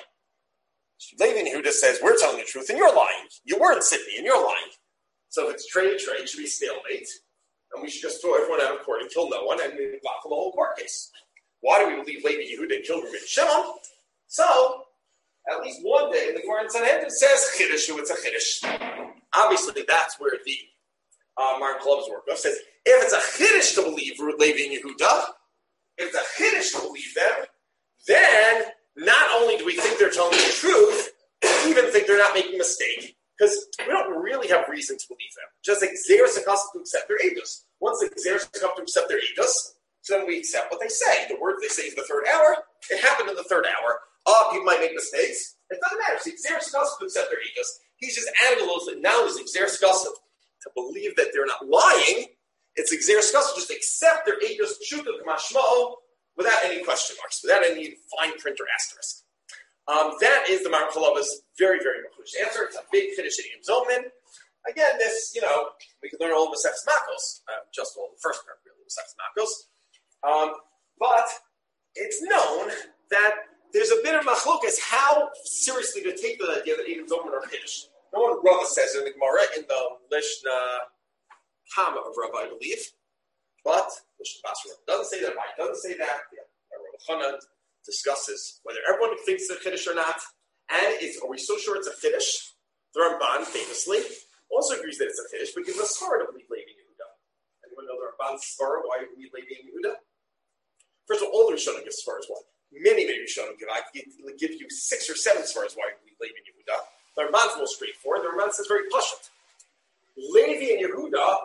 Laban Yehuda says, we're telling the truth, and you're lying. You were in Sydney, and you're lying. So if it's trey to trey, it should be stalemate, and we should just throw everyone out of court and kill no one, and we baffle the whole court case. Why do we believe Laban Yehuda and kill Reuben and Shimon? So, at least one day, the Gemara in Sanhedrin says, Chiddush, it's a Chiddush. Obviously, that's where the uh, Maram Chalaba's work goes. Says, if it's a Chiddush to believe Laban Yehuda, if it's a Chiddush to believe them, then not only do we think they're telling the truth, we even think they're not making a mistake, because we don't really have reason to believe them. Just like Xeris HaKasav to accept their edus. Once the Xeris HaKasav to accept their edus, so then we accept what they say. The word they say is the third hour. It happened in the third hour. Oh, people might make mistakes. It doesn't matter. See, Xeris HaKasav to accept their edus. He's just adding a little bit. Now is Xeris HaKasav to believe that they're not lying. It's Xeris HaKasav just accept their edus pshuta k'mashma'o without any question marks, without any fine print or asterisk. Um, that is the Maram Chalaba's very, very machush answer. It's a big Chiddush in Zomin. Again, this, you know, we can learn all the Sefes Makos, uh, just all the first part, really, the Sefes Makos. Um, but it's known that there's a bit of machlokas how seriously to take the idea that Edom Zomin are Chiddush. No one Rava says in the Gemara, in the Lishna Kama of Rava, I believe. But Lishna Basra doesn't say that. Why doesn't say that? Yeah, Rabbi Hanan discusses whether everyone thinks they're Chiddush or not. And it's, are we so sure it's a Chiddush? The Ramban famously also agrees that it's a Chiddush, but gives us svara to believe Levi and Yehuda. Anyone know the Ramban's svara why we believe Levi and Yehuda? First of all, all the Rishonim give svaras one. Many, many Rishonim give. I could give you six or seven svaras why we believe Levi and Yehuda. The Ramban's most straightforward. The Ramban says very pashut. Levi and Yehuda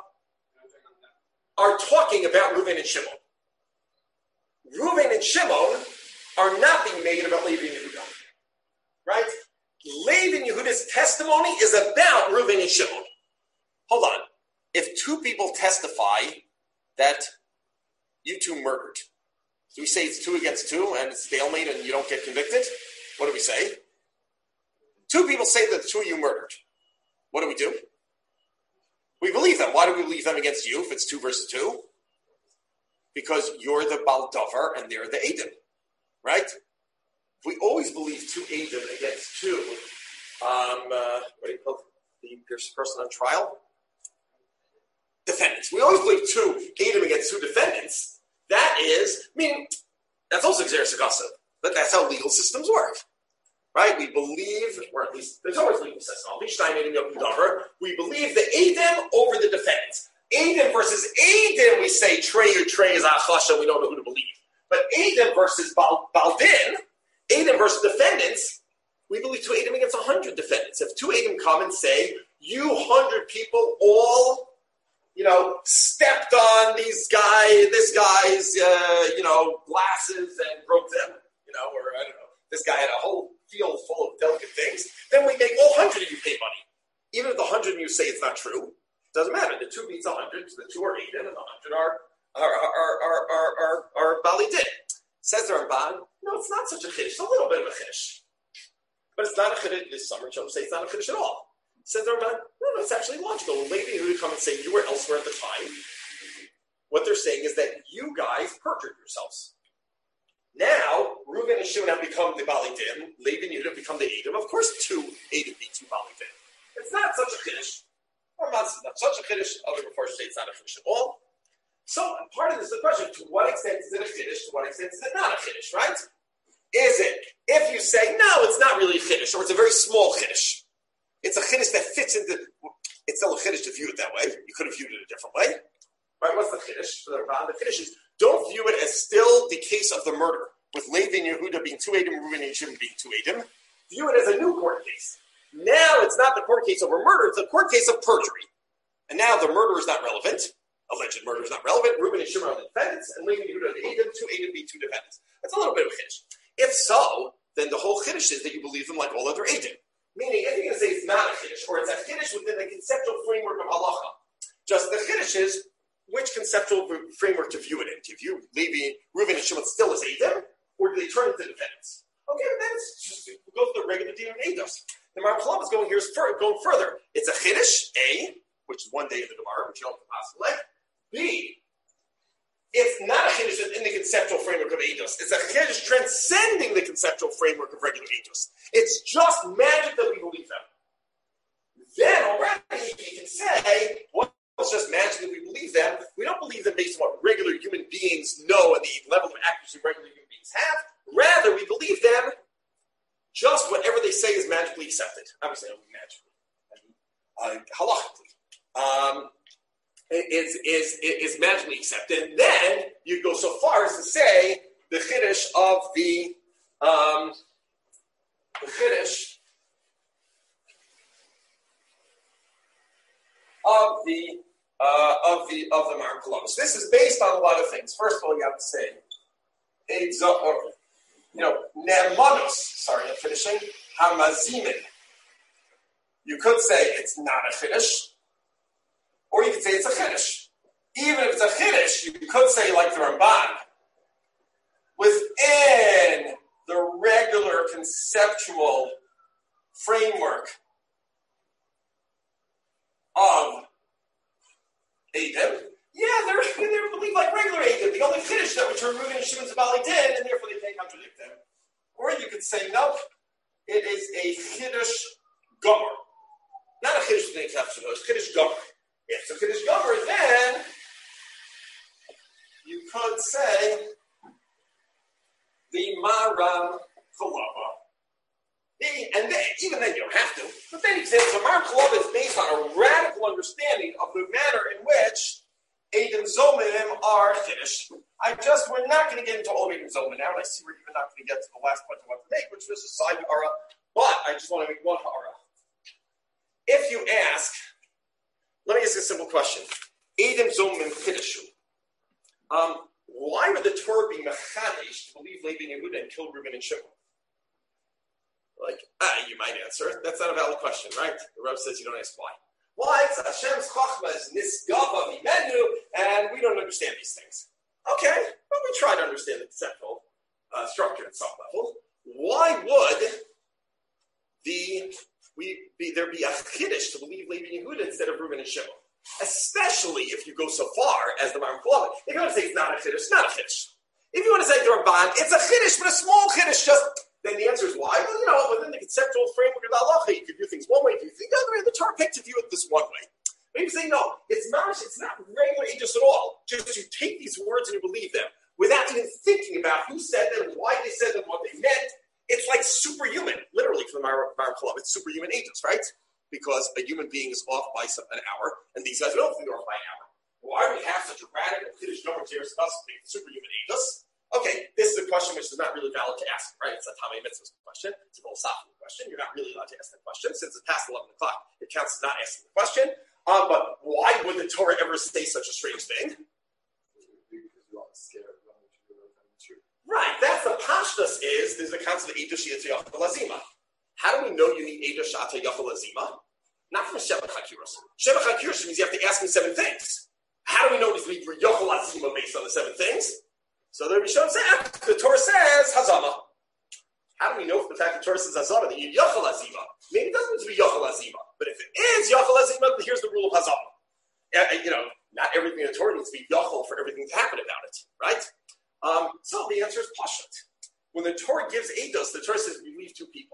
are talking about Reuven and Shimon. Reuven and Shimon are not being made about Levi and Yehuda. Right? Levi and Yehuda's testimony is about Reuven and Shimon. Hold on. If two people testify that you two murdered, do we say it's two against two and it's stalemate and you don't get convicted? What do we say? Two people say that the two of you murdered. What do we do? We believe them. Why do we believe them against you if it's two versus two? Because you're the Baal Davar and they're the Eidim. Right? If we always believe two Eidim against two, um, uh, what do you call the person on trial? Defendants. We always believe two Eidim against two defendants. That is, I mean, that's also Xeris Agasa, but that's how legal systems work. Right? We believe, or at least there's always legal system. We believe the Eidim over the defendants. Eidim versus Eidim, we say Trey or Trey is Achasha, we don't know who to believe. But Eidim versus Bal- Baldin, Eidim versus defendants, we believe two Eidim against a hundred defendants. If two Eidim come and say, you hundred people all, you know, stepped on these guy, this guy's, uh, you know, glasses and broke them, you know, or I don't know, this guy had a whole field full of delicate things, then we make all hundred of you pay money. Even if the hundred of you say it's not true, it doesn't matter. The two beats a hundred, so the two are Eidim, and the hundred are are are are are are, are Bali did. Says the Ramban, no, it's not such a chiddush. It's a little bit of a chiddush, but it's not a chiddush. This summer, Chum say it's not a chiddush at all. Says the Ramban, no, no, it's actually logical. When Levi who would come and say you were elsewhere at the time, what they're saying is that you guys perjured yourselves. Now, Reuven and Shimon have become the Bali Din. Levi and Yehuda have become the Eidim. Of course, two Eidim beat two Bali Din. It's not such a chiddush. Or not such a chiddush. Other reports say it's not a chiddush at all. So, part of this is the question, to what extent is it a chiddush? To what extent is it not a chiddush, right? Is it, if you say, no, it's not really a chiddush, or it's a very small chiddush. It's a chiddush that fits into, it's still a chiddush to view it that way. You could have viewed it a different way. Right? What's the chiddush for the Ramban? The chiddush is, don't view it as still the case of the murder, with Levi and Yehuda being two Eidim, Reuven and Shimon being two Eidim. View it as a new court case. Now it's not the court case over murder, it's a court case of perjury. And now the murder is not relevant. Alleged murder is not relevant. Reuven and Shimon are the defendants, and Levi and Yehuda are the Eidim, two Eidim being two defendants. That's a little bit of a chiddush. If so, then the whole chiddush is that you believe them like all other Eidim. Meaning, if you're going to say it's not a chiddush, or it's a chiddush within the conceptual framework of halacha, just the chiddush is which conceptual framework to view it in. Do you view Levi, Reuven, and Shimon still as Eidim, or do they turn into defendants? Okay, but then it's just go to the regular din of Eidos. The Maharal is going here is fur, going further. It's a chiddush, A, which is one day of the Gemara, which you don't have to pass the leg. B, it's not a chiddush in the conceptual framework of Eidos. It's a chiddush transcending the conceptual framework of regular Eidos. It's just magic that we believe them. Then already you can say, well, it's just magic that we believe them. We don't believe them based on what regular human beings know and the level of accuracy regular human beings have. Rather, we believe them just whatever they say is magically accepted. Obviously, not magically. Uh, halachically. Um, is, is, is magically accepted. And then you go so far as to say the chiddush of the um, the chiddush of the uh, of the of the Mar Columbus. This is based on a lot of things. First of all, you have to say, exo- or, you know, ne'manos. Sorry, I'm finishing. Hamazimin. You could say it's not a chiddush, or you could say it's a chiddush. Even if it's a chiddush, you could say like the Ramban, within the regular conceptual framework of Eidim, yeah, they're they believe like regular Eidim. The only chiddush that which are Reuven and Shimon's Bali did, and therefore they can't contradict them. Or you could say, nope, it is a chiddush gomer. Not a chiddush with an exception, it's chiddush gomer. If it's a chiddush gomer, then you could say the Maram Chalava And then, even then, you don't have to. But then he says the Mar Club is based on a radical understanding of the manner in which Eidim Zomim are finished. I just, we're not going to get into all of Eidim Zomim now, and I see we're even not going to get to the last point I want to make, which was a side hara. But I just want to make one hara. If you ask, let me ask a simple question. Eidim Zomim finishu. Um, why would the Torah be mechadesh to believe Levi and Yehuda and kill Reuben and Shimon? Like, ah, you might answer. That's not a valid question, right? The Rav says you don't ask why. Why? It's Hashem's chachma is nisgava v'imenu, and we don't understand these things. Okay, well, we try to understand the conceptual uh, structure at some level. Why would the we be there be a chiddush to believe Levi and Yehuda instead of Reuben and Shimon? Especially if you go so far as the Maram Chalav. If you want to say it's not a chiddush, it's not a chiddush. If you want to say the Ramban, it's a chiddush, but a small chiddush. Just then the answer is why? Well, you know, within the conceptual framework of the halacha, you could view things one way, you could view the other way. The Torah picked to view it this one way. Maybe you say no, it's not. It's not regular aegis at all. Just you take these words and you believe them without even thinking about who said them, why they said them, what they meant. It's like superhuman, literally, for the Maram Chalav. It's superhuman aegis, right? Because a human being is off by some, an hour, and these guys don't think they're off by an hour. Why do we have such a radical Kiddush number here? It's not something superhuman aegis. Okay, this is a question which is not really valid to ask, right? It's a Tamei Mitzvah question. It's a philosophical question. You're not really allowed to ask that question. Since it's past eleven o'clock, it counts as not asking the question. Um, but why would the Torah ever say such a strange thing? Because we're all scared of running to the truth. Right, that's the pashtus is, there's the concept of Eidush Yetzi Yachal Azima. How do we know you need Eidush Shata Yachal Azima? Not from Shevach HaKiros. Shevach HaKiros means you have to ask me seven things. How do we know if we were Yachal Azima based on the seven things? So the Rishon says, the Torah says Hazama. How do we know if the fact that the Torah says Hazama that you need Yachal Azima? Maybe it doesn't mean to be Yachal Azima. But if it is Yachal Azima, here's the rule of Hazama. Uh, you know, not everything in the Torah needs to be Yachal for everything to happen about it, right? Um, so the answer is Pashut. When the Torah gives Eidos, the Torah says we believe two people.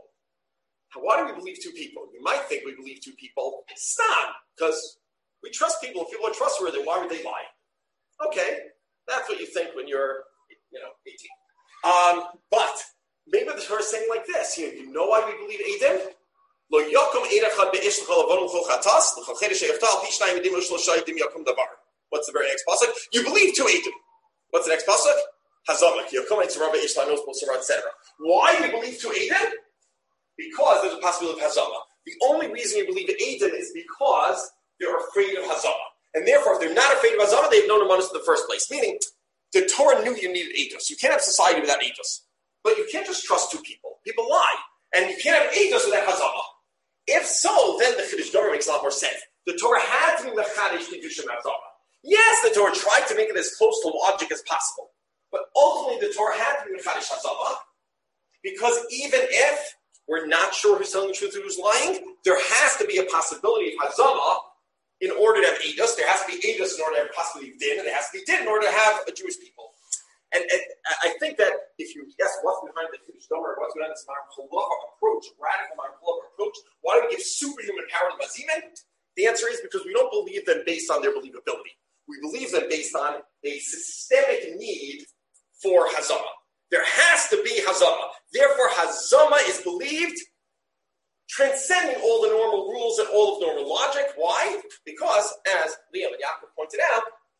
Why do we believe two people? You might think we believe two people. Stam, because we trust people. If people are trustworthy, why would they lie? Okay, that's what you think when you're, you know, eighteen. Um, but maybe the Torah is saying like this. You know, you know why we believe Eidim? Lo yakum eirachad be'ish l'chol avon l'chol chatas l'chol chedesh she'yaftal pi shnayim edim l'shlosh edim yakum davar. What's the very next pasuk? You believe two Eidim. What's the next pasuk? Hazama ki yakum etzara be'ish l'nos b'sara et cetera. Why do we believe two Eidim? Because there's a possibility of Hazama. The only reason you believe Eidim is because they're afraid of Hazama. And therefore, if they're not afraid of Hazama, they've known Amanus in the first place. Meaning, the Torah knew you needed Eidos. You can't have society without Eidos. But you can't just trust two people. People lie. And you can't have Eidos without Hazama. If so, then the Chiddush Domer makes a lot more sense. The Torah had to be Mechadesh Kiddushim Hazama. Yes, the Torah tried to make it as close to logic as possible. But ultimately, the Torah had to be Mechadesh Hazama. Because even if we're not sure who's telling the truth and who's lying, there has to be a possibility of Hazama in order to have Eidos. There has to be Eidos in order to have possibly Din, and there has to be Din in order to have a Jewish people. And, and I think that if you guess what's behind the Kiddush Domer, what's behind this Maram Chalav approach, radical Maram Chalav approach, why do we give superhuman power to Mazimin? The answer is because we don't believe them based on their believability. We believe them based on a systemic need for Hazama. There has to be Hazama. Therefore, Hazama is believed transcending all the normal rules and all of normal logic. Why? Because, as Liam and Yaakov pointed out,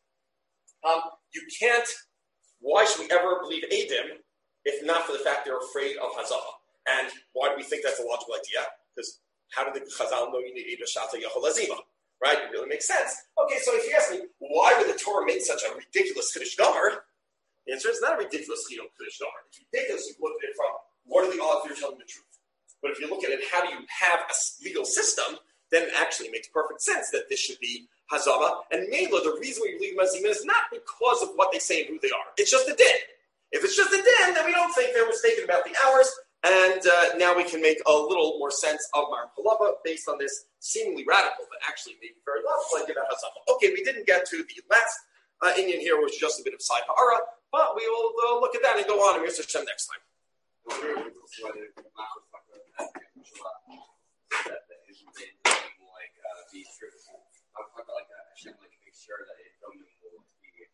um, you can't, why should we ever believe Eidim if not for the fact they're afraid of Hazama? And why do we think that's a logical idea? Because how did the Chazal know you need Eidah Shata Yachal Azima? Right? It really makes sense. Okay, so if you ask me, why would the Torah make such a ridiculous Kiddush Gomer? The answer is not a ridiculous Kiddush Gomer. It's ridiculous if you look at it from what are the odds they're telling the truth. But if you look at it, how do you have a legal system, then it actually makes perfect sense that this should be Hazama. And Mela, the reason we believe Mazimin is not because of what they say and who they are. It's just a din. If it's just a din, then we don't think they're mistaken about the hours. And uh, now we can make a little more sense of Maram Chalav based on this seemingly radical, but actually maybe very logical idea about Hazama. Okay, we didn't get to the last uh, Indian here, which is just a bit of Sai Ha'ara, but we will uh, look at that and go on and Mister Hashem next time.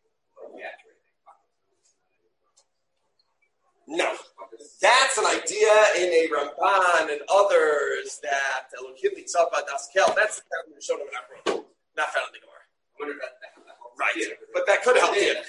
No, that's an idea get in a Ramban and others that Elohim Tzava Das Kel. That's the kind of Rishonim not wrote, not found in the Gemara. I wonder if that, that, that helps. Right, but that could help you.